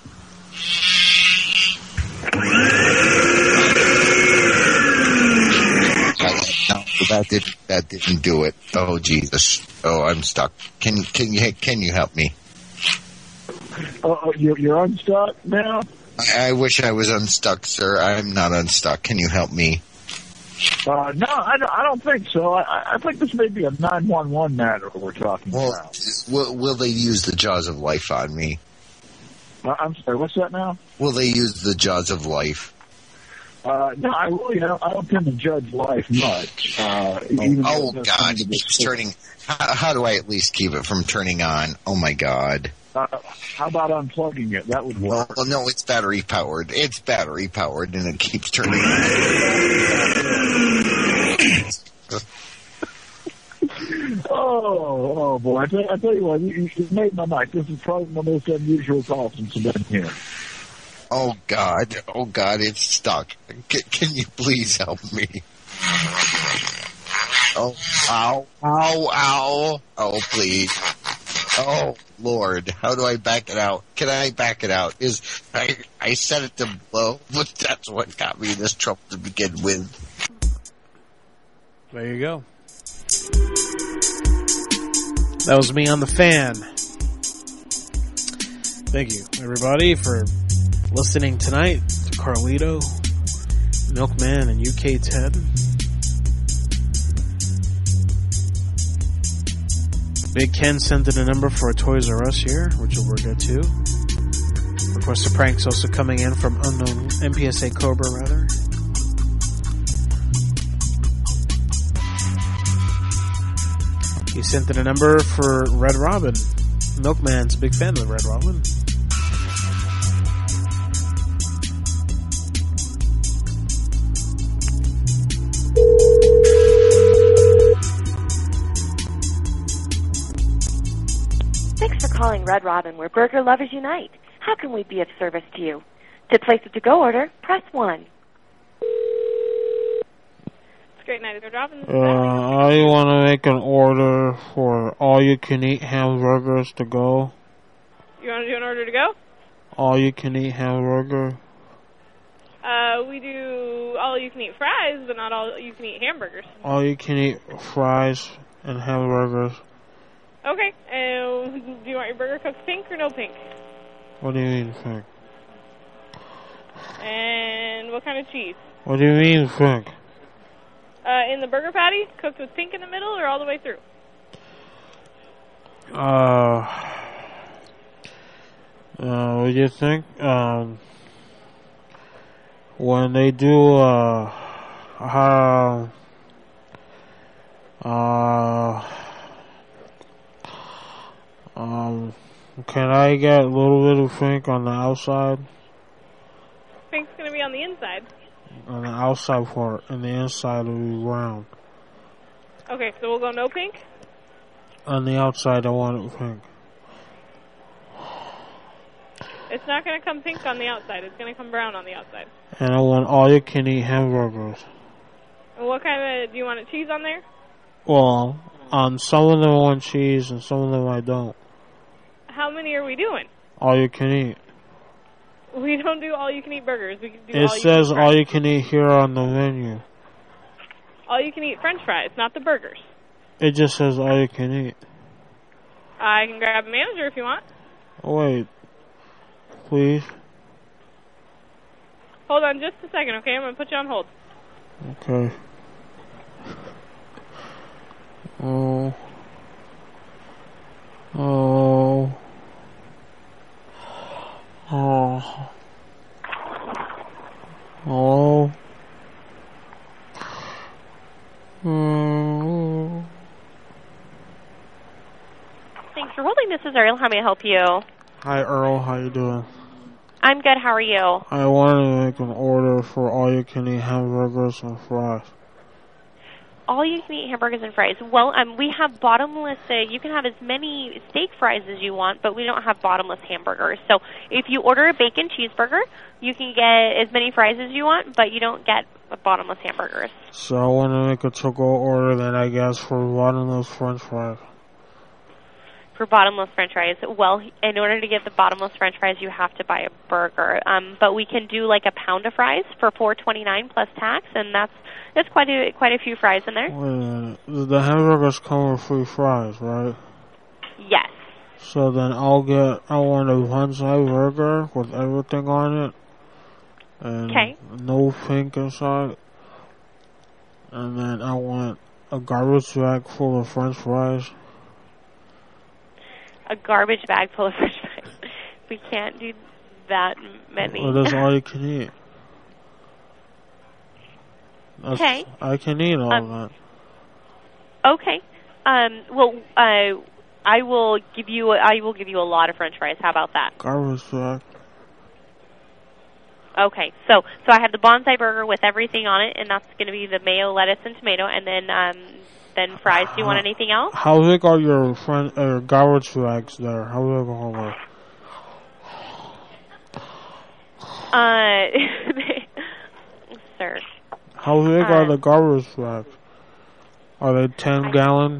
No, that didn't that didn't do it. Oh Jesus! Oh, I'm stuck. Can can you can you help me? Oh, you're you're unstuck now. I, I wish I was unstuck, sir. I'm not unstuck. Can you help me? Uh, no, I don't, I don't think so. I, I think this may be a nine one one matter we're talking well, about. Will, will they use the jaws of life on me? Uh, I'm sorry, what's that now? Will they use the jaws of life? Uh, no, I really don't, I don't tend to judge life much. Uh, oh, oh God, it keeps turning. How, how do I at least keep it from turning on? Oh, my God. Uh, how about unplugging it? That would work. Well, no, it's battery powered. It's battery powered, and it keeps turning on. oh, oh boy! I tell, I tell you what, you, you made my night. This is probably the most unusual call since I've been here. Oh God! Oh God! It's stuck. C- can you please help me? Oh! Ow! Ow! Ow! Oh, please! Oh Lord, how do I back it out? Can I back it out? Is I I set it to blow, but that's what got me in this trouble to begin with. There you go. That was me on the fan. Thank you, everybody, for listening tonight to Carlito, Milkman, and U K Ted. Big Ken sent in a number for a Toys R Us here, which we'll get to. Request of pranks also coming in from unknown M P S A Cobra, rather. He sent in a number for Red Robin. Milkman's a big fan of Red Robin. Thanks for calling Red Robin, where burger lovers unite. How can we be of service to you? To place a to-go order, press one. It's great night at Red Robin. Uh, I want to make an order for all-you-can-eat hamburgers to go. You want to do an order to go? All-you-can-eat hamburger. Uh, we do all-you-can-eat fries, but not all-you-can-eat hamburgers. All-you-can-eat fries and hamburgers. Okay, and do you want your burger cooked pink or no pink? What do you mean, pink? And what kind of cheese? What do you mean, pink? Uh, in the burger patty, cooked with pink in the middle or all the way through? Uh, uh, what do you think? Um, when they do, uh, how, uh, Um, can I get a little bit of pink on the outside? Pink's gonna be on the inside. On the outside part, and the inside will be brown. Okay, so we'll go no pink? On the outside, I want it pink. It's not going to come pink on the outside. It's going to come brown on the outside. And I want all you can eat hamburgers. What kind of, do you want a cheese on there? Well, on some of them I want cheese and some of them I don't. How many are we doing? All you can eat. We don't do all you can eat burgers. We do It all says you can eat all fries. you can eat here on the menu. All you can eat French fries, not the burgers. It just says all you can eat. I can grab a manager if you want. Wait. Please. Hold on just a second, okay? I'm going to put you on hold. Okay. Oh. Oh. Oh. Oh. Oh. Thanks for holding. This is Ariel. How may I help you? Hi Earl, how you doing? I'm good. How are you? I wanted to make an order for all you can eat hamburgers and fries. All you can eat hamburgers and fries. Well, um, we have bottomless. Uh, you can have as many steak fries as you want, but we don't have bottomless hamburgers. So if you order a bacon cheeseburger, you can get as many fries as you want, but you don't get bottomless hamburgers. So I want to make a to-go order then I guess for bottomless french fries. For bottomless french fries, well, in order to get the bottomless french fries, you have to buy a burger. Um, but we can do like a pound of fries for four twenty-nine plus tax, and that's that's quite a quite a few fries in there. Wait a minute. The hamburgers come with free fries, right? Yes. So then I'll get, I want a one-side burger with everything on it. And Okay. no pink inside. And then I want a garbage bag full of french fries. A garbage bag full of french fries. We can't do that many. Well, that's all you can eat. That's, Okay. I can eat all Um, that. Okay. Um, well, uh, I will give you I will give you a lot of french fries. How about that? Garbage bag. Okay, so so I have the bonsai burger with everything on it, and that's going to be the mayo, lettuce, and tomato, and then um, then fries. Do you want anything else? How big are your friend, uh, garbage bags there? How big are they? Uh, sir. How big Uh, are the garbage bags? Are they ten gallon?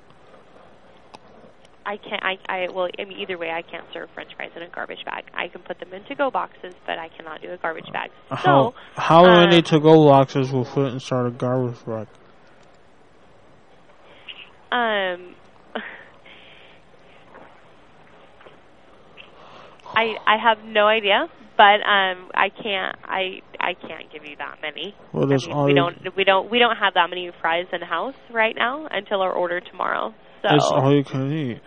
I can't. I, I well. I mean, either way, I can't serve French fries in a garbage bag. I can put them in to-go boxes, but I cannot do a garbage bag. How So, how uh, many to-go boxes will fit inside a garbage bag? um, I I have no idea, but um, I can't. I I can't give you that many. Well, I that's mean, all we you- don't. We don't. We don't have that many fries in house right now until our order tomorrow. So. It's all you can eat.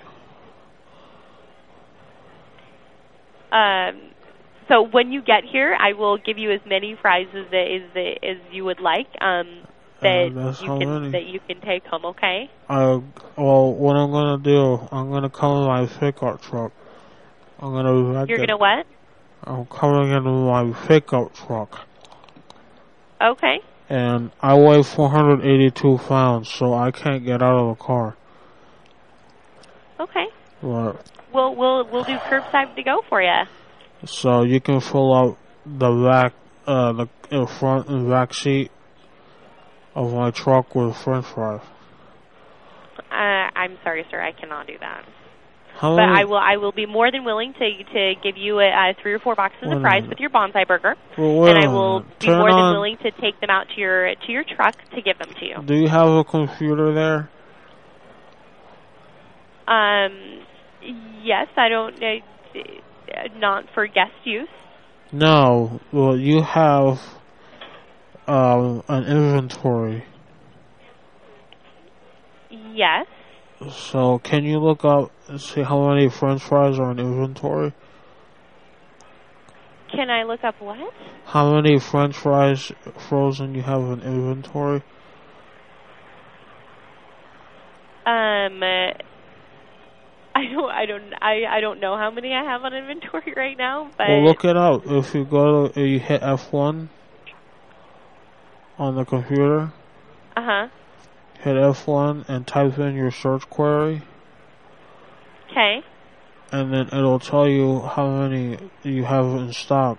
Um, so when you get here, I will give you as many fries as as, as you would like. Um, that Uh, that's you how can many. that you can take home. Okay. I well, what I'm gonna do? I'm gonna come in my pickup truck. I'm gonna. wreck You're it. gonna what? I'm coming in my pickup truck, Okay. and I weigh four hundred eighty-two pounds, so I can't get out of the car. Okay. Right. We'll we'll we'll do curbside to go for you. So you can fill out the back, uh, the uh, front and back seat of my truck with French fries. Uh, I'm sorry, sir. I cannot do that. How But many- I will I will be more than willing to to give you uh, uh, three or four boxes Wait a of fries minute. with your bonsai burger, Well, wait and a I will minute. be Turn more on- than willing to take them out to your to your truck to give them to you. Do you have a computer there? Um, yes, I don't. Uh, uh, not for guest use. No. Well, you have um, an inventory. Yes. So can you look up and see how many French fries are in inventory? Can I look up what? How many French fries frozen you have in inventory? Um, uh, I don't. I don't. I, I don't know how many I have on inventory right now, but Well, look it up. If you go to, you hit F one on the computer, uh huh. hit F one and type in your search query, Okay. and then it'll tell you how many you have in stock.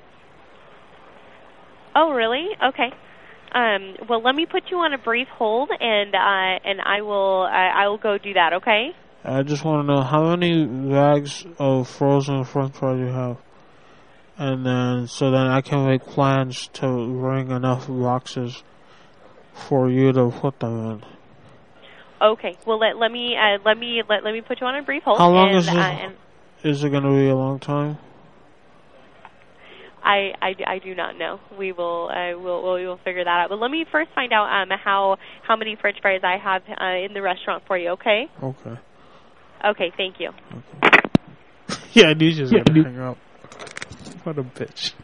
Oh, really? Okay. Um, well, let me put you on a brief hold, and uh, and I will I, I will go do that. Okay. I just want to know how many bags of frozen French fries you have, and then so then I can make plans to bring enough boxes for you to put them in. Okay. Well, let let me uh, let me let, let me put you on a brief hold. How long and, is this? Uh, and Is it going to be a long time? I, I, I do not know. We will uh, we'll, we will figure that out. But let me first find out um, how how many French fries I have uh, in the restaurant for you. Okay. Okay. Okay. Thank you. Yeah, I knew she was going to hang up. What a bitch.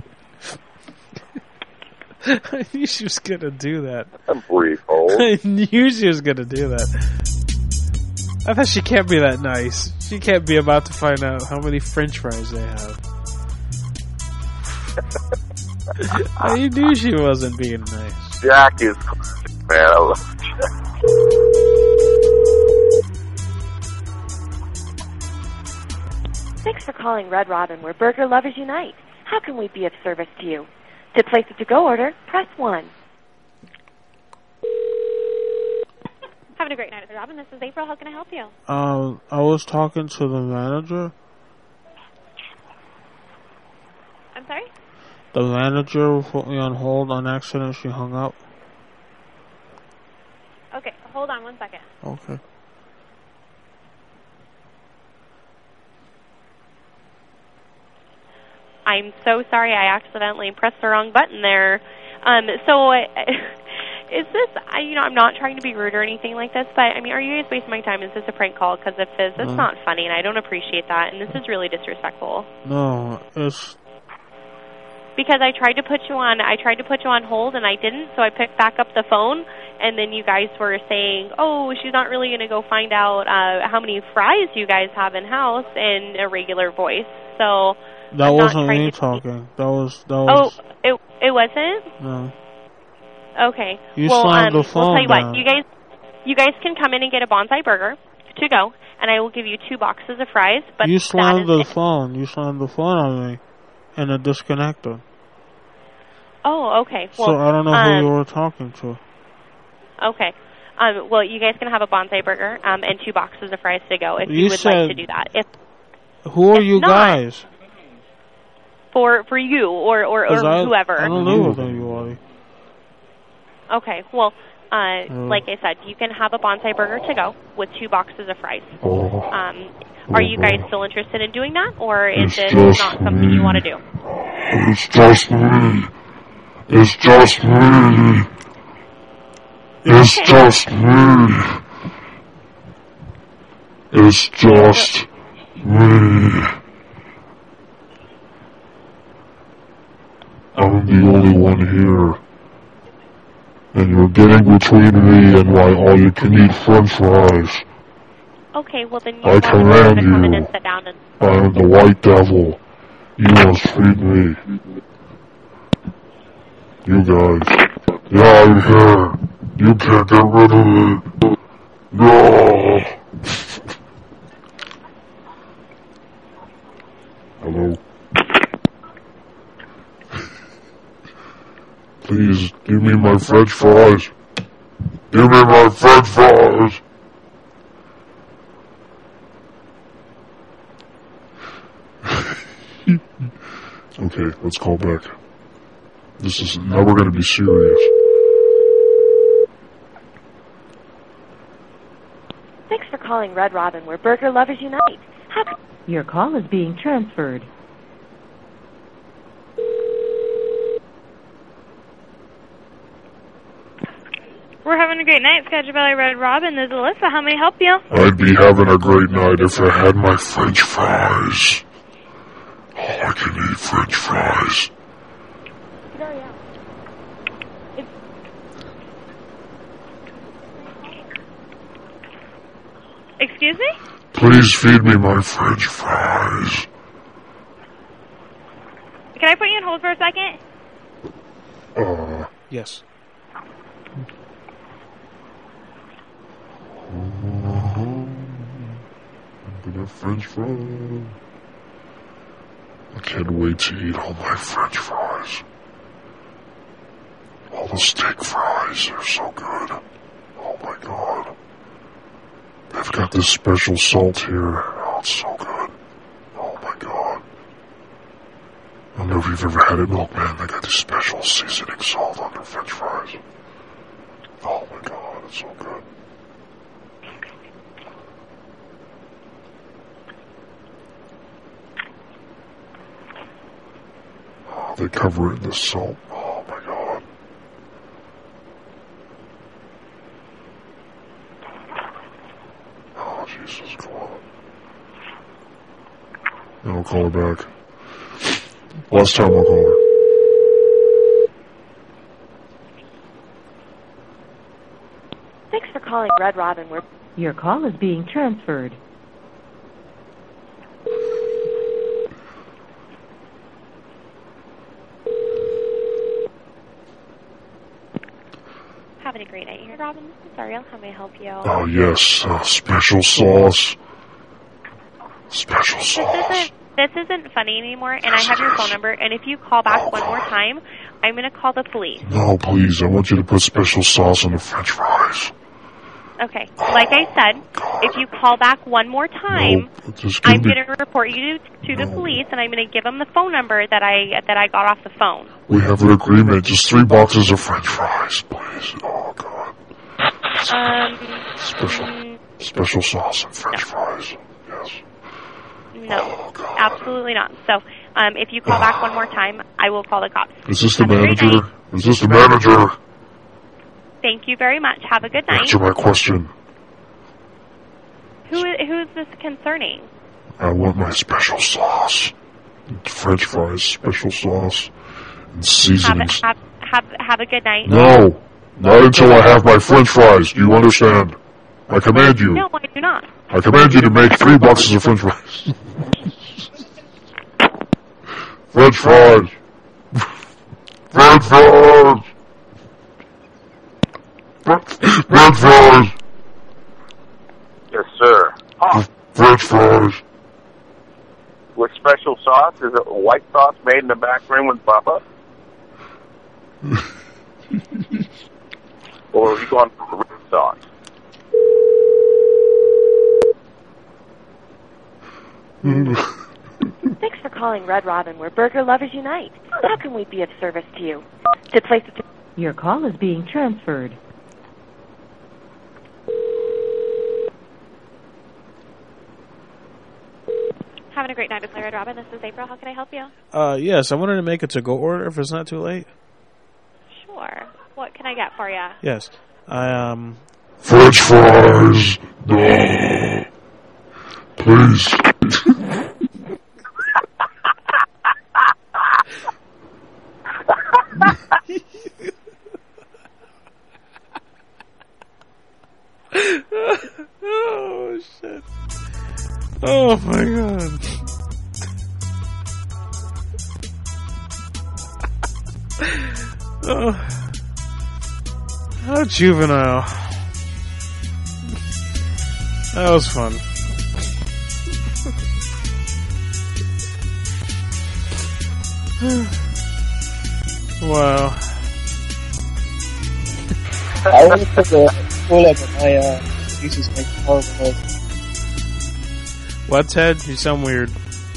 I knew she was going to do that. A brief hold. I knew she was going to do that. I thought she can't be that nice. She can't be about to find out how many French fries they have. I knew she wasn't being nice. Jack is man. I love Jack. Thanks for calling Red Robin, where burger lovers unite. How can we be of service to you? To place a to-go order, press one. Having a great night at the Robin. This is April. How can I help you? Um, I was talking to the manager. I'm sorry? The manager put me on hold on accident. She hung up. Okay, hold on one second. Okay. I'm so sorry. I accidentally pressed the wrong button there. Um, so, uh, is this, I, you know, I'm not trying to be rude or anything like this, but, I mean, are you guys wasting my time? Is this a prank call? Because if this, it's No. not funny, and I don't appreciate that, and this is really disrespectful. No, it's Because I tried to put you on, I tried to put you on hold, and I didn't, so I picked back up the phone, and then you guys were saying, oh, she's not really going to go find out uh, how many fries you guys have in-house in a regular voice, so... that I'm not wasn't trying me to- talking. That was that was. Oh, it it wasn't? No. Okay. You well, slammed um, the we'll tell phone you down. what, you guys, you guys can come in and get a bonsai burger to go, and I will give you two boxes of fries. But you that slammed is the it. phone. You slammed the phone on me, and it disconnected. Oh, okay. Well, so I don't know um, who you were talking to. Okay. Um, well, you guys can have a bonsai burger um, and two boxes of fries to go if you, You would said- like to do that. If Who are if you not, guys? for for you or or, 'Cause or I, whoever. I don't know what you are. Okay. Well, uh, Mm. like I said, you can have a bonsai burger to go with two boxes of fries. Oh. Um, are you guys still interested in doing that, or is It's this just not something you want to do? It's just me. It's just me. It's just me. It's just me. I'm the only one here. And you're getting between me and my all-you-can-eat french fries. Okay, well then you I want to command come in you. and sit down and... I am the white devil. You must feed me. You guys. Yeah, I'm here. You can't get rid of me. No. Hello. Please, give me my french fries. Give me my french fries. Okay, let's call back. This is, now we're gonna be serious. Thanks for calling Red Robin, where burger lovers unite. How can... Your call is being transferred. We're having a great night, Sketch Valley Red Robin. This is Alyssa. How may I help you? I'd be having a great night if I had my french fries. Oh, I can eat french fries. Excuse me? Please feed me my french fries. Can I put you on hold for a second? Uh, Yes. I'm gonna french fries. I can't wait to eat all my French fries. All the steak fries are so good. Oh my god. They've got this special salt here. Oh, it's so good. Oh my god. I don't know if you've ever had it, Milkman. They got this special seasoning salt on their French fries. Oh my god, it's so good. Oh, they cover it in the salt. Oh my god. Oh Jesus, come on. Then I'll call her back. Last time I'll call her. Thanks for calling Red Robin. We're Your call is being transferred. Having a great night here, Robin. This is Ariel. How may I help you? Oh yes, uh, special sauce. Special sauce. This isn't, this isn't funny anymore, and I have your phone number, and if you call back one more time, I'm going to call the police. No, please, I want you to put special sauce on the French fries. Okay. Like I said, if you call back one more time, No, just give I'm me- going to report you to the police, and I'm going to give them the phone number that I that I got off the phone. We have an agreement, just three boxes of French fries, please. Oh god. Um, Special, special sauce and French fries. Yes. no, absolutely not. So, um, if you call back one more time, I will call the cops. Is this the Have a great manager? night. Is this the manager? Thank you very much. Have a good night. Answer my question. Who i- who is this concerning? I want my special sauce. French fries, special sauce, and Have a, seasonings. have have have a good night. No, not until I have my French fries. Do you understand? I command you. No, I do not. I command you to make three boxes of French fries. French fries. French fries. French fries. Yes, sir. French fries. With special sauce? Is it white sauce made in the back room with Bubba? Or are you going for red sauce? Thanks for calling Red Robin, where burger lovers unite. How can we be of service to you? To place a... Your call is being transferred. Having a great night with Red Robin. This is April. How can I help you? Uh, yes, I wanted to make a to-go order if it's not too late. Sure. What can I get for you? Yes. I, um... French fries. No. Please. Oh, shit. Oh, my God. Oh. How juvenile. That was fun. Wow. I want to put the call up on my uh, users make horrible noise. What, Ted? You sound weird.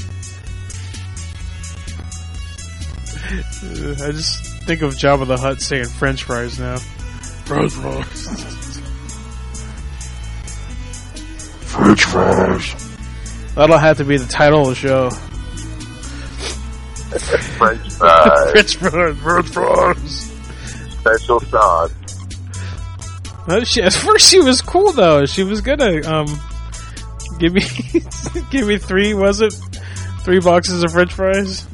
I just think of Jabba the Hutt saying French fries now. French fries. French fries. That'll have to be the title of the show. French fries. French fries. French fries. Special sauce. Well, she, at first she was cool though. She was gonna um give me give me three. Was it three boxes of French fries?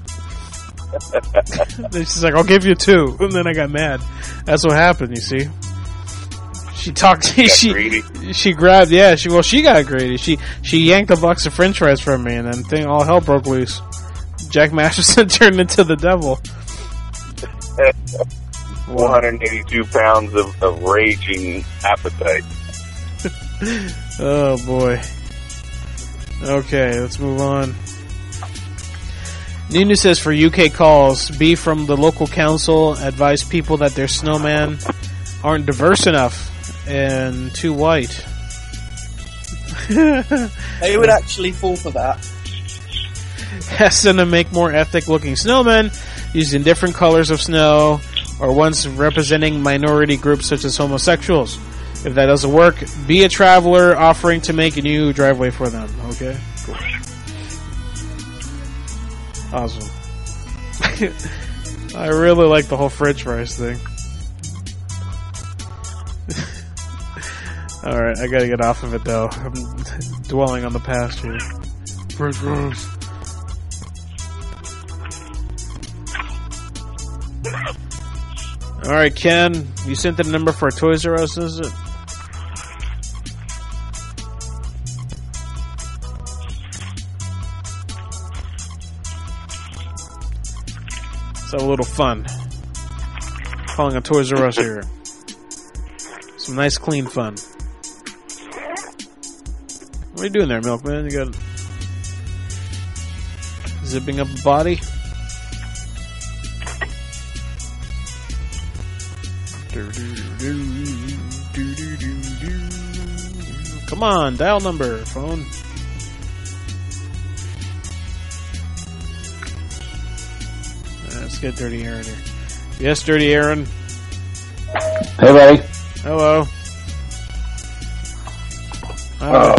Then she's like, "I'll give you two," and then I got mad. That's what happened. You see, she talked. She greedy. she grabbed. Yeah, she well she got greedy. She she yanked a box of French fries from me, and then thing all hell broke loose. Jack Masterson turned into the devil. one hundred eighty-two pounds of, of raging appetite. Oh boy. Okay, let's move on. Nunu says for U K calls, be from the local council, advise people that their snowman aren't diverse enough and too white. They would actually fall for that. Ask them to make more ethnic-looking snowmen using different colors of snow or ones representing minority groups such as homosexuals. If that doesn't work, be a traveler offering to make a new driveway for them. Okay? Cool. Awesome. I really like the whole french fries thing. Alright, I gotta get off of it though. I'm dwelling on the past here. French fries. Alright, Ken, you sent the number for Toys R Us, is it? Let's have a little fun. Calling a Toys R Us here. Some nice, clean fun. What are you doing there, Milkman? You got zipping up a body? Come on, dial number, phone. Let's get Dirty Aaron here. Yes, Dirty Aaron. Hey, buddy. Hello. Hi. Uh,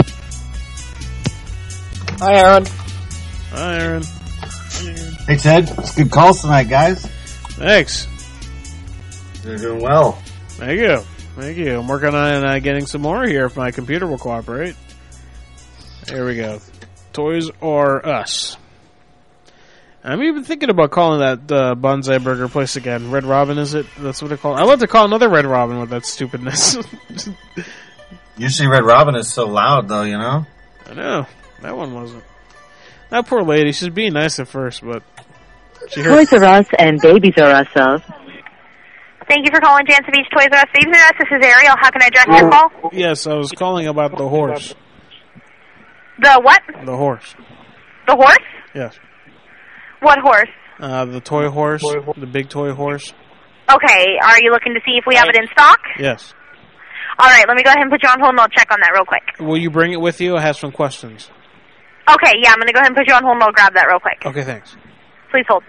Hi, Aaron. Hi, Aaron. Hey, Ted. It's good calls tonight, guys. Thanks. You're doing well. Thank you. Thank you. I'm working on uh, getting some more here if my computer will cooperate. Here we go. Toys R Us. I'm even thinking about calling that uh, Bonsai Burger place again. Red Robin, is it? That's what they call it. I love to call another Red Robin with that stupidness. Usually Red Robin is so loud, though, you know? I know. That one wasn't. That poor lady. She's being nice at first, but she heard... Toys R Us and Babies R Us of. Thank you for calling Jansen Beach Toys R Us. Babies R Us, this is Ariel. How can I address your call? Yes, I was calling about the horse. The what? The horse. The horse? Yes. What horse? Uh, the toy horse. The big toy horse. Okay, are you looking to see if we have it in stock? Yes. All right, let me go ahead and put you on hold and I'll check on that real quick. Will you bring it with you? I have some questions. Okay, yeah, I'm going to go ahead and put you on hold and I'll grab that real quick. Okay, thanks. Please hold.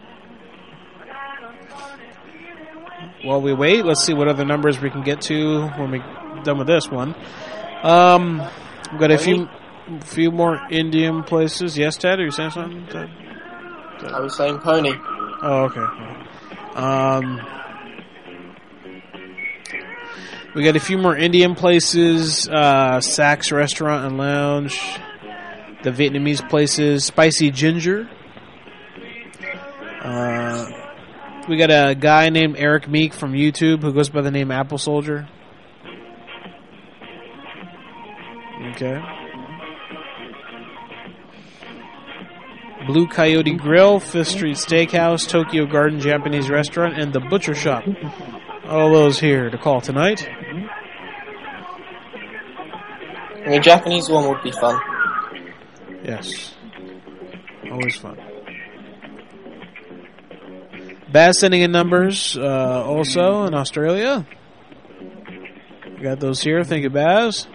While we wait, let's see what other numbers we can get to when we're done with this one. Um, we've got a few few more Indian places. Yes, Ted? Are you saying something, Ted? Ted? I was saying pony. Oh, okay. Um, we got a few more Indian places. Uh, Saks Restaurant and Lounge. The Vietnamese places. Spicy Ginger. Uh... We got a guy named Eric Meek from YouTube who goes by the name Apple Soldier. Okay. Blue Coyote Grill, Fifth Street Steakhouse, Tokyo Garden Japanese Restaurant, and The Butcher Shop. All those here to call tonight. The Japanese one would be fun. Yes. Always fun. Baz sending in numbers uh, also in Australia. We got those here. Thank you, Baz.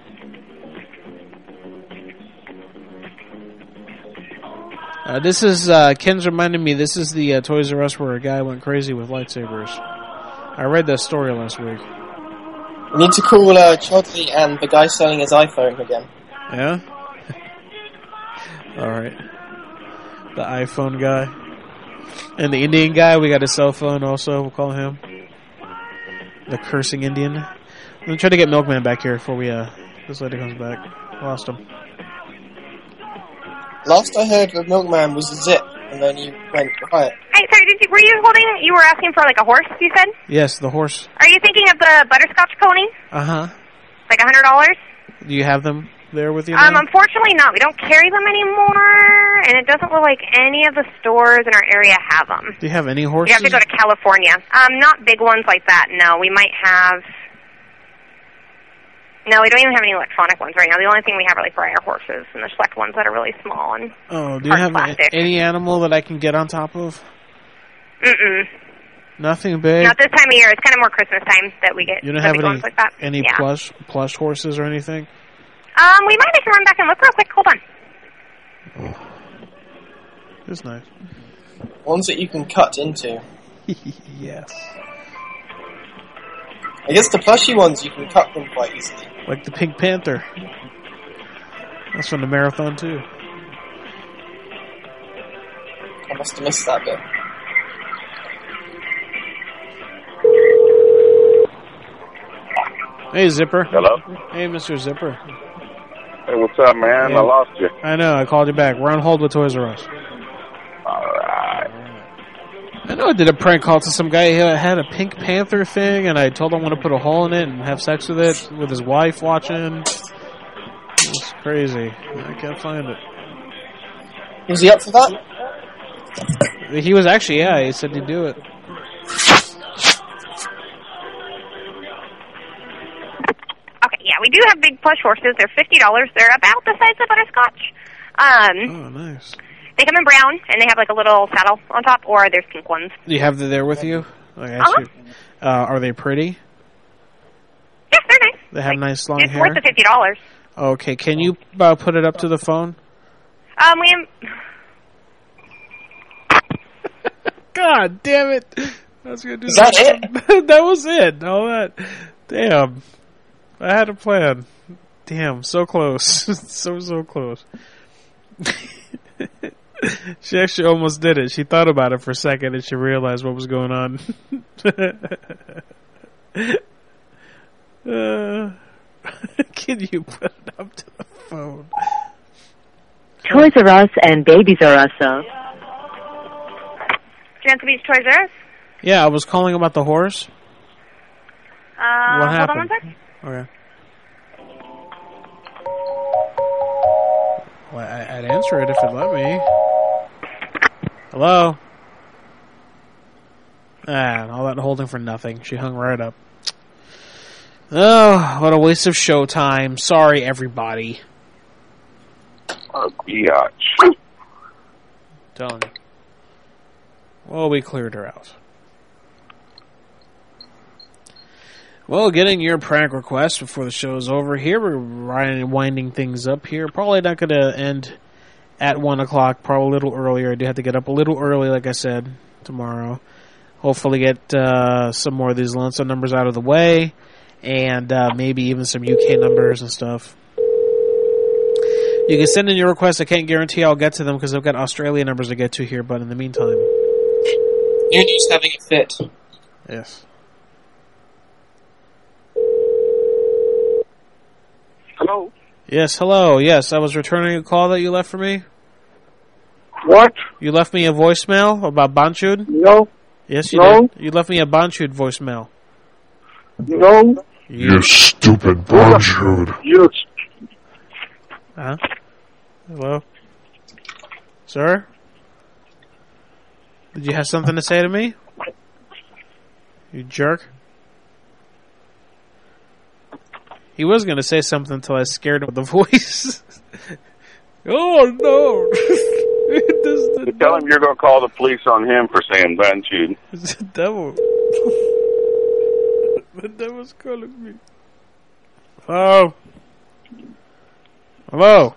Uh, this is, uh, Ken's reminding me, this is the uh, Toys R Us where a guy went crazy with lightsabers. I read that story last week. We need to call uh, Chaudhry and the guy selling his iPhone again. Yeah? Alright. The iPhone guy. And the Indian guy, we got a cell phone also, we'll call him. The cursing Indian. I'm going to try to get Milkman back here before we, uh, this lady comes back. Lost him. Last I heard of Milkman was a zip, and then you went quiet. Hey, sorry, did you, were you holding it? You were asking for like a horse, you said? Yes, the horse. Are you thinking of the butterscotch pony? Uh-huh. Like a hundred dollars? Do you have them there with you Um, now? unfortunately not. We don't carry them anymore, and it doesn't look like any of the stores in our area have them. Do you have any horses? You have to go to California. Um, not big ones like that, no. We might have... No, we don't even have any electronic ones right now. The only thing we have are like for our horses, and the select ones that are really small and Oh, do you hard have plastic. any animal that I can get on top of? Mm-mm. Nothing big? Not this time of year. It's kind of more Christmas time that we get You don't the have big any, ones like that. any yeah. plush plush horses or anything? Um, we might have to run back and look real quick. Hold on. It's nice. Ones that you can cut into. Yes. I guess the plushy ones, you can cut them quite easily. Like the Pink Panther. That's from the marathon, too. I must have missed that bit. Hey, Zipper. Hello? Hey, Mister Zipper. Hey, what's up, man? Hey. I lost you. I know, I called you back. We're on hold with Toys R Us. Alright. I know I did a prank call to some guy who had a Pink Panther thing, and I told him I'm going to put a hole in it and have sex with it with his wife watching. It's crazy. I can't find it. Was he up for that? He was actually, yeah, he said he'd do it. Okay, yeah, we do have big plush horses. They're fifty dollars. They're about the size of butterscotch. Um, oh, nice. They come in brown, and they have like a little saddle on top, or there's pink ones. Do you have them there with you? Like, Uh-huh. actually, uh, are they pretty? Yes, they're nice. They have nice long It's hair? worth the fifty dollars. Okay, can you uh, put it up to the phone? Um, we have... God damn it! I was gonna do Is that it? That was it. All that. Damn. I had a plan. Damn, so close. so, so close. She actually almost did it. She thought about it for a second and she realized what was going on. uh, can you put it up to the phone? Toys R Us and Babies R Us of. Jansen Beach Toys R Us? Yeah, I was calling about the horse. Uh, What hold happened? on one sec. Okay. Well, I, I'd answer it if it let me. Hello? Ah, all that holding for nothing. She hung right up. Oh, what a waste of show time. Sorry, everybody. Oh, biatch. Telling you. Well, we cleared her out. Well, getting your prank request before the show is over here. We're winding things up here. Probably not going to end at one o'clock. Probably a little earlier. I do have to get up a little early, like I said, tomorrow. Hopefully get uh, some more of these lonesome numbers out of the way. And uh, maybe even some U K numbers and stuff. You can send in your requests. I can't guarantee I'll get to them because I've got Australia numbers to get to here. But in the meantime... You're just having a fit. Yes. Hello? Yes, hello. Yes, I was returning a call that you left for me. What? You left me a voicemail about Banchud? No. Yes, you No. did. You left me a Banchud voicemail. No. You stupid Banchud. You... Huh? Hello? Sir? Did you have something to say to me? You jerk. He was going to say something until I scared him with the voice. Oh, no. Tell him you're going to call the police on him for saying Banchud. It's the devil. The devil's calling me. Hello? Hello?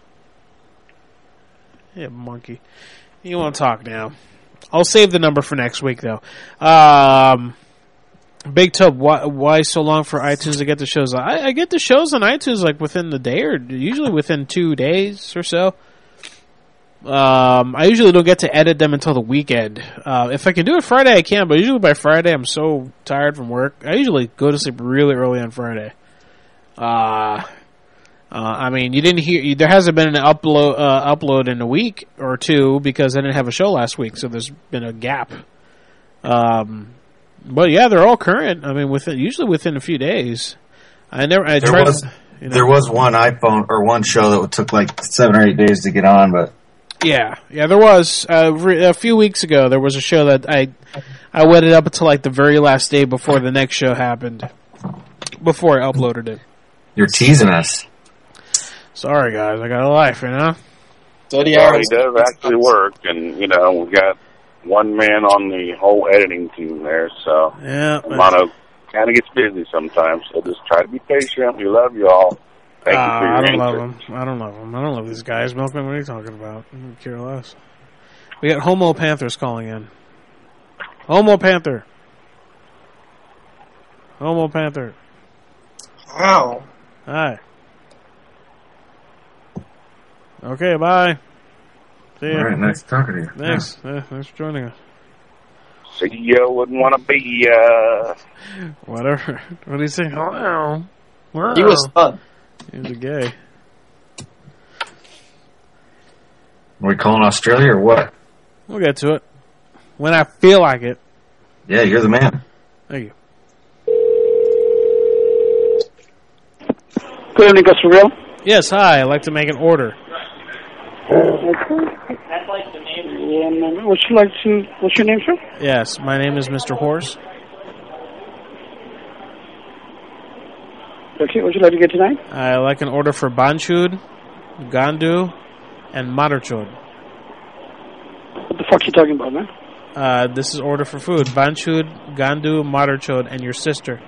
Yeah, monkey. You want to talk now. I'll save the number for next week, though. Um, Big Tub, why, why so long for iTunes to get the shows? I, I get the shows on iTunes like within the day, or usually within two days or so. Um, I usually don't get to edit them until the weekend. Uh, if I can do it Friday, I can, but usually by Friday, I'm so tired from work. I usually go to sleep really early on Friday. Uh, uh, I mean, you didn't hear, there hasn't been an upload, uh, upload in a week or two because I didn't have a show last week, so there's been a gap. Um, but yeah, they're all current. I mean, within, usually within a few days. I never, I There tried, was you know. there was one iPhone or one show that took like seven or eight days to get on, but Yeah, yeah, there was uh, re- a few weeks ago. There was a show that I I waited up until like the very last day before the next show happened, before I uploaded it. You're teasing us. Sorry, guys. I got a life, you know? Dirty Well, hours. he does actually work, and, you know, we got one man on the whole editing team there, so Yeah. Mono kind of gets busy sometimes, so just try to be patient. We love you all. Thank Uh, you for your I don't love answer. them. I don't love them. I don't love these guys. Milkman, what are you talking about? I don't care less. We got Homo Panthers calling in. Homo Panther. Homo Panther. Ow. Hi. Okay, bye. See ya. All right, nice talking to you. Thanks. Yeah, thanks for joining us. See ya, wouldn't want to be ya. Whatever. What do you say? Wow. Wow. He was fun. He was a gay. Are we calling Australia or what? We'll get to it. When I feel like it. Yeah, you're the man. Thank you. Good evening, Customer Grill. Yes, hi. I'd like to make an order. That's like the name. Um, would you like to? What's your name, sir? Yes, my name is Mister Horse. Okay, what would you like to get tonight? I like an order for Banchud, Gandu, and Madarchud. What the fuck are you talking about, man? Uh, this is order for food. Banchud, Gandu, Madarchud, and your sister.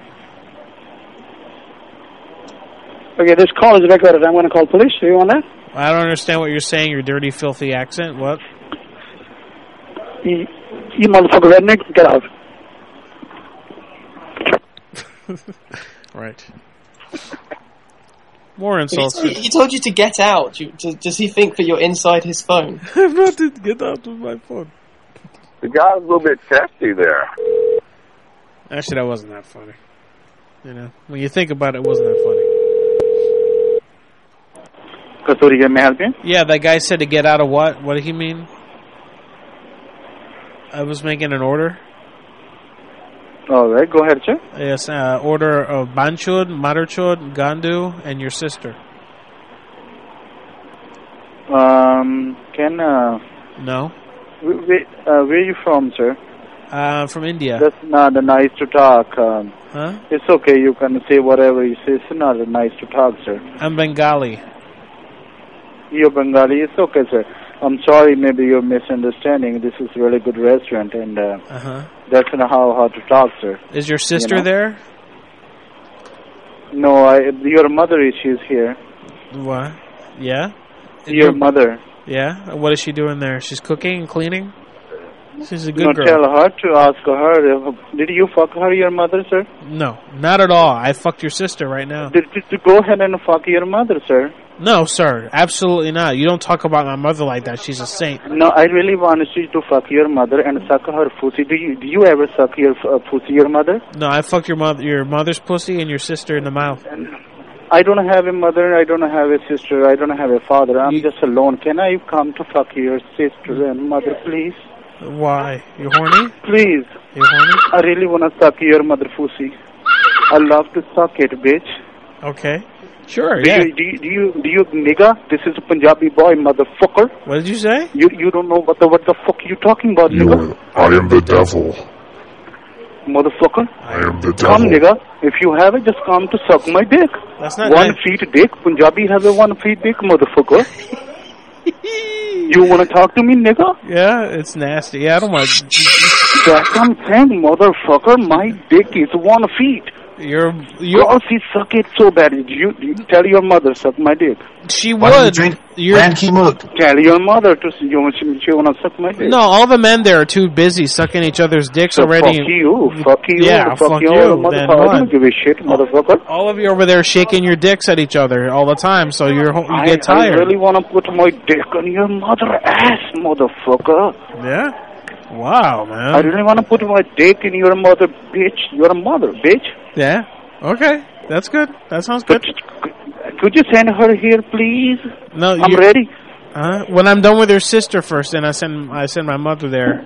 Okay, this call is recorded. I'm going to call police. Do you want that? I don't understand what you're saying, your dirty, filthy accent. What? You, you motherfucker redneck, get out. Right. More He, insults. he he told you to get out. You, does, does he think that you're inside his phone? I'm not to get out of my phone. The guy's a little bit testy there. Actually, that wasn't that funny. You know, when you think about it, it wasn't that funny. Kasturi, may I help you? Yeah, that guy said to get out of what? What did he mean? I was making an order. All right, go ahead, sir. Yes, uh, order of Banchud, Madarchud, Gandu, and your sister. Um, can, uh... No. Where, uh, where are you from, sir? Uh, from India. That's not nice to talk. Um, Huh? It's okay, you can say whatever you say. It's not nice to talk, sir. I'm Bengali. You're Bengali. It's okay, sir. I'm sorry, maybe you're misunderstanding. This is a really good restaurant, and uh, Uh-huh. that's not how, how to talk, sir. Is your sister You know? there? No, I, your mother is she's here. What? Yeah? Your mother. Yeah? What is she doing there? She's cooking and cleaning? She's a good No, girl. tell her to ask her. If, did you fuck her, your mother, sir? No, not at all. I fucked your sister right now. Did, did you go ahead and fuck your mother, sir? No, sir. Absolutely not. You don't talk about my mother like that. She's a saint. No, I really want you to fuck your mother and suck her pussy. Do you do you ever suck your uh, pussy, your mother? No, I fucked your mother, your mother's pussy and your sister in the mouth. I don't have a mother. I don't have a sister. I don't have a father. I'm just alone. Can I come to fuck your sister and mother, please? Why? You horny? Please. You horny? I really want to suck your mother pussy. I love to suck it, bitch. Okay. Sure, do yeah. You, do, you, do you, do you, nigga? This is a Punjabi boy, motherfucker. What did you say? You, you don't know what the, what the fuck you talking about, You, nigga? I am the devil. Motherfucker. I am the devil. Come, nigga. If you have it, just come to suck my dick. That's not one nice. feet dick. Punjabi have a one feet dick, motherfucker. You want to talk to me, nigga? Yeah, it's nasty. Yeah, I don't want. That's what I'm saying, motherfucker. My dick is one feet. You're you. Oh, she suck it so bad. You, you tell your mother suck my dick. She Why don't you would. drink You're- Ranky Mook? Tell your mother to you. She, she want to suck my dick. No, all the men there are too busy sucking each other's dicks So already. fuck you, fuck you, Yeah, fuck, fuck you, you, motherfucker. then I what? don't give a shit, motherfucker. All of you over there shaking your dicks at each other all the time, so you're you I, get tired. I really want to put my dick on your mother ass, motherfucker. Yeah. Wow, man. I really want to put my dick in your mother, bitch. You're a mother, bitch. Yeah. Okay. That's good. That sounds good. Could you send her here, please? No, I'm you- ready. Uh, when I'm done with your sister first, then I send I send my mother there.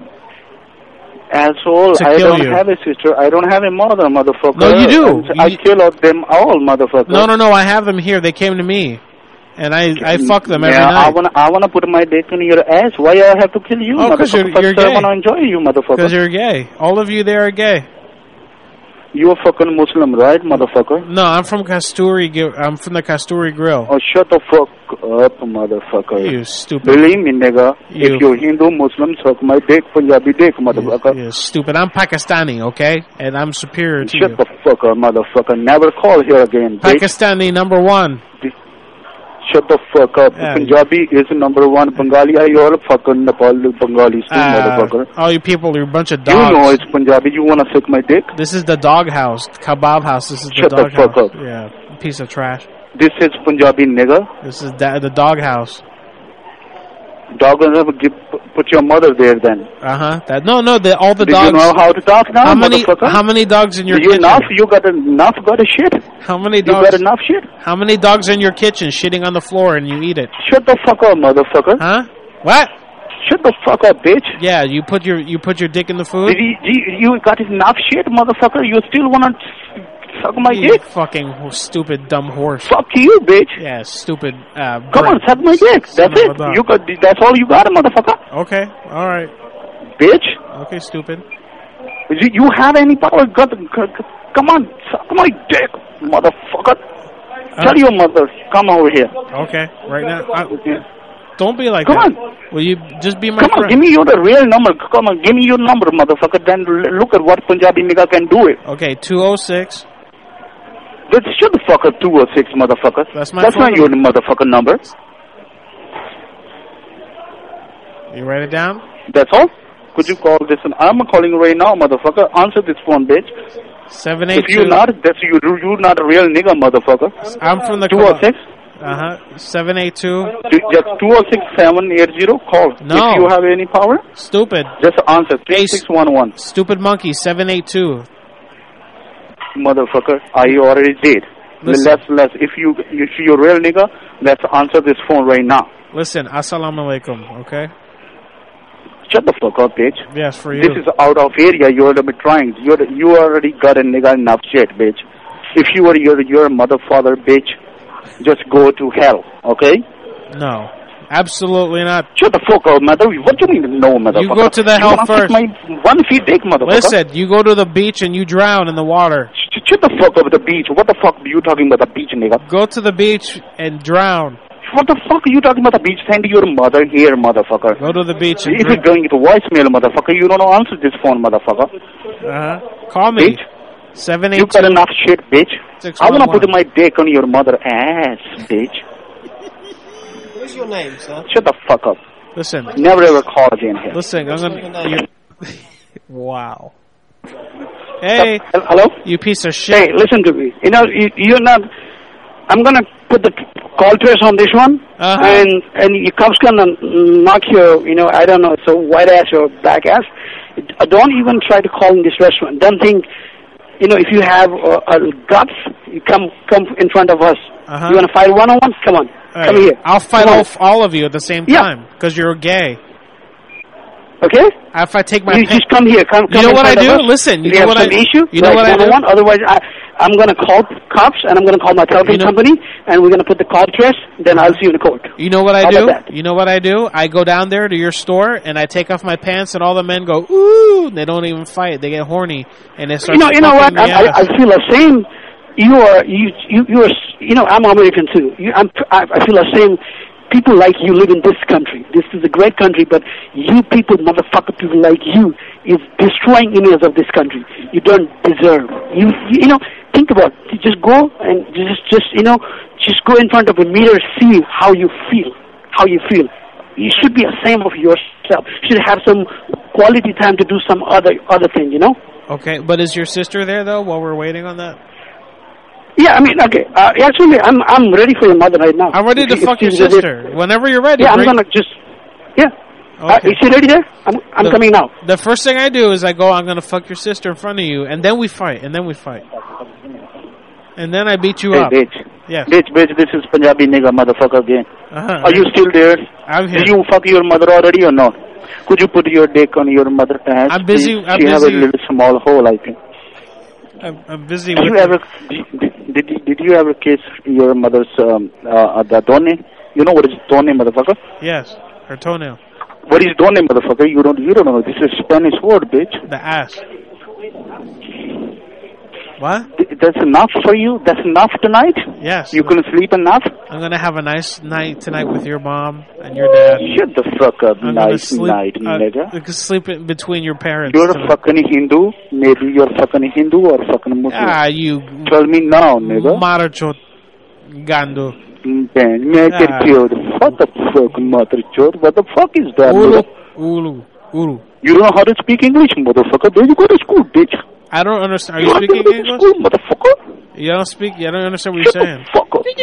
Asshole, To I kill don't you. have a sister. I don't have a mother, motherfucker. No, you do. And I You- kill out them all, motherfucker. No, no, no. I have them here. They came to me, and I I fuck them every yeah, I night. wanna, I wanna put my dick in your ass. Why I have to kill you, Oh, 'cause motherfucker? you're- First you're I gay. wanna enjoy you, motherfucker. Because you're gay. All of you there are gay. You a fucking Muslim, right, motherfucker? No, I'm from Kasturi. Gri- I'm from the Kasturi Grill. Oh, shut the fuck up, motherfucker. You stupid. Believe me, nigga. You- If you're Hindu, Muslim, suck my dick, Punjabi dick, motherfucker. You're stupid. I'm Pakistani, okay? And I'm superior to Shut you. the fuck up, motherfucker. Never call here again, bitch. Pakistani number one. Shut the fuck up. Yeah. Punjabi is number one. Bengali, are you all fucking Nepal Bengalis too, Uh, motherfucker? all you people are a bunch of You dogs. know it's Punjabi. You wanna suck my dick? This is the dog house, kebab house. This is the Shut the dog fuck house. up. Yeah, piece of trash. This is Punjabi nigga. This is da- the dog house. Dog gonna give, put your mother there then. Uh huh. That no, no. The, all the Do dogs. you know how to talk now, How many? motherfucker? How many dogs in your Do you kitchen? enough? You got enough? Got a shit? How many You dogs? got enough shit? How many dogs in your kitchen shitting on the floor and you eat it? Shut the fuck up, motherfucker. Huh? What? Shut the fuck up, bitch. Yeah, you put your you put your dick in the food. Did you, you, you got enough shit, motherfucker? You still wanna suck my You dick? fucking stupid dumb horse. Fuck you, bitch. Yeah, stupid. Uh, Come on, bird. suck my dick. Son That's of a it. dog. You got. That's all you got, motherfucker. Okay, all right. Bitch. Okay, stupid. You, you have any power? Got, come on, suck my dick, motherfucker. Uh, Tell your mother, come over here. Okay, right now. I, don't be like Come that. on. Will you just be my Come on, friend? give me your real number. Come on, give me your number, motherfucker. Then l- look at what Punjabi nigga can do it. Okay, two oh six. But shut the fuck up, two oh six, motherfucker. That's my That's phone not your motherfucker number. You write it down? That's all? Could you call this? One? I'm calling right now, motherfucker. Answer this phone, bitch. Seven eight If you're two. not, that's you. You're not a real nigga, motherfucker. I'm from the two oh six. Uh huh. Seven eight two. Just two oh six seven eight zero. Call. No. If you have any power, Stupid. just answer three six one one. Stupid monkey. Seven eight two. Motherfucker, I already did. Listen. Let's let's. If you if you're a real nigga, let's answer this phone right now. Listen, assalamu alaikum. Okay. Shut the fuck up, bitch. Yes, for you. This is out of area. You're the trying. You're the, you already got a nigga enough shit, bitch. If you are your your mother father, bitch, just go to hell. Okay. No, absolutely not. Shut the fuck up, mother. What do you mean, no, motherfucker? You go to the You hell wanna kiss first. my one feet dick, motherfucker. Listen, you go to the beach and you drown in the water. Sh- Shut the fuck up, the beach. What the fuck are you talking about, the beach, nigga? Go to the beach and drown. What the fuck are you talking about, the beach? Send your mother here, motherfucker. Go to the beach and If you're going to voicemail, motherfucker, you don't answer this phone, motherfucker. Uh huh. Call me. Bitch. Seven You eight got two. enough shit, bitch. Six I wanna one put one. my dick on your mother ass, bitch. What's your name, sir? Shut the fuck up. Listen. Never ever call again here. Listen, I'm gonna. you- Wow. Hey. Hello? You piece of shit. Hey, listen to me. You know, you, you're not. I'm gonna put the call trace on this one, Uh-huh. and and your cops gonna knock your, you know, I don't know, so white ass or black ass. Don't even try to call in this restaurant. Don't think, you know, if you have uh, uh, guts, you come come in front of us. Uh-huh. You wanna fight one on one? Come on, All come right. here. I'll fight Come on. all, all of you at the same Yeah. time because you're gay. Okay? If I take my You pen- just come here. Come, You come know in what I front of do? us. Listen, you If know have what I some do? issue, You know like what I do? one-on-one. Otherwise, I, I'm going to call cops and I'm going to call my telephone You know- company and we're going to put the call trace. Then I'll see you in court. You know what I How do? about that? You know what I do? I go down there to your store and I take off my pants and all the men go ooh. They don't even fight. They get horny and they start. You know, you know what? fucking I, me I, ass. I feel the same. You are you you you are. You know, I'm American too. You, I'm, I, I feel the same. People like you live in this country. This is a great country, but you people, motherfucker, people like you, is destroying image of this country. You don't deserve. You, you know, think about it. You just go and just, just, you know, just go in front of a mirror, see how you feel, how you feel. You should be ashamed of yourself. You should have some quality time to do some other, other thing, you know? Okay, but is your sister there though? While we're waiting on that, Yeah, I mean, okay. Uh, actually, I'm, I'm ready for your mother right now. I'm ready If to you- fuck if your she's ready- sister. Whenever you're ready. Yeah, I'm bring- gonna just, yeah. Uh, Okay. is she ready there? I'm, I'm The- coming now. The first thing I do is I go, I'm gonna fuck your sister in front of you, and then we fight, and then we fight, and then I beat you Hey, up. bitch. Yes. Bitch, bitch, this is Punjabi nigga motherfucker again. Uh-huh. Are you still there? I'm here. Did you fuck your mother already or not? Could you put your dick on your mother's ass? I'm busy- please? I'm she has a busy. little small hole, I think. I'm, I'm busy Did with you ever did, did, you- did you ever kiss your mother's um, uh, the done? You know what is done, motherfucker? Yes, her toenail, What is done, motherfucker? You don't you don't know. This is Spanish word, bitch. the ass. What? Th- That's enough for you? That's enough tonight? Yes. You gonna sleep enough? I'm gonna have a nice night tonight with your mom and your dad. Shut the fuck up, I'm gonna nice sleep, night, uh, nigga. You can sleep in between your parents. You're a tonight. fucking Hindu? Maybe you're fucking Hindu or fucking Muslim? Ah, you. Tell me now, nigga. Maracho Gandu. Then make it Ah. cute. What the fuck, mother chode? What the fuck is that? Ulu. nigga? Ulu. Ulu. You don't know how to speak English, motherfucker. Where you go to school, bitch? I don't understand. Are You you have to speaking go to English? school, motherfucker. You don't speak. I don't understand what you're saying. Fuck up.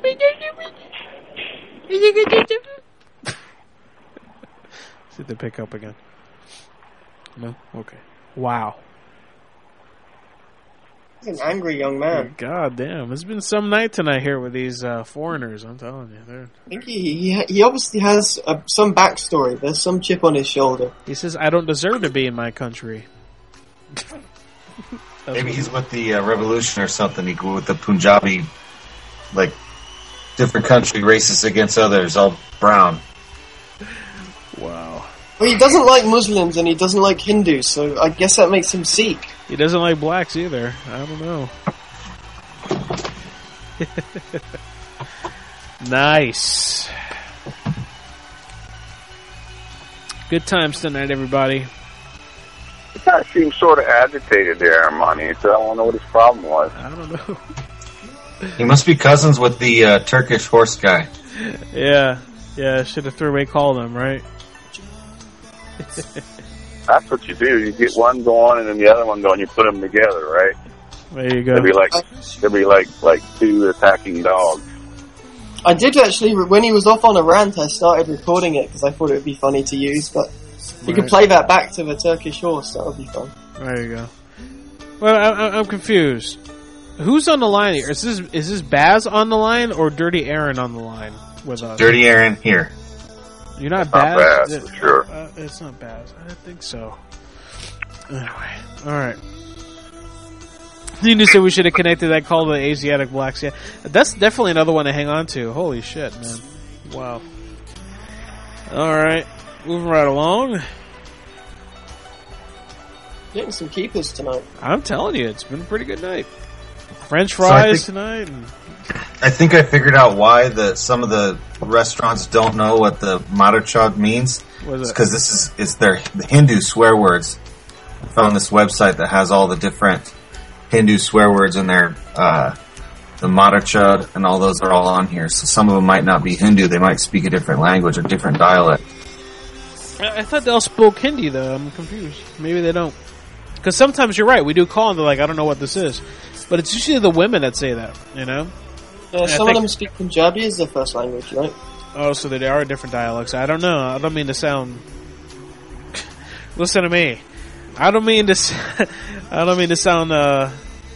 See if they pick up again. No? Okay. Wow. He's an angry young man. God damn. It's been some night tonight here with these uh, foreigners, I'm telling you. They're... I think he he, he obviously has uh, some backstory. There's some chip on his shoulder. He says, I don't deserve to be in my country. Maybe he's with the uh, revolution or something. He go with the Punjabi, like, different country, racist against others, all brown. Wow. Well, he doesn't like Muslims and he doesn't like Hindus, so I guess that makes him Sikh. He doesn't like blacks either. I don't know. Nice. Good times tonight, everybody. He kind of seemed sort of agitated there, Armani, so I don't know what his problem was. I don't know. He must be cousins with the uh, Turkish horse guy. Yeah. Yeah, should have three-way called him, right? That's what you do. You get one going and then the other one going. You put them together, right? There you go. They'll be like they'll be like like two attacking dogs. I did actually, when he was off on a rant, I started recording it because I thought it would be funny to use, but you can Right. play that back to the Turkish horse, that would be fun. There you go. Well, I, I, I'm confused. Who's on the line here? Is this is this Baz on the line or Dirty Aaron on the line with us? Dirty Aaron here. You're not Not Baz? Baz, for sure. Uh, it's not Baz. I don't think so. Anyway, alright. You knew said we should have connected that call to the Asiatic blacks. Yeah, that's definitely another one to hang on to. Holy shit, man. Wow. Alright, moving right along. Getting some keepers tonight. I'm telling you, it's been a pretty good night. French fries So tonight. And I think I figured out why the some of the restaurants don't know what the Madachad means. What is it? Because this is it's their the Hindu swear words. I found this website that has all the different Hindu swear words in there. Uh, the Madachad and all those are all on here. So some of them might not be Hindu. They might speak a different language or different dialect. I I thought they all spoke Hindi, though. I'm confused. Maybe they don't. Because sometimes you're right. We do call them. They're like, I don't know what this is. But it's usually the women that say that, you know? Yeah, And I some think- of them speak Punjabi as their first language, right? Oh, so they are different dialects. I don't know. I don't mean to sound... Listen to me. I don't mean to... s- I don't mean to sound, uh...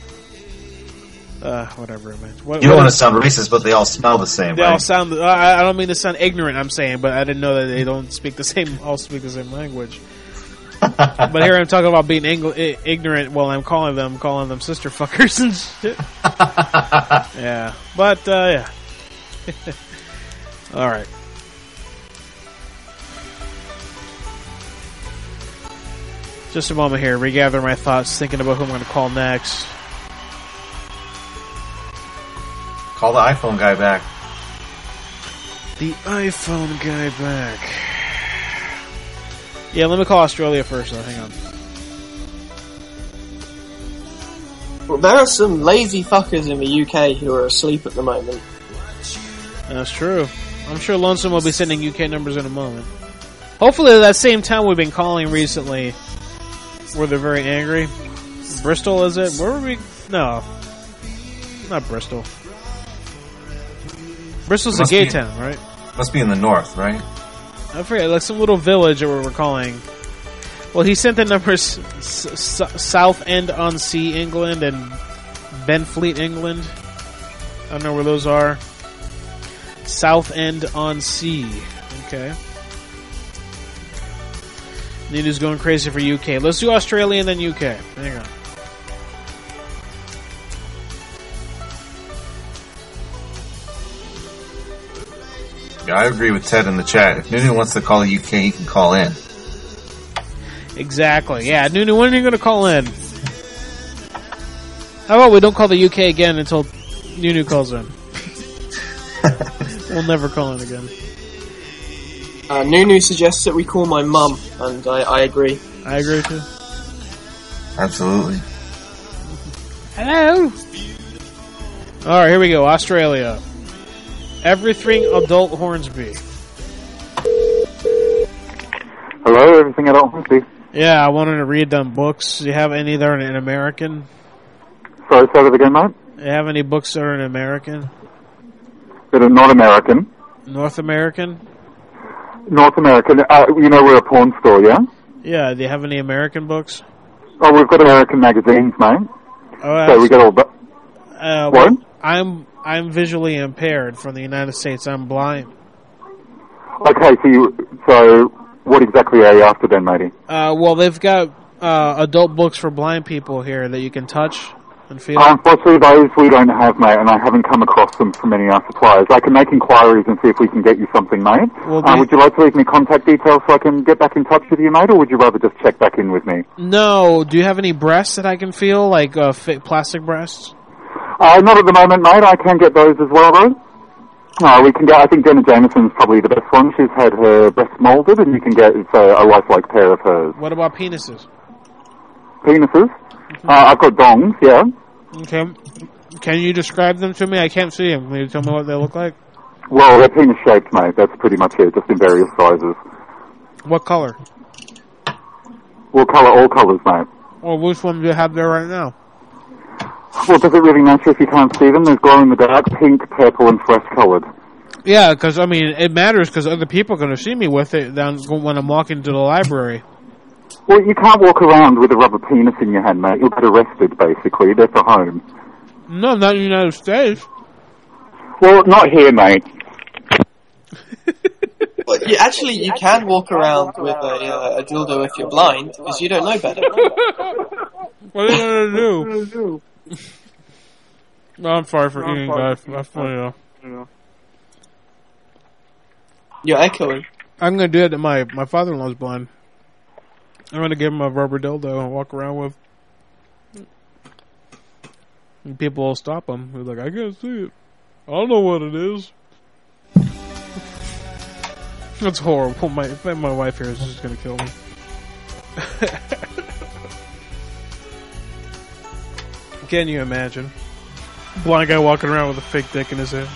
Uh, whatever it means. What, You don't what want is- to sound racist, but they all smell the same, They right? all sound... I, I don't mean to sound ignorant, I'm saying, but I didn't know that they don't speak the same... all speak the same language. But here I'm talking about being Engl- i- ignorant while I'm calling them, calling them sister fuckers and shit. Yeah. But, uh, yeah. Alright. Just a moment here, regather my thoughts, thinking about who I'm going to call next. Call the iPhone guy back. The iPhone guy back. Yeah, let me call Australia first, though. Hang on. Well, there are some lazy fuckers in the U K who are asleep at the moment. That's true. I'm sure Lonesome will be sending U K numbers in a moment. Hopefully, that same town we've been calling recently, where they're very angry. Bristol, is it? Where were we? No. Not Bristol. Bristol's a Must gay be- town, right? Must be in the north, right? I forget, like some little village that we were calling. Well, he sent the numbers s- s- South End on Sea, England, and Benfleet, England. I don't know where those are. South End on Sea. Okay. Nina's going crazy for U K. Let's do Australia and then U K. Hang on. Yeah, I agree with Ted in the chat. If Nunu wants to call the U K, he can call in. Exactly. Yeah, Nunu, when are you going to call in? How about we don't call the U K again until Nunu calls in? We'll never call in again. Uh, Nunu suggests that we call my mum, and I, I agree. I agree too. Absolutely. Hello. All right, here we go. Australia. Everything Adult Hornsby. Hello, Everything Adult Hornsby. Yeah, I wanted to read them books. Do you have any that are in American? Sorry, say that again, mate. Do you have any books that are in American? That are not American. North American? North American. Uh, you know, we're a porn store, yeah? Yeah, do you have any American books? Oh, we've got American magazines, mate. Oh, so we got all... Bu- uh, what? well, I'm I'm visually impaired from the United States. I'm blind. Okay, so you, so what exactly are you after then, matey? Uh, well, they've got uh, adult books for blind people here that you can touch and feel. Unfortunately, those we don't have, mate, and I haven't come across them from any of our suppliers. I can make inquiries and see if we can get you something, mate. Well, uh, they- would you like to leave me contact details so I can get back in touch with you, mate, or would you rather just check back in with me? No. Do you have any breasts that I can feel, like uh, fi- plastic breasts? Uh, not at the moment, mate. I can get those as well, though. Uh, we can get, I think Jenna Jameson's probably the best one. She's had her breasts moulded, and you can get it's a, a lifelike pair of hers. What about penises? Penises? Uh, I've got dongs, yeah. Okay. Can you describe them to me? I can't see them. Can you tell me what they look like? Well, they're penis-shaped, mate. That's pretty much it, just in various sizes. What color? We'll colour all colours, mate. Well, which one do you have there right now? Well, does it really matter if you can't see them? There's glow-in-the-dark, pink, purple, and fresh-coloured. Yeah, because, I mean, it matters because other people are going to see me with it down when I'm walking to the library. Well, you can't walk around with a rubber penis in your hand, mate. You'll get arrested, basically. They're for home. No, not in the United States. Well, not here, mate. Well, you, actually, you can walk around with a, uh, a dildo if you're blind, because you don't know better. What are you going to do? No, I'm sorry for eating, guys. That's funny, though. You're echoing. I'm going to do it to my, my father-in-law's blind. I'm going to give him a rubber dildo and walk around with. And people will stop him. He's like, I can't see it. I don't know what it is. That's horrible. My, my wife here is just going to kill me. Can you imagine? Blind guy walking around with a fake dick in his head.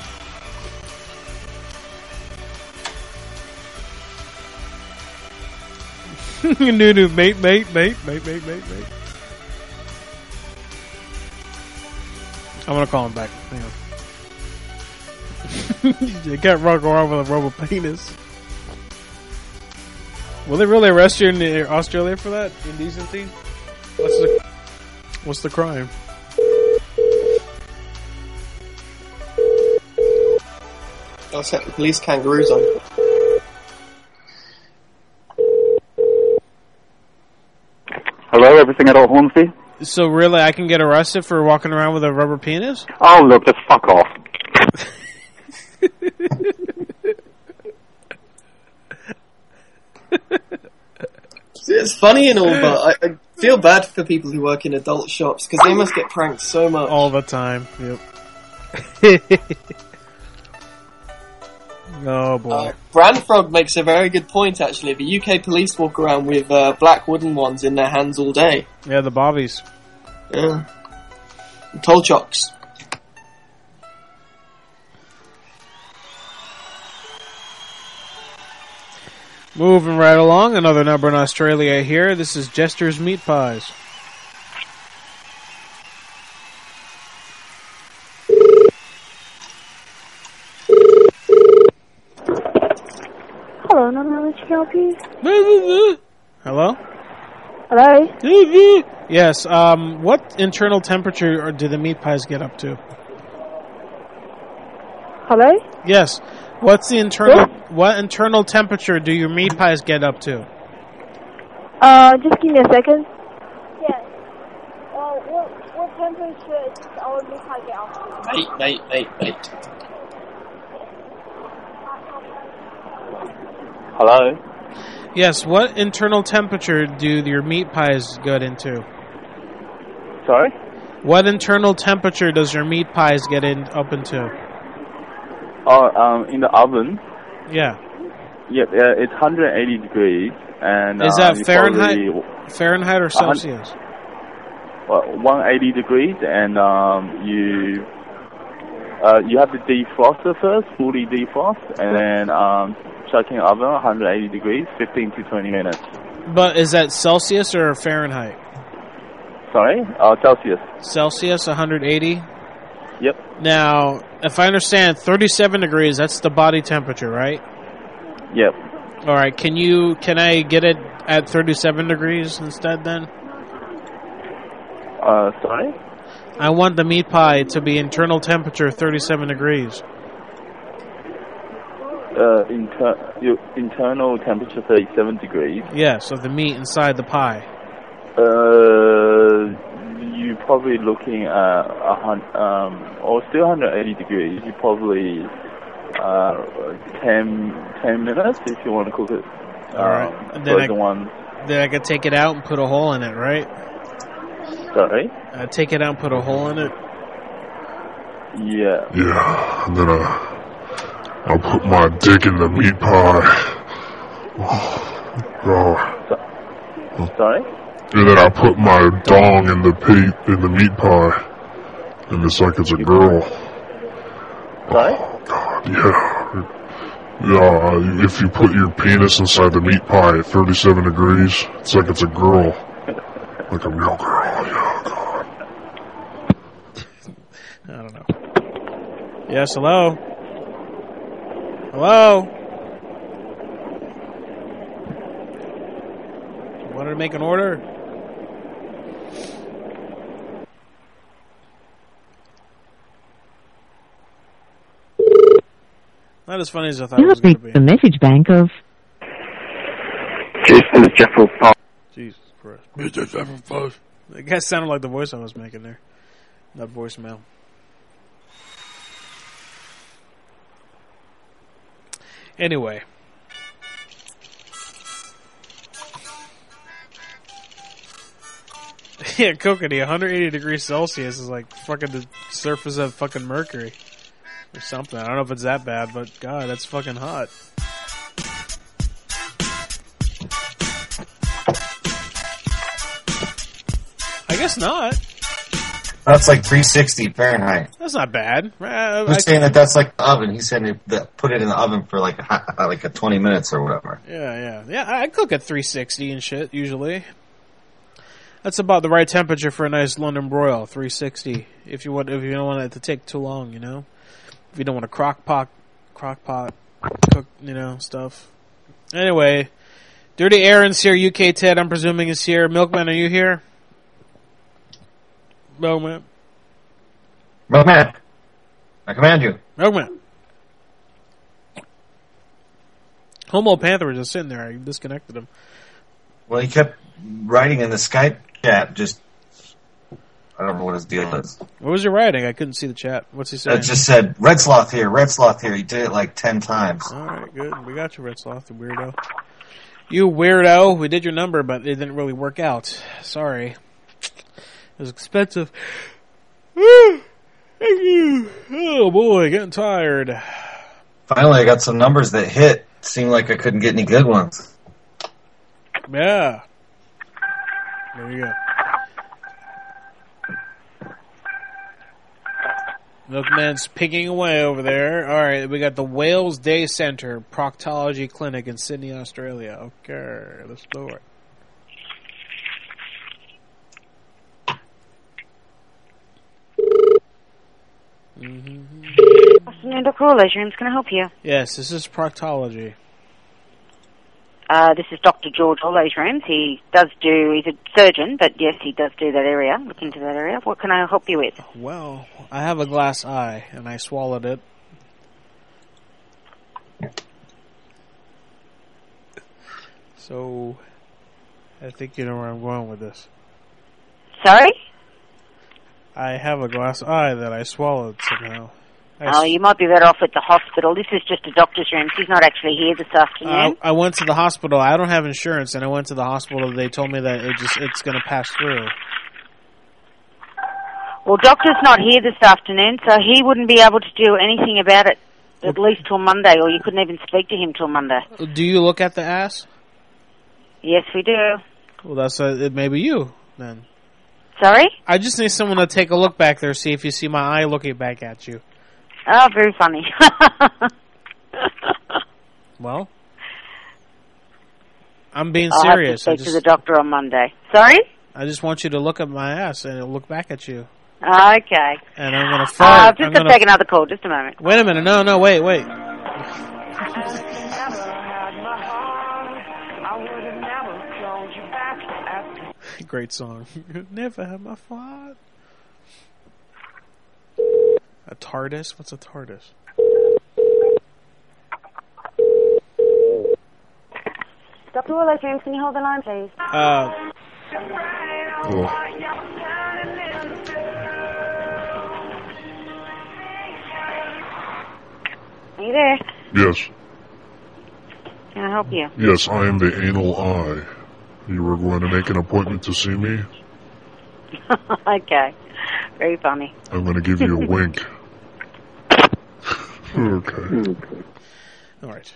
Nunu, mate, mate, mate, mate, mate, mate, mate. I'm gonna call him back. Hang on. You can't walk around with a rubber penis. Will they really arrest you in Australia for that? Indecency? What's the What's the crime? I'll set the police kangaroos on. Hello, Everything Adult Hornsby? So really, I can get arrested for walking around with a rubber penis? Oh, look, just fuck off. It's funny and all, but I, I feel bad for people who work in adult shops, because they must get pranked so much. All the time, yep. Oh boy. Uh, Brandfrog makes a very good point, actually. The U K police walk around with uh, black wooden ones in their hands all day. Yeah, the bobbies. Yeah. Toll chocks. Moving right along, another number in Australia here. This is Jester's Meat Pies. Hello, number which can help you? Hello? Hello? Yes, um, what internal temperature do the meat pies get up to? Hello? Yes. What's the internal, what internal temperature do your meat pies get up to? Uh, just give me a second. Yes. Uh, what, what temperature does our meat pie get up to? Mate, mate, mate, mate. Hello? Yes, what internal temperature do your meat pies get into? Sorry? What internal temperature does your meat pies get in up into? Oh, um, in the oven. Yeah. Yep, uh, it's one hundred eighty degrees, and Is uh, that you Fahrenheit? probably- Fahrenheit or a hun- Celsius? Well, one hundred eighty degrees, and um, you uh, you have to defrost it first, fully defrost, and then um, chuck in the oven one hundred eighty degrees, fifteen to twenty minutes. But is that Celsius or Fahrenheit? Sorry, uh, Celsius. Celsius, one hundred eighty. Yep. Now, if I understand, thirty-seven degrees, that's the body temperature, right? Yep. All right, can you can I get it at thirty-seven degrees instead then? Uh, sorry? I want the meat pie to be internal temperature thirty-seven degrees. Uh, inter- your internal temperature thirty-seven degrees. Yes, of the meat inside the pie. Uh, you're probably looking at a hun- um, or still one hundred eighty degrees. You probably uh, ten, ten minutes if you want to cook it. All right. Um, And then I, the one. then I could take it out and put a hole in it, right? Sorry. Uh, take it out and put a hole in it. Yeah. Yeah, and then I, I'll put my dick in the meat pie. Oh. Sorry? And then I put my dong in the pea, in the meat pie. And it's like it's a girl. Sorry? God, yeah. Yeah, if you put your penis inside the meat pie at thirty-seven degrees, it's like it's a girl. Like a real girl, yeah, God. I don't know. Yes, hello? Hello? Wanted to make an order? Not as funny as I thought You it was have going to reached be. the message bank of... This is Jeffrey Paul. Jesus Christ. That guy sounded like the voice I was making there. That voicemail. Anyway. Yeah, Kokanee, one hundred eighty degrees Celsius is like fucking the surface of fucking Mercury. Or something. I don't know if it's that bad, but God, that's fucking hot. I guess not. That's like three sixty Fahrenheit. That's not bad. Uh, I'm I- saying that that's like the oven. He said it- that put it in the oven for like a, hot- like a twenty minutes or whatever. Yeah, yeah. Yeah, I I cook at three sixty and shit, usually. That's about the right temperature for a nice London broil, three sixty. If you want, if you don't want it to take too long, you know? If you don't want to crock pot, crock pot, cook, you know, stuff. Anyway, Dirty Aaron's here, U K Ted, I'm presuming is here. Milkman, are you here? Milkman. Milkman, I command you. Milkman. Homo Panther was just sitting there. I disconnected him. Well, he kept writing in the Skype chat. Just I don't know what his deal is. What was he writing? I couldn't see the chat. What's he saying? It just said Red Sloth here, Red Sloth here. He did it like ten times. All right, good. We got you, Red Sloth, you weirdo. You weirdo. We did your number, but it didn't really work out. Sorry. It was expensive. Thank you. Oh boy, getting tired. Finally, I got some numbers that hit. Seemed like I couldn't get any good ones. Yeah. There you go. Milkman's picking away over there. All right, we got the Wales Day Centre Proctology Clinic in Sydney, Australia. Okay, let's do it. Mm-hmm. Afternoon, Doctor All Leisure Rooms. Can I help you? Yes, this is proctology. Uh, this is Doctor George All Leisure Rooms. He does do, he's a surgeon, but yes, he does do that area, look into that area. What can I help you with? Well, I have a glass eye, and I swallowed it. So, I think you know where I'm going with this. Sorry? I have a glass eye that I swallowed somehow. I Oh, you might be better off at the hospital. This is just a doctor's room. He's not actually here this afternoon. I, I went to the hospital. I don't have insurance, and I went to the hospital. They told me that it just it's going to pass through. Well, Doctor's not here this afternoon, so he wouldn't be able to do anything about it at least till Monday, or you couldn't even speak to him till Monday. Do you look at the ass? Yes, we do. Well, that's uh, it may be you then. Sorry? I just need someone to take a look back there, see if you see my eye looking back at you. Oh, very funny. Well, I'm being I'll serious. have I to speak just, to the doctor on Monday. Sorry? I just want you to look at my ass and it'll look back at you. Okay. And I'm gonna Uh, fart. I've just I'm got gonna to take another call. Just a moment. Wait a minute. No, no, wait, wait. Great song. Never had my fart. A TARDIS? What's a TARDIS? Doctor Willow, James, can you hold the line, please? Uh. Are you there? Yes. Can I help you? Yes, I am the anal eye. You were going to make an appointment to see me? Okay. Very funny. I'm going to give you a wink. Okay. All right.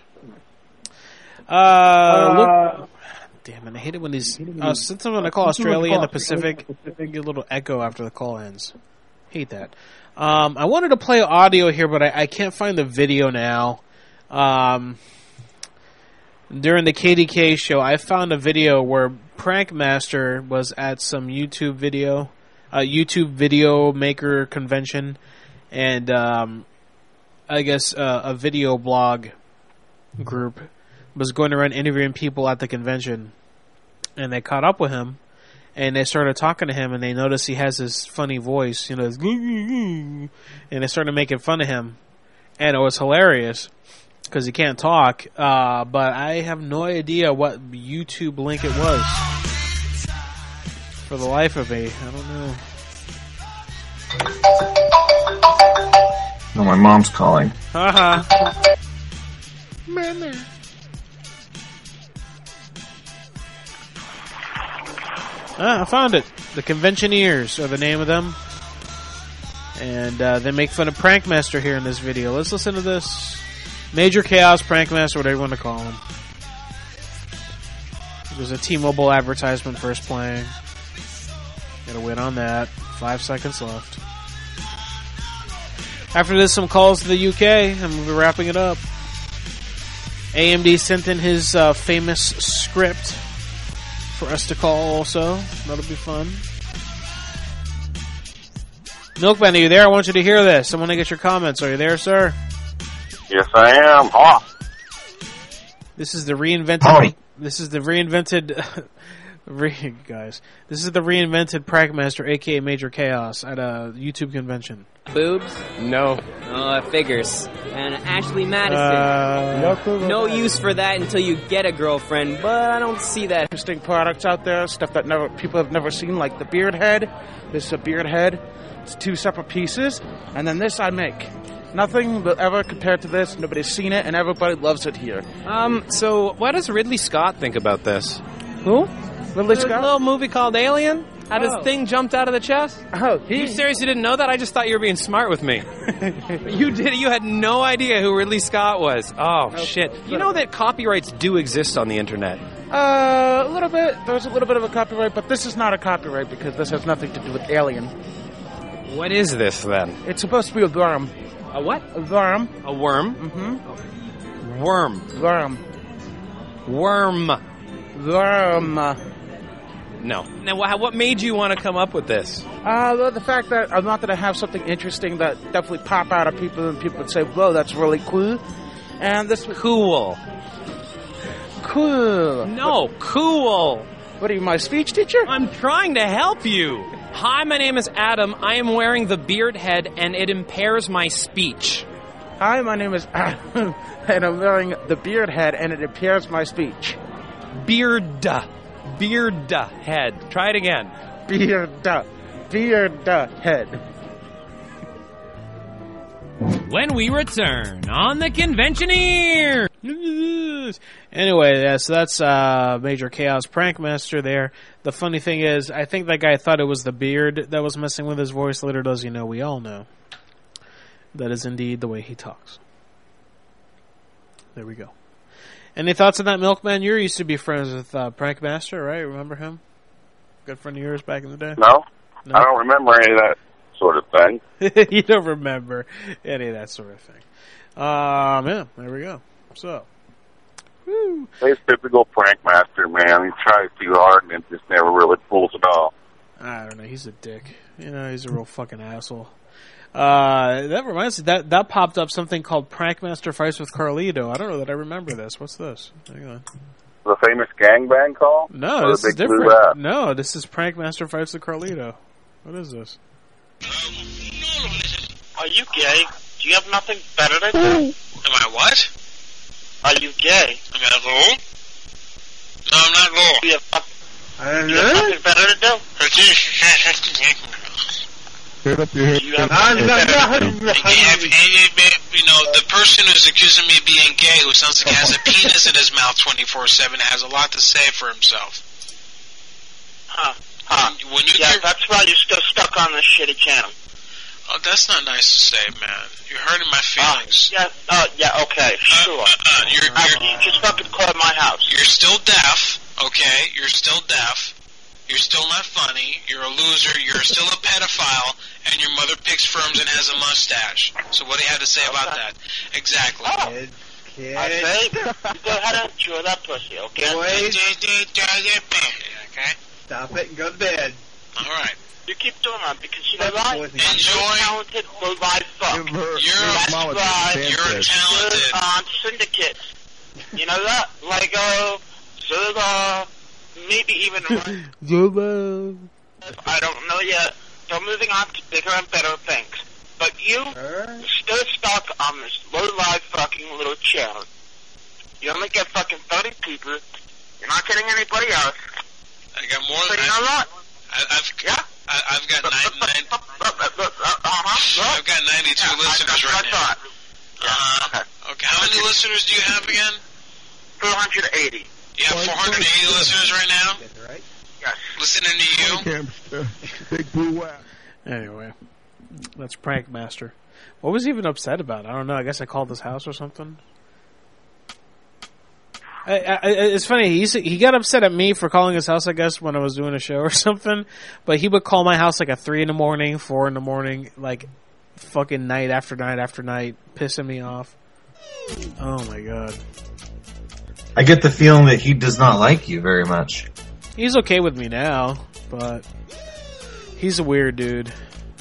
Uh, look. Damn it, I hate it when these... Uh, since I'm going to call Australia and the Pacific, get a little echo after the call ends. Hate that. Um, I wanted to play audio here, but I, I can't find the video now. Um, during the K D K show, I found a video where Prankmaster was at some YouTube video, uh, YouTube video maker convention, and um, I guess uh, a video blog group was going around interviewing people at the convention, and they caught up with him, and they started talking to him, and they noticed he has this funny voice, you know, this and they started making fun of him, and it was hilarious because he can't talk. Uh, but I have no idea what YouTube link it was. For the life of me, I don't know. No, my mom's calling. Haha. Mama. Ah, I found it. The Conventioneers are the name of them. And uh, they make fun of Prankmaster here in this video. Let's listen to this. Major Chaos, Prankmaster, whatever you want to call him. There's a T-Mobile advertisement first playing. Gotta wait on that. Five seconds left. After this, some calls to the U K, and we'll be wrapping it up. A M D sent in his uh, famous script for us to call also. That'll be fun. Milkman, are you there? I want you to hear this. I want to get your comments. Are you there, sir? Yes, I am. Oh. This is the reinvented... This is the reinvented... re, guys. This is the reinvented Prankmaster, a k a. Major Chaos, at a YouTube convention. Boobs? No. Oh, it figures. And Ashley Madison. Uh, no, no use for that until you get a girlfriend, but I don't see that. Interesting products out there, stuff that never people have never seen, like the beard head. This is a beard head. It's two separate pieces. And then this I make. Nothing will ever compare to this. Nobody's seen it, and everybody loves it here. Um, so what does Ridley Scott think about this? Who? Ridley There's Scott? a little movie called Alien. Had Oh. his thing jumped out of the chest. Oh, he... You seriously didn't know that? I just thought you were being smart with me. You did. You had no idea who Ridley Scott was. Oh, shit. You know that copyrights do exist on the internet. Uh, a little bit. There's a little bit of a copyright, but this is not a copyright because this has nothing to do with Alien. What is this, then? It's supposed to be a worm. A what? A worm. A worm? Mm-hmm. Worm. Worm. Worm. Worm. No. Now, wha- what made you want to come up with this? Uh, well, the fact that I wanted to have something interesting that definitely pop out of people and people would say, whoa, that's really cool. And this was... Cool. Cool. No, cool. What are you, my speech teacher? I'm trying to help you. Hi, my name is Adam. I am wearing the beard head, and it impairs my speech. Hi, my name is Adam, and I'm wearing the beard head, and it impairs my speech. Beard. Beard head. Try it again. Beard. Beard head. When we return on the Conventioneer. Anyway, yeah, so that's uh, Major Chaos Prankmaster there. The funny thing is, I think that guy thought it was the beard that was messing with his voice. Little does he know, we all know. That is indeed the way he talks. There we go. Any thoughts on that, Milkman? You used to be friends with uh, Prankmaster, right? Remember him? Good friend of yours back in the day? No, No? I don't remember any of that sort of thing. You don't remember any of that sort of thing. Um, yeah, there we go. So, woo. He's typical Prankmaster, man. He tries too hard and it just never really pulls it off. I don't know. He's a dick. You know, he's a real fucking asshole. Uh, that reminds me, that, that popped up something called Prankmaster Fights with Carlito. I don't know that I remember this. What's this? Hang on. The famous gangbang call? No, Or this the is big blue different. app? No, this is Prankmaster Fights with Carlito. What is this? Are you gay? Do you have nothing better to do? Am I what? Are you gay? Am I low? No, I'm not low. Do you have, I don't do you have nothing better to do? Head up your head. You have nothing better to do. You know, the person who's accusing me of being gay, who sounds like he has a penis in his mouth twenty-four seven, has a lot to say for himself. Huh. Huh. When, when you yeah, give... that's why you're still stuck on this shitty channel. Oh, that's not nice to say, man. You're hurting my feelings. Uh, yeah, uh, yeah, okay, sure. Uh, uh, uh, you're, you're, you just fucking called my house. You're still deaf, okay? You're still deaf. You're still not funny. You're a loser. You're still a pedophile. And your mother picks firms and has a mustache. So what do you have to say okay. about that? Exactly. Oh. Kid, kid. I say, go ahead and enjoy that pussy, okay? Boys. Okay? Stop it and go to bed. All right. You keep doing that because you know what? Enjoy talented live fuck. You're, you're, you're talented on Syndicate. You know that? Lego, Zelda, maybe even Zelda. I don't know yet. So moving on to bigger and better things. But you are still stuck on this low live fucking little channel. You only get fucking thirty people. You're not getting anybody else. I got more than that. You know what? I, I've yeah. I, I've got nine, nine, uh-huh. I've got ninety-two yeah, listeners right now. Yeah. Uh, okay. okay. How many listeners do you have again? four hundred eighty. You have four hundred eighty listeners right now? That's right. Yes. Listening to you? Big blue app. Anyway, that's Prankmaster. What was he even upset about? I don't know. I guess I called his house or something. I, I, it's funny. He he got upset at me for calling his house, I guess, when I was doing a show or something. But he would call my house like at three in the morning, four in the morning, like fucking night after night after night, pissing me off. Oh my god! I get the feeling that he does not like you very much. He's okay with me now, but he's a weird dude.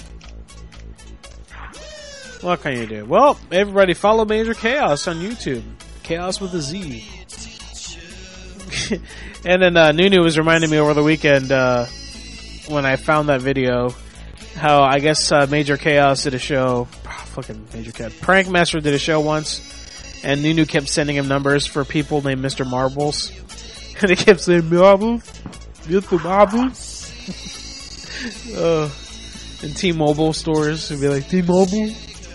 What can you do? Well, everybody follow Major Chaos on YouTube. Chaos with a Z. And then uh, Nunu was reminding me over the weekend uh, when I found that video how I guess uh, Major Chaos did a show. Oh, fucking Major Chaos. Prankmaster did a show once, and Nunu kept sending him numbers for people named Mister Marbles. And he kept saying, Marbles? Mister Marbles? uh, in T-Mobile stores, it'd be like, T-Mobile?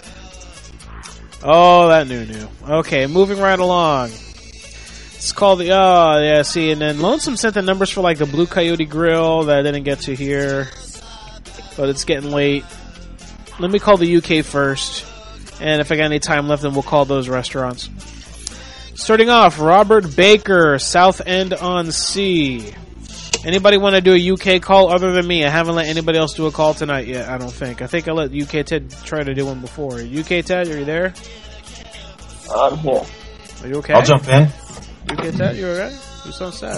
Oh, that Nunu. Okay, moving right along. It's called the, oh, yeah, see, and then Lonesome sent the numbers for, like, the Blue Coyote Grill that I didn't get to here. But it's getting late. Let me call the U K first. And if I got any time left, then we'll call those restaurants. Starting off, Robert Baker, South End on Sea. Anybody want to do a U K call other than me? I haven't let anybody else do a call tonight yet, I don't think. I think I let U K Ted try to do one before. U K Ted, are you there? I'm here. Are you okay? I'll jump in. U K Ted, you alright? You sound sad.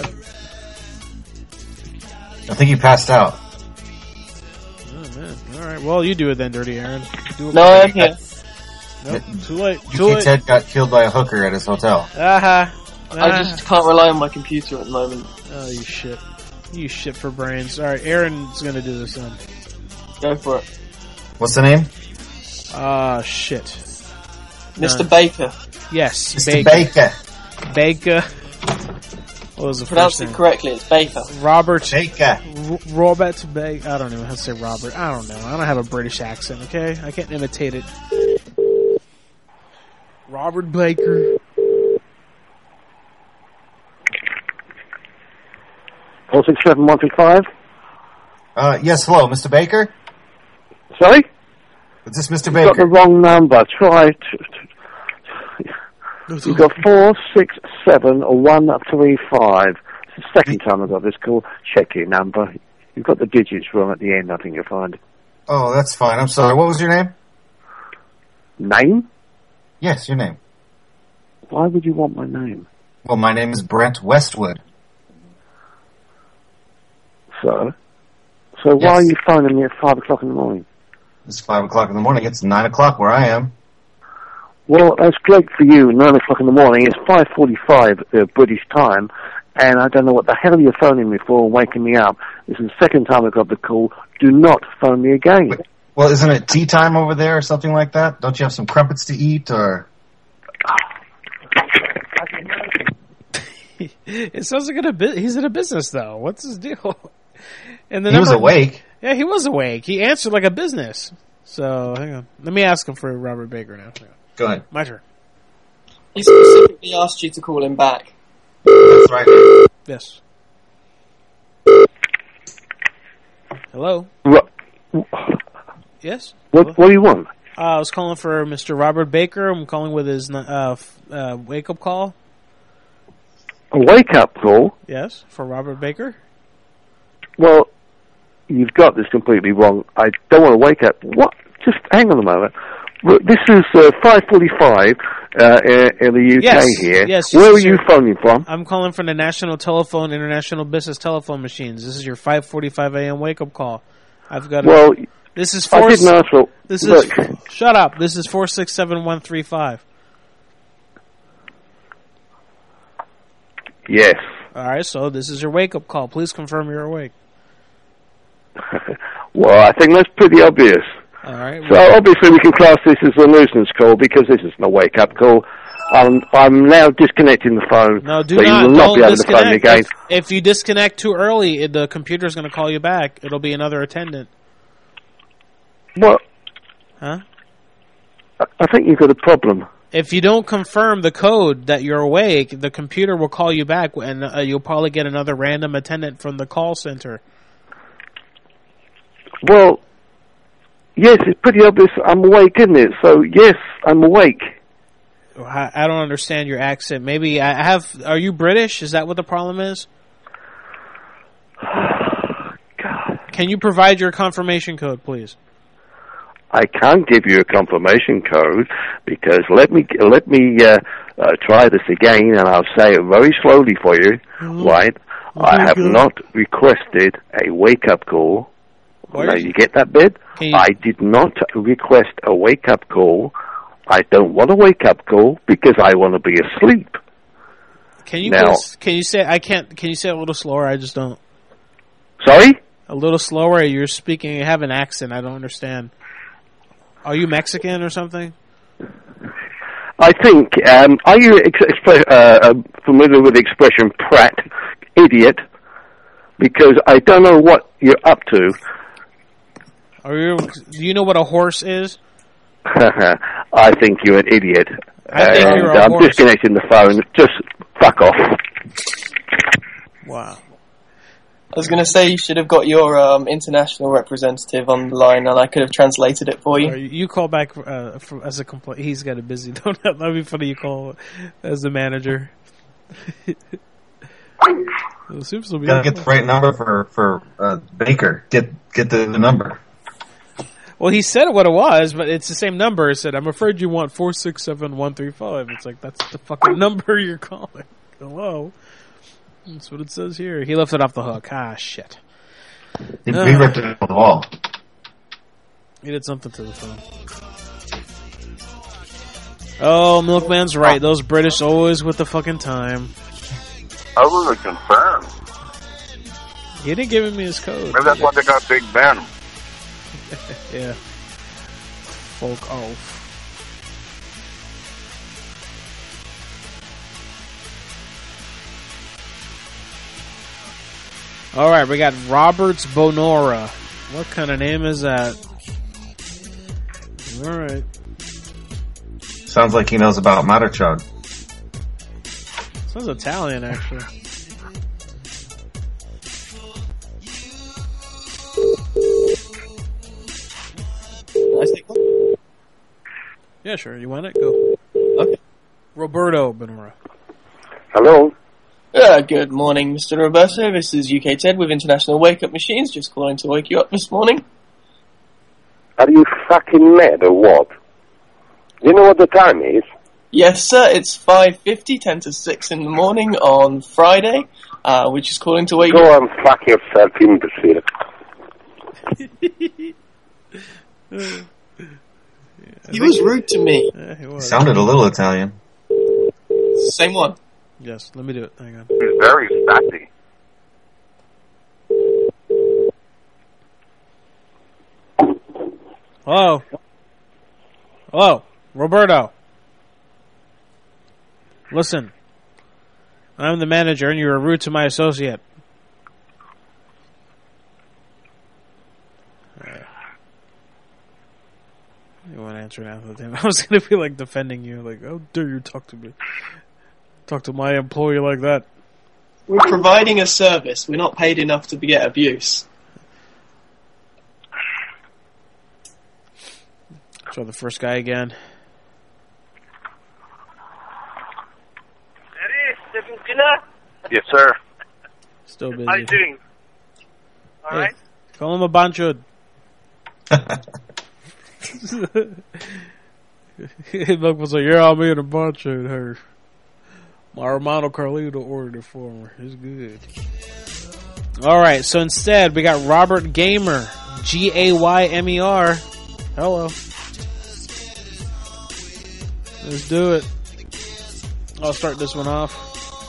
I think you passed out. Oh, man. Alright, well, you do it then, Dirty Aaron. Do it no, I'm here. Nope, too late. Too U K late. Ted got killed by a hooker at his hotel. Uh-huh. Uh-huh. I just can't rely on my computer at the moment. Oh, you shit. You shit for brains. Alright, Aaron's gonna do this then. Go for it. What's the name? Ah, uh, shit. Mister None. Baker. Yes, Mister Baker. Baker. Baker. What was the Pronounce first it name? correctly, it's Baker. Robert. Baker. R- Robert Baker. I don't know how to say Robert. I don't know. I don't have a British accent, okay? I can't imitate it. Robert Baker. four six seven one three five. Uh, yes, hello, Mister Baker? Sorry? Is this Mister You've Baker? got the wrong number. Try... T- t- You've got four six seven one three five. It's the second time I've got this call. Check your number. You've got the digits wrong at the end, I think you'll find. Oh, that's fine. I'm sorry. What was your name? Name? Yes, your name. Why would you want my name? Well, my name is Brent Westwood. So? So why Yes. are you phoning me at five o'clock in the morning? It's five o'clock in the morning. It's nine o'clock where I am. Well, that's great for you, nine o'clock in the morning. It's five forty-five uh, British time, and I don't know what the hell you're phoning me for and waking me up. This is the second time I got the call. Do not phone me again. Well, isn't it tea time over there or something like that? Don't you have some crumpets to eat or... It sounds like a bu- he's in a business, though. What's his deal? And the He was number- awake. Yeah, he was awake. He answered like a business. So, hang on. Let me ask him for Robert Baker now. Hang on. Go ahead. My turn. He specifically asked you to call him back. That's right. Yes. Hello? What? Yes? What, what do you want? Uh, I was calling for Mister Robert Baker. I'm calling with his uh, f- uh, wake-up call. A wake-up call? Yes, for Robert Baker. Well, you've got this completely wrong. I don't want to wake up. What? Just hang on a moment. Look, this is uh, five forty-five uh, in, in the U K Yes, here. yes, Where yes, are you sir. phoning from? I'm calling from the National Telephone International Business Telephone Machines. This is your five forty-five a.m. wake-up call. I've got. A, Well, this is I four. didn't ask for... This is. Look, Shut up. This is four six seven one three five. yes. All right. So this is your wake-up call. Please confirm you're awake. Well, I think that's pretty obvious. All right. So obviously we can class this as a nuisance call because this isn't a wake-up call. Um, I'm now disconnecting the phone, No, do so not. you will not Don't be able to phone me disconnect. again. If, if you disconnect too early, it, the computer's going to call you back. It'll be another attendant. What? Huh? I I think you've got a problem. If you don't confirm the code that you're awake, the computer will call you back, and uh, you'll probably get another random attendant from the call center. Well, yes, it's pretty obvious I'm awake, isn't it? So, yes, I'm awake. I, I don't understand your accent. Maybe I have. Are you British? Is that what the problem is? God. Can you provide your confirmation code, please? I can't give you a confirmation code because let me let me uh, uh, try this again, and I'll say it very slowly for you. Mhm. Right? Oh, I have good. not requested a wake-up call. What Now, is- you get that bit? Can you- I did not request a wake-up call. I don't want a wake-up call because I want to be asleep. Can you Now- please, can you say I can't? Can you say it a little slower? I just don't. Sorry? A little slower. You're speaking. You have an accent. I don't understand. Are you Mexican or something? I think, um, are you ex- expre- uh, uh, familiar with the expression prat, idiot? Because I don't know what you're up to. Are you? Do you know what a horse is? I think you're an idiot. I think and you're a I'm horse. disconnecting the phone. Just fuck off. Wow. I was going to say you should have got your um, international representative on the line, and I could have translated it for you. Or you you call back uh, for, as a complaint. He's got it busy. Don't that'd be funny. You call as the manager. It seems to be Gotta get the right number for for uh, Baker. Get get the, the number. Well, he said what it was, but it's the same number. It said, "I'm afraid you want four six seven one three five." It's like that's the fucking number you're calling. Hello, that's what it says here. He left it off the hook. Ah, shit. He, Uh. he ripped it off the wall. He did something to the phone. Oh, Milkman's right. Those British always with the fucking time. I wasn't confirmed. He didn't give me his code. Maybe that's why they got Big Ben. Yeah. Folk off. Alright, we got Roberts Bonora. What kind of name is that? Alright. Sounds like he knows about Matterchug. Sounds Italian, actually. take one? Yeah, sure. You want it? Go. Okay. Roberto Benora. Hello. Uh, good morning, Mister Roberto. This is U K Ted with International Wake Up Machines. Just calling to wake you up this morning. Are you fucking mad or what? You know what the time is? Yes, sir. It's five fifty, ten to six in the morning on Friday. Uh, we're just calling to wake Go you up. and fuck yourself, imbecile. He was rude to me. Yeah, he was. Sounded a little Italian. Same one. Yes, let me do it. Hang on. He's very fatty. Hello? Hello? Roberto? Listen. I'm the manager and you were rude to my associate. Alright. You want to answer now? I was going to be like defending you. Like, how dare you talk to me? Talk to my employee like that. We're providing a service. We're not paid enough to get abuse. Try the first guy again. Yes, sir. Still busy. How you doing? All right. Call him a banchud. Buck was like, yeah, I'm in a banchud here. My Armando Carlito ordered it for me. It's good. Alright, so instead we got Robert Gamer. G A Y M E R. Hello. Let's do it. I'll start this one off.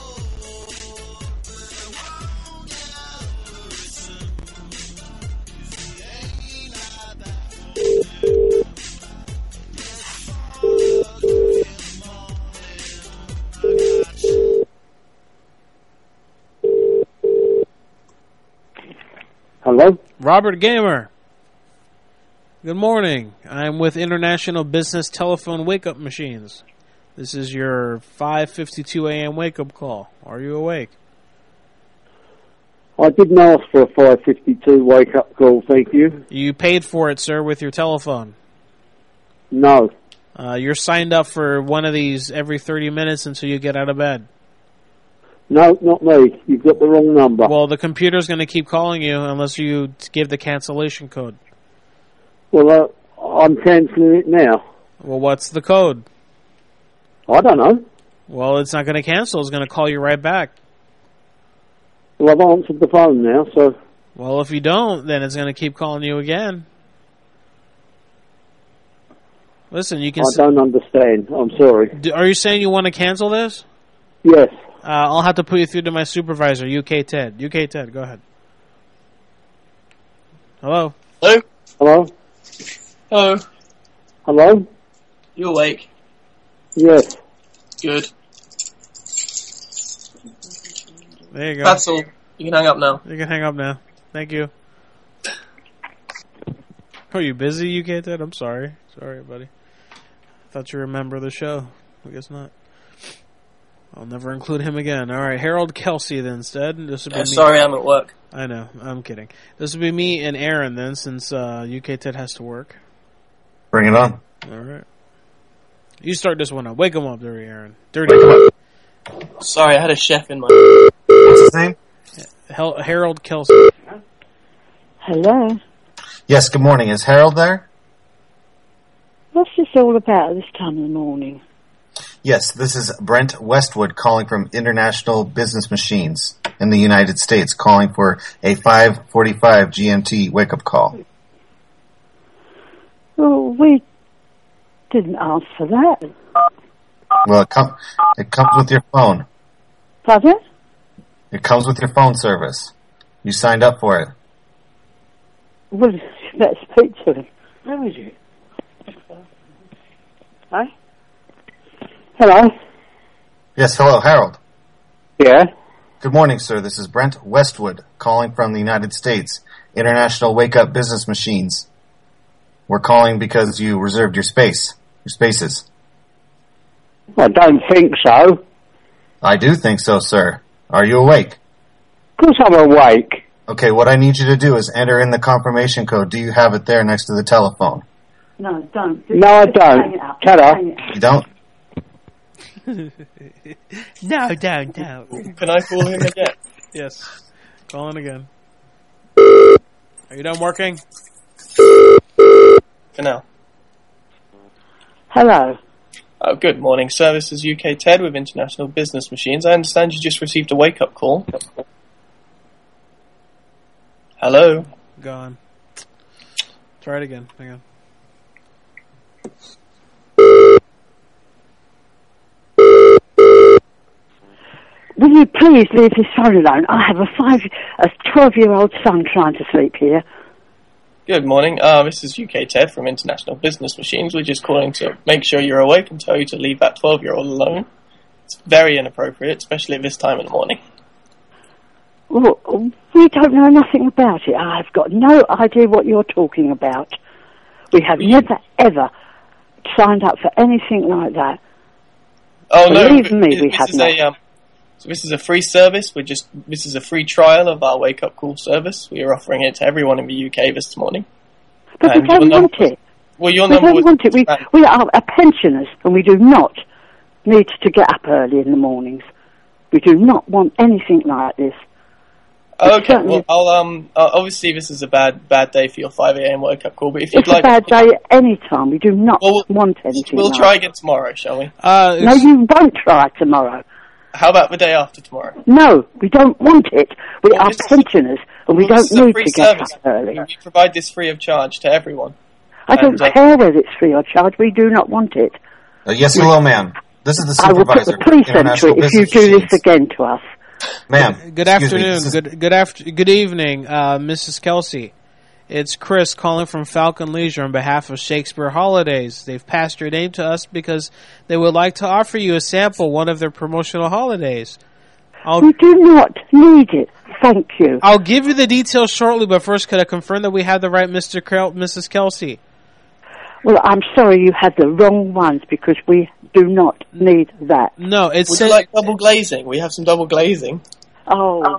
Hello? Robert Gamer. Good morning. I'm with International Business Telephone Wake-Up Machines. This is your five fifty-two a.m. wake-up call. Are you awake? I didn't ask for a five fifty-two wake-up call, thank you. You paid for it, sir, with your telephone. No. Uh, you're signed up for one of these every thirty minutes until you get out of bed. No, not me. You've got the wrong number. Well, the computer's going to keep calling you unless you give the cancellation code. Well, uh, I'm cancelling it now. Well, what's the code? I don't know. Well, it's not going to cancel. It's going to call you right back. Well, I've answered the phone now, so... Well, if you don't, then it's going to keep calling you again. Listen, you can... I don't understand. I'm sorry. Do, are you saying you want to cancel this? Yes. Uh, I'll have to put you through to my supervisor, U K Ted. U K Ted, go ahead. Hello? Hello? Hello? Hello? Hello? You awake? Yes. Good. There you go. That's all. You can hang up now. You can hang up now. Thank you. Are you busy, U K Ted? I'm sorry. Sorry, buddy. Thought you were a member of the show. I guess not. I'll never include him again. All right, Harold Kelsey then instead. This would be Uh, me. sorry, I'm at work. I know. I'm kidding. This would be me and Aaron then, since uh, U K Ted has to work. Bring it on. All right. You start this one up. Wake him up, Dirty Aaron. Dirty. Sorry, I had a chef in my... What's his name? Hel- Harold Kelsey. Hello. Yes, good morning. Is Harold there? What's this all about this time of the morning? Yes, this is Brent Westwood calling from International Business Machines in the United States, calling for a five forty-five G M T wake-up call. Well, we didn't ask for that. Well, it, com- it comes with your phone. Pardon? It comes with your phone service. You signed up for it. Well, let's speak to him. Where is he? Hi? Hello? Yes, hello, Harold. Yeah? Good morning, sir. This is Brent Westwood calling from the United States, International Wake-Up Business Machines. We're calling because you reserved your space, your spaces. I don't think so. I do think so, sir. Are you awake? Of course I'm awake. Okay, what I need you to do is enter in the confirmation code. Do you have it there next to the telephone? No, don't. No, I Just don't. hang it up. Shut up. Hang it up. You don't? No, don't, don't. Can I call him again? Yes. Calling again. Are you done working? For now. Hello. Oh, good morning, sir. This is U K Ted with International Business Machines. I understand you just received a wake-up call. Hello? Gone. Try it again. Hang on. Will you please leave his phone alone? I have a five, a twelve-year-old son trying to sleep here. Good morning. Uh, this is U K Ted from International Business Machines. We're just calling to make sure you're awake and tell you to leave that twelve-year-old alone. It's very inappropriate, especially at this time in the morning. Well, we don't know nothing about it. I've got no idea what you're talking about. We have never, ever signed up for anything like that. Oh, no. Believe me, this, we this have is not. a, um, so this is a free service. We're just This is a free trial of our wake-up call service. We are offering it to everyone in the U K this morning. But And we don't your want number- it. Well, your We number don't was... want it. We, we are a pensioners, and we do not need to get up early in the mornings. We do not want anything like this. Okay, certainly- well, I'll, um, uh, obviously this is a bad bad day for your five a.m. wake-up call, but if you'd It's like... a bad day any time. We do not want anything We'll like try it. again tomorrow, shall we? Uh, No, you won't try tomorrow. How about the day after tomorrow? No, we don't want it. We Well, are this is- pensioners, and we Well, this don't is a need free to get service. up early. We provide this free of charge to everyone. I don't And, uh, care whether it's free or charge. We do not want it. Uh, yes, hello, ma'am. This is the I will put supervisor. the police into International it if you Business do Machines. this again to us. Ma'am. Good excuse me, afternoon. this is- Good good after good evening, uh, Missus Kelsey. It's Chris calling from Falcon Leisure on behalf of Shakespeare Holidays. They've passed your name to us because they would like to offer you a sample one of their promotional holidays. I'll, We do not need it. Thank you. I'll give you the details shortly, but first, could I confirm that we have the right Mister Kel- Missus Kelsey? Well, I'm sorry you had the wrong ones because we do not need that. No, it's Would you like double glazing? We have some double glazing. Oh.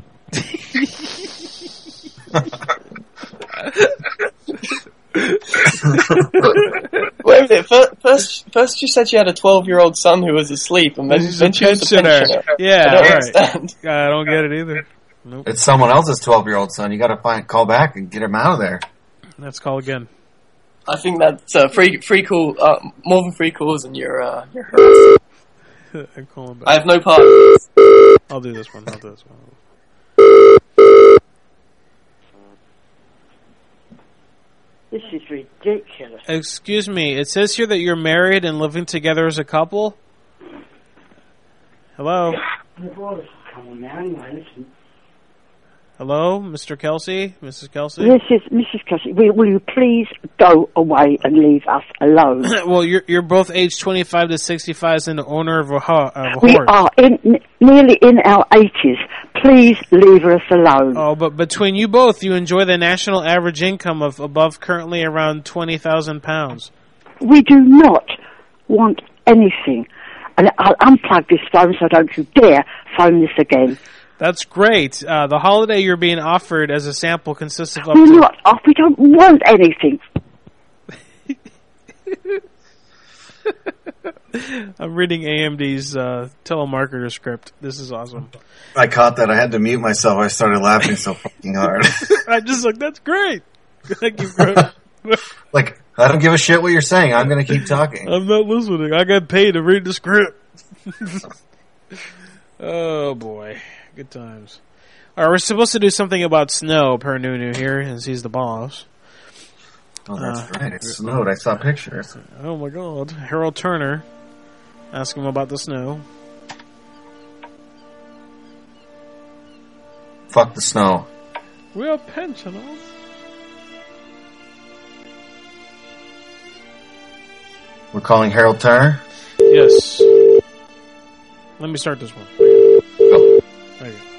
Wait a minute. First, first, first you said you had a twelve-year-old son who was asleep, and then, He's then a she was a pensioner. pensioner. Yeah, I don't right. understand. I don't get it either. Nope. It's someone else's twelve-year-old son. You got to find, call back and get him out of there. Let's call again. I think that's uh, free, free call, uh, more than free calls, and you're, uh, you're harassing. I'm calling back. I have no part. I'll do this one. I'll do this one. This is ridiculous. Excuse me. It says here that you're married and living together as a couple. Hello. Come on now, anyway, listen. Hello, Mister Kelsey, Missus Kelsey. This is Missus Kelsey. Will, will you please go away and leave us alone? Well, you're you're both aged twenty-five to sixty-five as an owner of a, ho- of a We horse. are in, n- nearly in our eighties. Please leave us alone. Oh, but between you both, you enjoy the national average income of above currently around twenty thousand pounds. We do not want anything. And I'll unplug this phone, so don't you dare phone this again. That's great. Uh, the holiday you're being offered as a sample consists of up We're to... not off. We don't want anything. I'm reading A M D's uh, telemarketer script. This is awesome. I caught that. I had to mute myself. I started laughing so fucking hard. I'm just like, that's great. Thank you, bro. Like, I don't give a shit what you're saying. I'm going to keep talking. I'm not listening. I got paid to read the script. Oh, boy. Good times. All right, we're supposed to do something about snow, per Nunu here, as he's the boss. Oh, that's Uh, right. It snowed. I saw pictures. Oh, my God. Harold Turner. Ask him about the snow. Fuck the snow. We are pensioners. We're calling Harold Turner? Yes. Let me start this one. Go. There you go.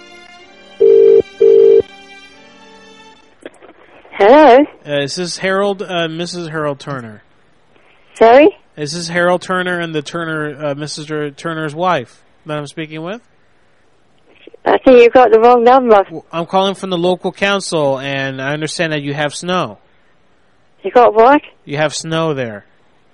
Hello? Uh, is this Harold, uh, Missus Harold Turner? Sorry? Is this Harold Turner and the Turner, uh, Missus Turner's wife that I'm speaking with? I think you got the wrong number. I'm calling from the local council, and I understand that you have snow. You got what? You have snow there.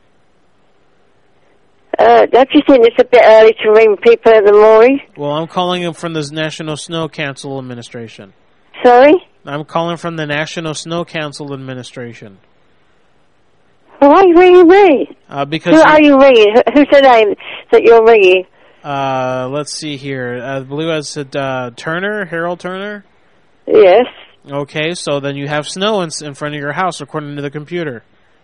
Uh, don't you think it's a bit early to ring people in the morning? Well, I'm calling you from the National Snow Council Administration. Sorry? I'm calling from the National Snow Council Administration. Well, why are you ringing me? Uh, because Who you- are you ringing? Who- Who's the name that you're ringing? Uh, let's see here. I believe I said uh, Turner, Harold Turner. Yes. Okay, so then you have snow in, in front of your house, according to the computer.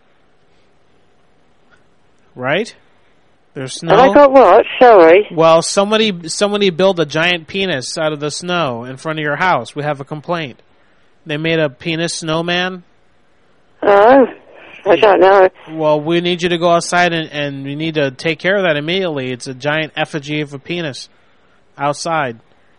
Right? There's snow. Have I got what? Sorry. Well, somebody somebody built a giant penis out of the snow in front of your house. We have a complaint. They made a penis snowman. Oh, I don't know. Well, we need you to go outside and, and we need to take care of that immediately. It's a giant effigy of a penis outside.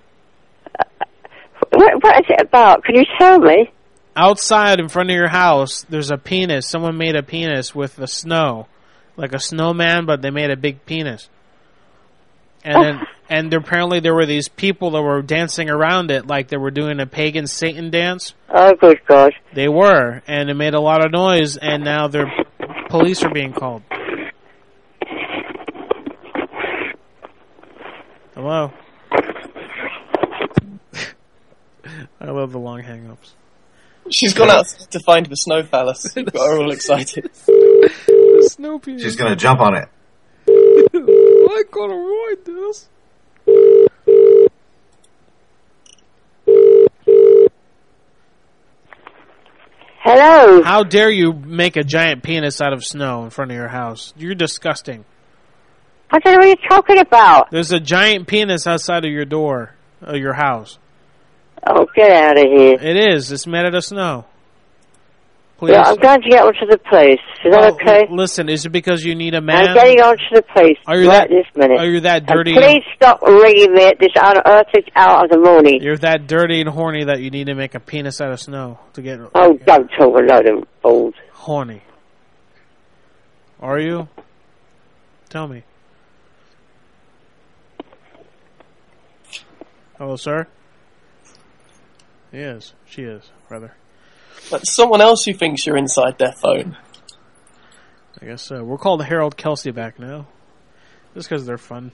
What, what is it about? Can you tell me? Outside in front of your house, there's a penis. Someone made a penis with the snow. Like a snowman, but they made a big penis. And then, and there, apparently there were these people that were dancing around it like they were doing a pagan Satan dance. Oh, good God. They were, and it made a lot of noise, and now their police are being called. Hello? I love the long hang-ups. She's gone out to find the snow phallus. Got her all excited. The snow penis. She's gonna jump on it. I gotta ride this. Hello? How dare you make a giant penis out of snow in front of your house? You're disgusting. I don't know what you're talking about. There's a giant penis outside of your door, of your house. Oh, get out of here. It is. It's made out of snow. Please. Yeah, I'm going to get onto the place. Is that Oh, okay? l- Listen, is it because you need a man? I'm getting onto the place Are you right that- this minute. are you that And dirty? please stop ringing me at this unearthly hour of the morning. You're that dirty and horny that you need to make a penis out of snow to get Oh, don't talk a load of balls. horny. Are you? Tell me. Hello, sir? He is. She is, rather. That's someone else who thinks you're inside their phone. I guess so. We're called Harold Kelsey back now. Just because they're fun.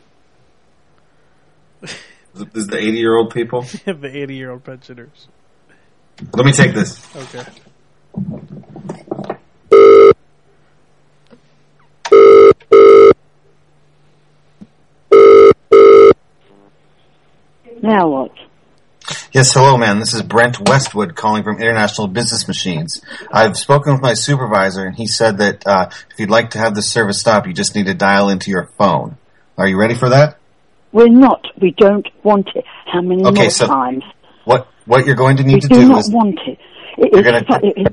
Is is the eighty-year-old people? The eighty-year-old pensioners. Let me take this. Okay. Now what? Yes, hello, man. This is Brent Westwood calling from International Business Machines. I've spoken with my supervisor, and he said that uh, if you'd like to have the service stop, you just need to dial into your phone. Are you ready for that? We're not. We don't want it. How many Okay, more so times? what what you're going to need We to do do not is want it. It You're is gonna- fu- it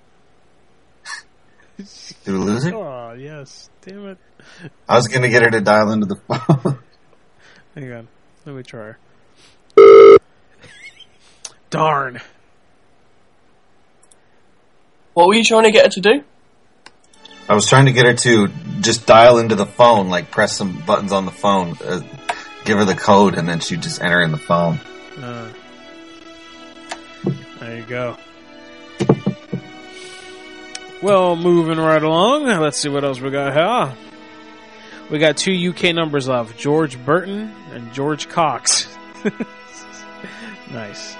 is- Did we lose it? Oh, yes. Damn it. I was going to get her to dial into the phone. Hang on. Let me try her. Darn. What were you trying to get her to do? I was trying to get her to just dial into the phone, like press some buttons on the phone, uh, give her the code, and then she'd just enter in the phone. Uh, there you go. Well, moving right along. Let's see what else we got here. We got two U K numbers left. George Burton and George Cox. Nice.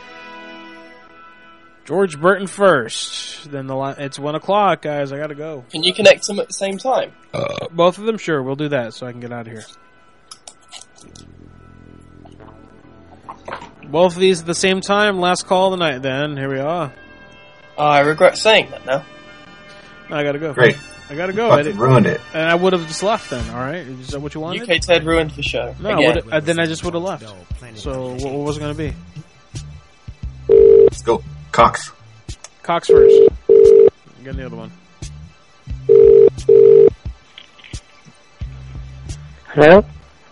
George Burton first. Then the li- it's one o'clock, guys. I gotta go. Can you connect them at the same time? Uh, both of them? Sure, we'll do that so I can get out of here. Both of these at the same time. Last call of the night then. Here we are. I regret saying that now. I gotta go. Great. I gotta go. Fucking I did- ruined it. And I would have just left then, alright? Is that what you wanted? U K Ted ruined the show. No, I Again. would've- uh, then I just would have left. So, what, what was it going to be? Let's go. Cox. Cox first. Get the other one. Hello?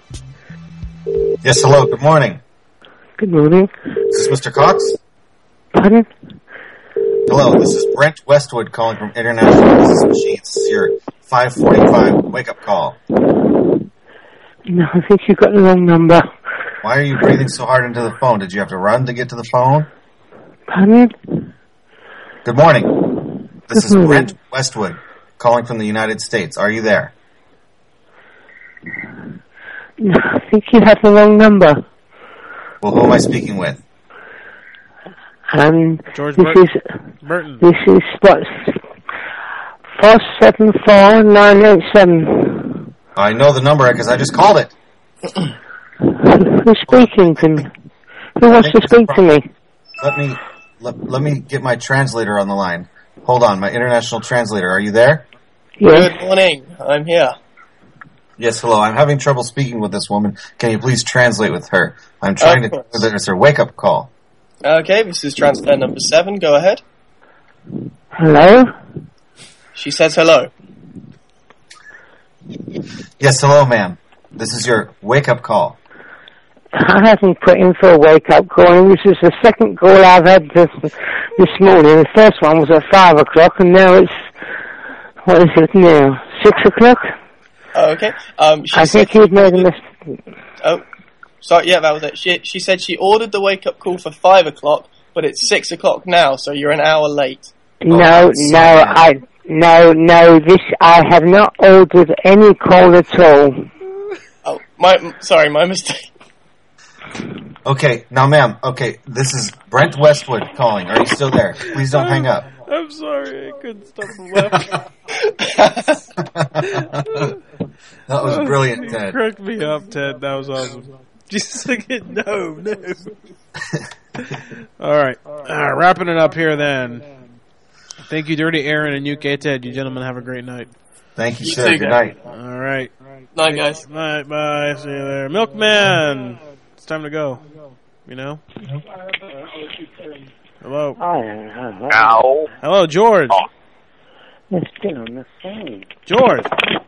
Yes, hello. Good morning. Good morning. Is this Mister Cox? Pardon? Hello, this is Brent Westwood calling from International Business Machines. This is your five forty-five wake-up call. No, I think you've got the wrong number. Why are you breathing so hard into the phone? Did you have to run to get to the phone? Pardon? Good morning. This is Brent Westwood calling from the United States. Are you there? I think you have the wrong number. Well, who am I speaking with? Um, George this Burton. is Burton. this is what four seven four nine eight seven. I know the number because I just called it. Who's speaking to me? Who wants to speak to me? Let me let, let me get my translator on the line. Hold on, my international translator. Are you there? Good morning. I'm here. Yes, hello. I'm having trouble speaking with this woman. Can you please translate with her? I'm trying Of to. course. It's her wake-up call. Okay, this is transfer number seven. Go ahead. Hello? She says hello. Yes, hello, ma'am. This is your wake-up call. I haven't put in for a wake-up call, and this is the second call I've had this, this morning. The first one was at five o'clock, and now it's, what is it now, six o'clock? Oh, okay. Um, she I said think you'd made a mistake. Oh, sorry. Yeah, that was it. She she said she ordered the wake up call for five o'clock, but it's six o'clock now, so you're an hour late. No, no, I, no, no, this, I have not ordered any call at all. Oh, my, m- sorry, my mistake. Okay, now, ma'am. Okay, this is Brent Westwood calling. Are you still there? Please don't hang up. I'm sorry, I couldn't stop from laughing. That was brilliant, Ted. You cracked me up, Ted. That was awesome. Just like, no, no. All right, uh, wrapping it up here then. Thank you, Dirty Aaron and U K Ted. You gentlemen have a great night. Thank you, you sir. Good night. All right. Night, guys. Night, bye. See you there. Milkman, it's time to go. You know? Hello. Ow. Hello, George. Oh. It's still on the phone. George.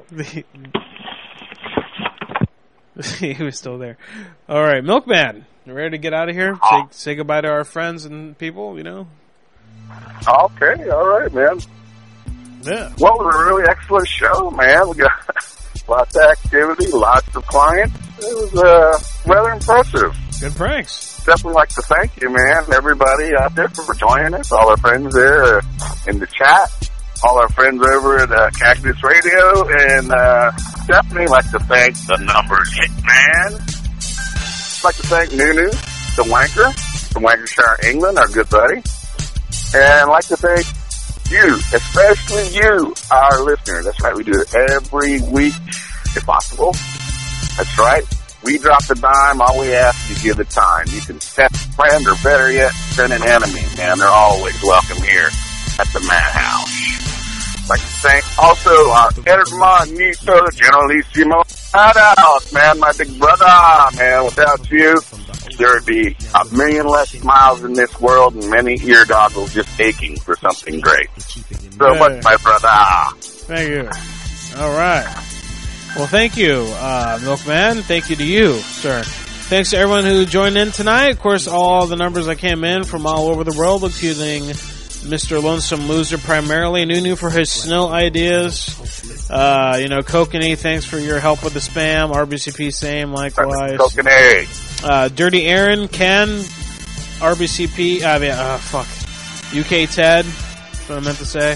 He was still there. All right, Milkman. You ready to get out of here? Say, say goodbye to our friends and people, you know? Okay, all right, man. Yeah. Well, it was a really excellent show, man. We got lots of activity, lots of clients. It was uh, rather impressive. Good pranks. Definitely like to thank you, man, everybody out there for joining us, all our friends there uh, in the chat, all our friends over at uh, Cactus Radio, and uh, definitely like to thank the Numbers Hitman. Like to thank Nunu, the wanker, from Lancashire, England, our good buddy. And I'd like to thank you, especially you, our listener. That's right, we do it every week, if possible. That's right. We drop the dime, all we ask is you give the time. You can send a friend, or better yet, send an enemy, man. They're always welcome here at the Madhouse. I'd like to thank also our Hermanito Generalissimo. Shout out, man, my big brother, man. Without you, there'd be a million less smiles in this world and many ear doggles just aching for something great. So Hey. much, my brother. Thank you. All right. Well, thank you, uh, Milkman. Thank you to you, sir. Thanks to everyone who joined in tonight. Of course, all the numbers that came in from all over the world, including Mister Lonesome Loser primarily. Nunu for his snow ideas. Uh, you know, Kokanee, thanks for your help with the spam. R B C P, same, likewise. Kokanee. Uh, Dirty Aaron, Ken, R B C P, I mean, uh, fuck. U K Ted, that's what I meant to say.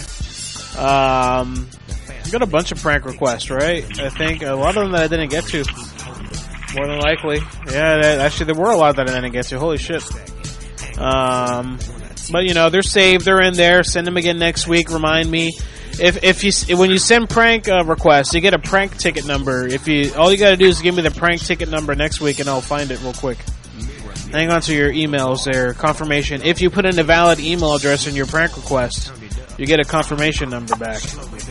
Um, we got a bunch of prank requests, right? I think a lot of them that I didn't get to. More than likely. Yeah, that, actually there were a lot that I didn't get to. Holy shit. Um, but you know, they're saved, they're in there. Send them again next week, remind me. If if you when you send prank uh, requests, you get a prank ticket number. If you all you got to do is give me the prank ticket number next week, and I'll find it real quick. Hang on to your emails there, confirmation. If you put in a valid email address in your prank request, you get a confirmation number back.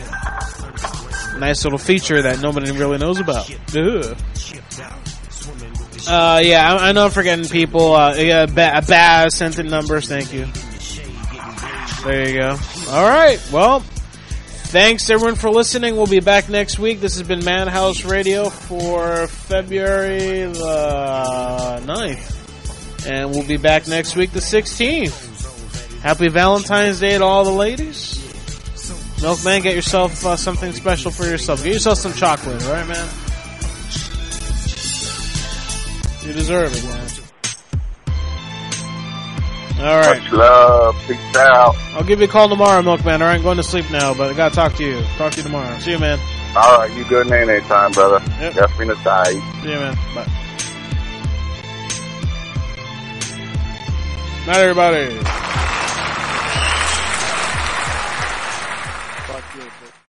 Nice little feature that nobody really knows about. Ugh. Uh, yeah, I, I know I'm forgetting people. Uh, yeah, ba- Baz sent in numbers. Thank you. There you go. All right. Well, thanks everyone for listening. We'll be back next week. This has been Madhouse Radio for February the ninth. And we'll be back next week the sixteenth. Happy Valentine's Day to all the ladies. Milkman, get yourself uh, something special for yourself. Get yourself some chocolate, all right, man? You deserve it, man. All right. Much love. Peace out. I'll give you a call tomorrow, Milkman. All right, I'm going to sleep now, but I got to talk to you. Talk to you tomorrow. See you, man. All right, you good man anytime, brother. Yep. Definitely the side. See you, man. Bye. Night, everybody.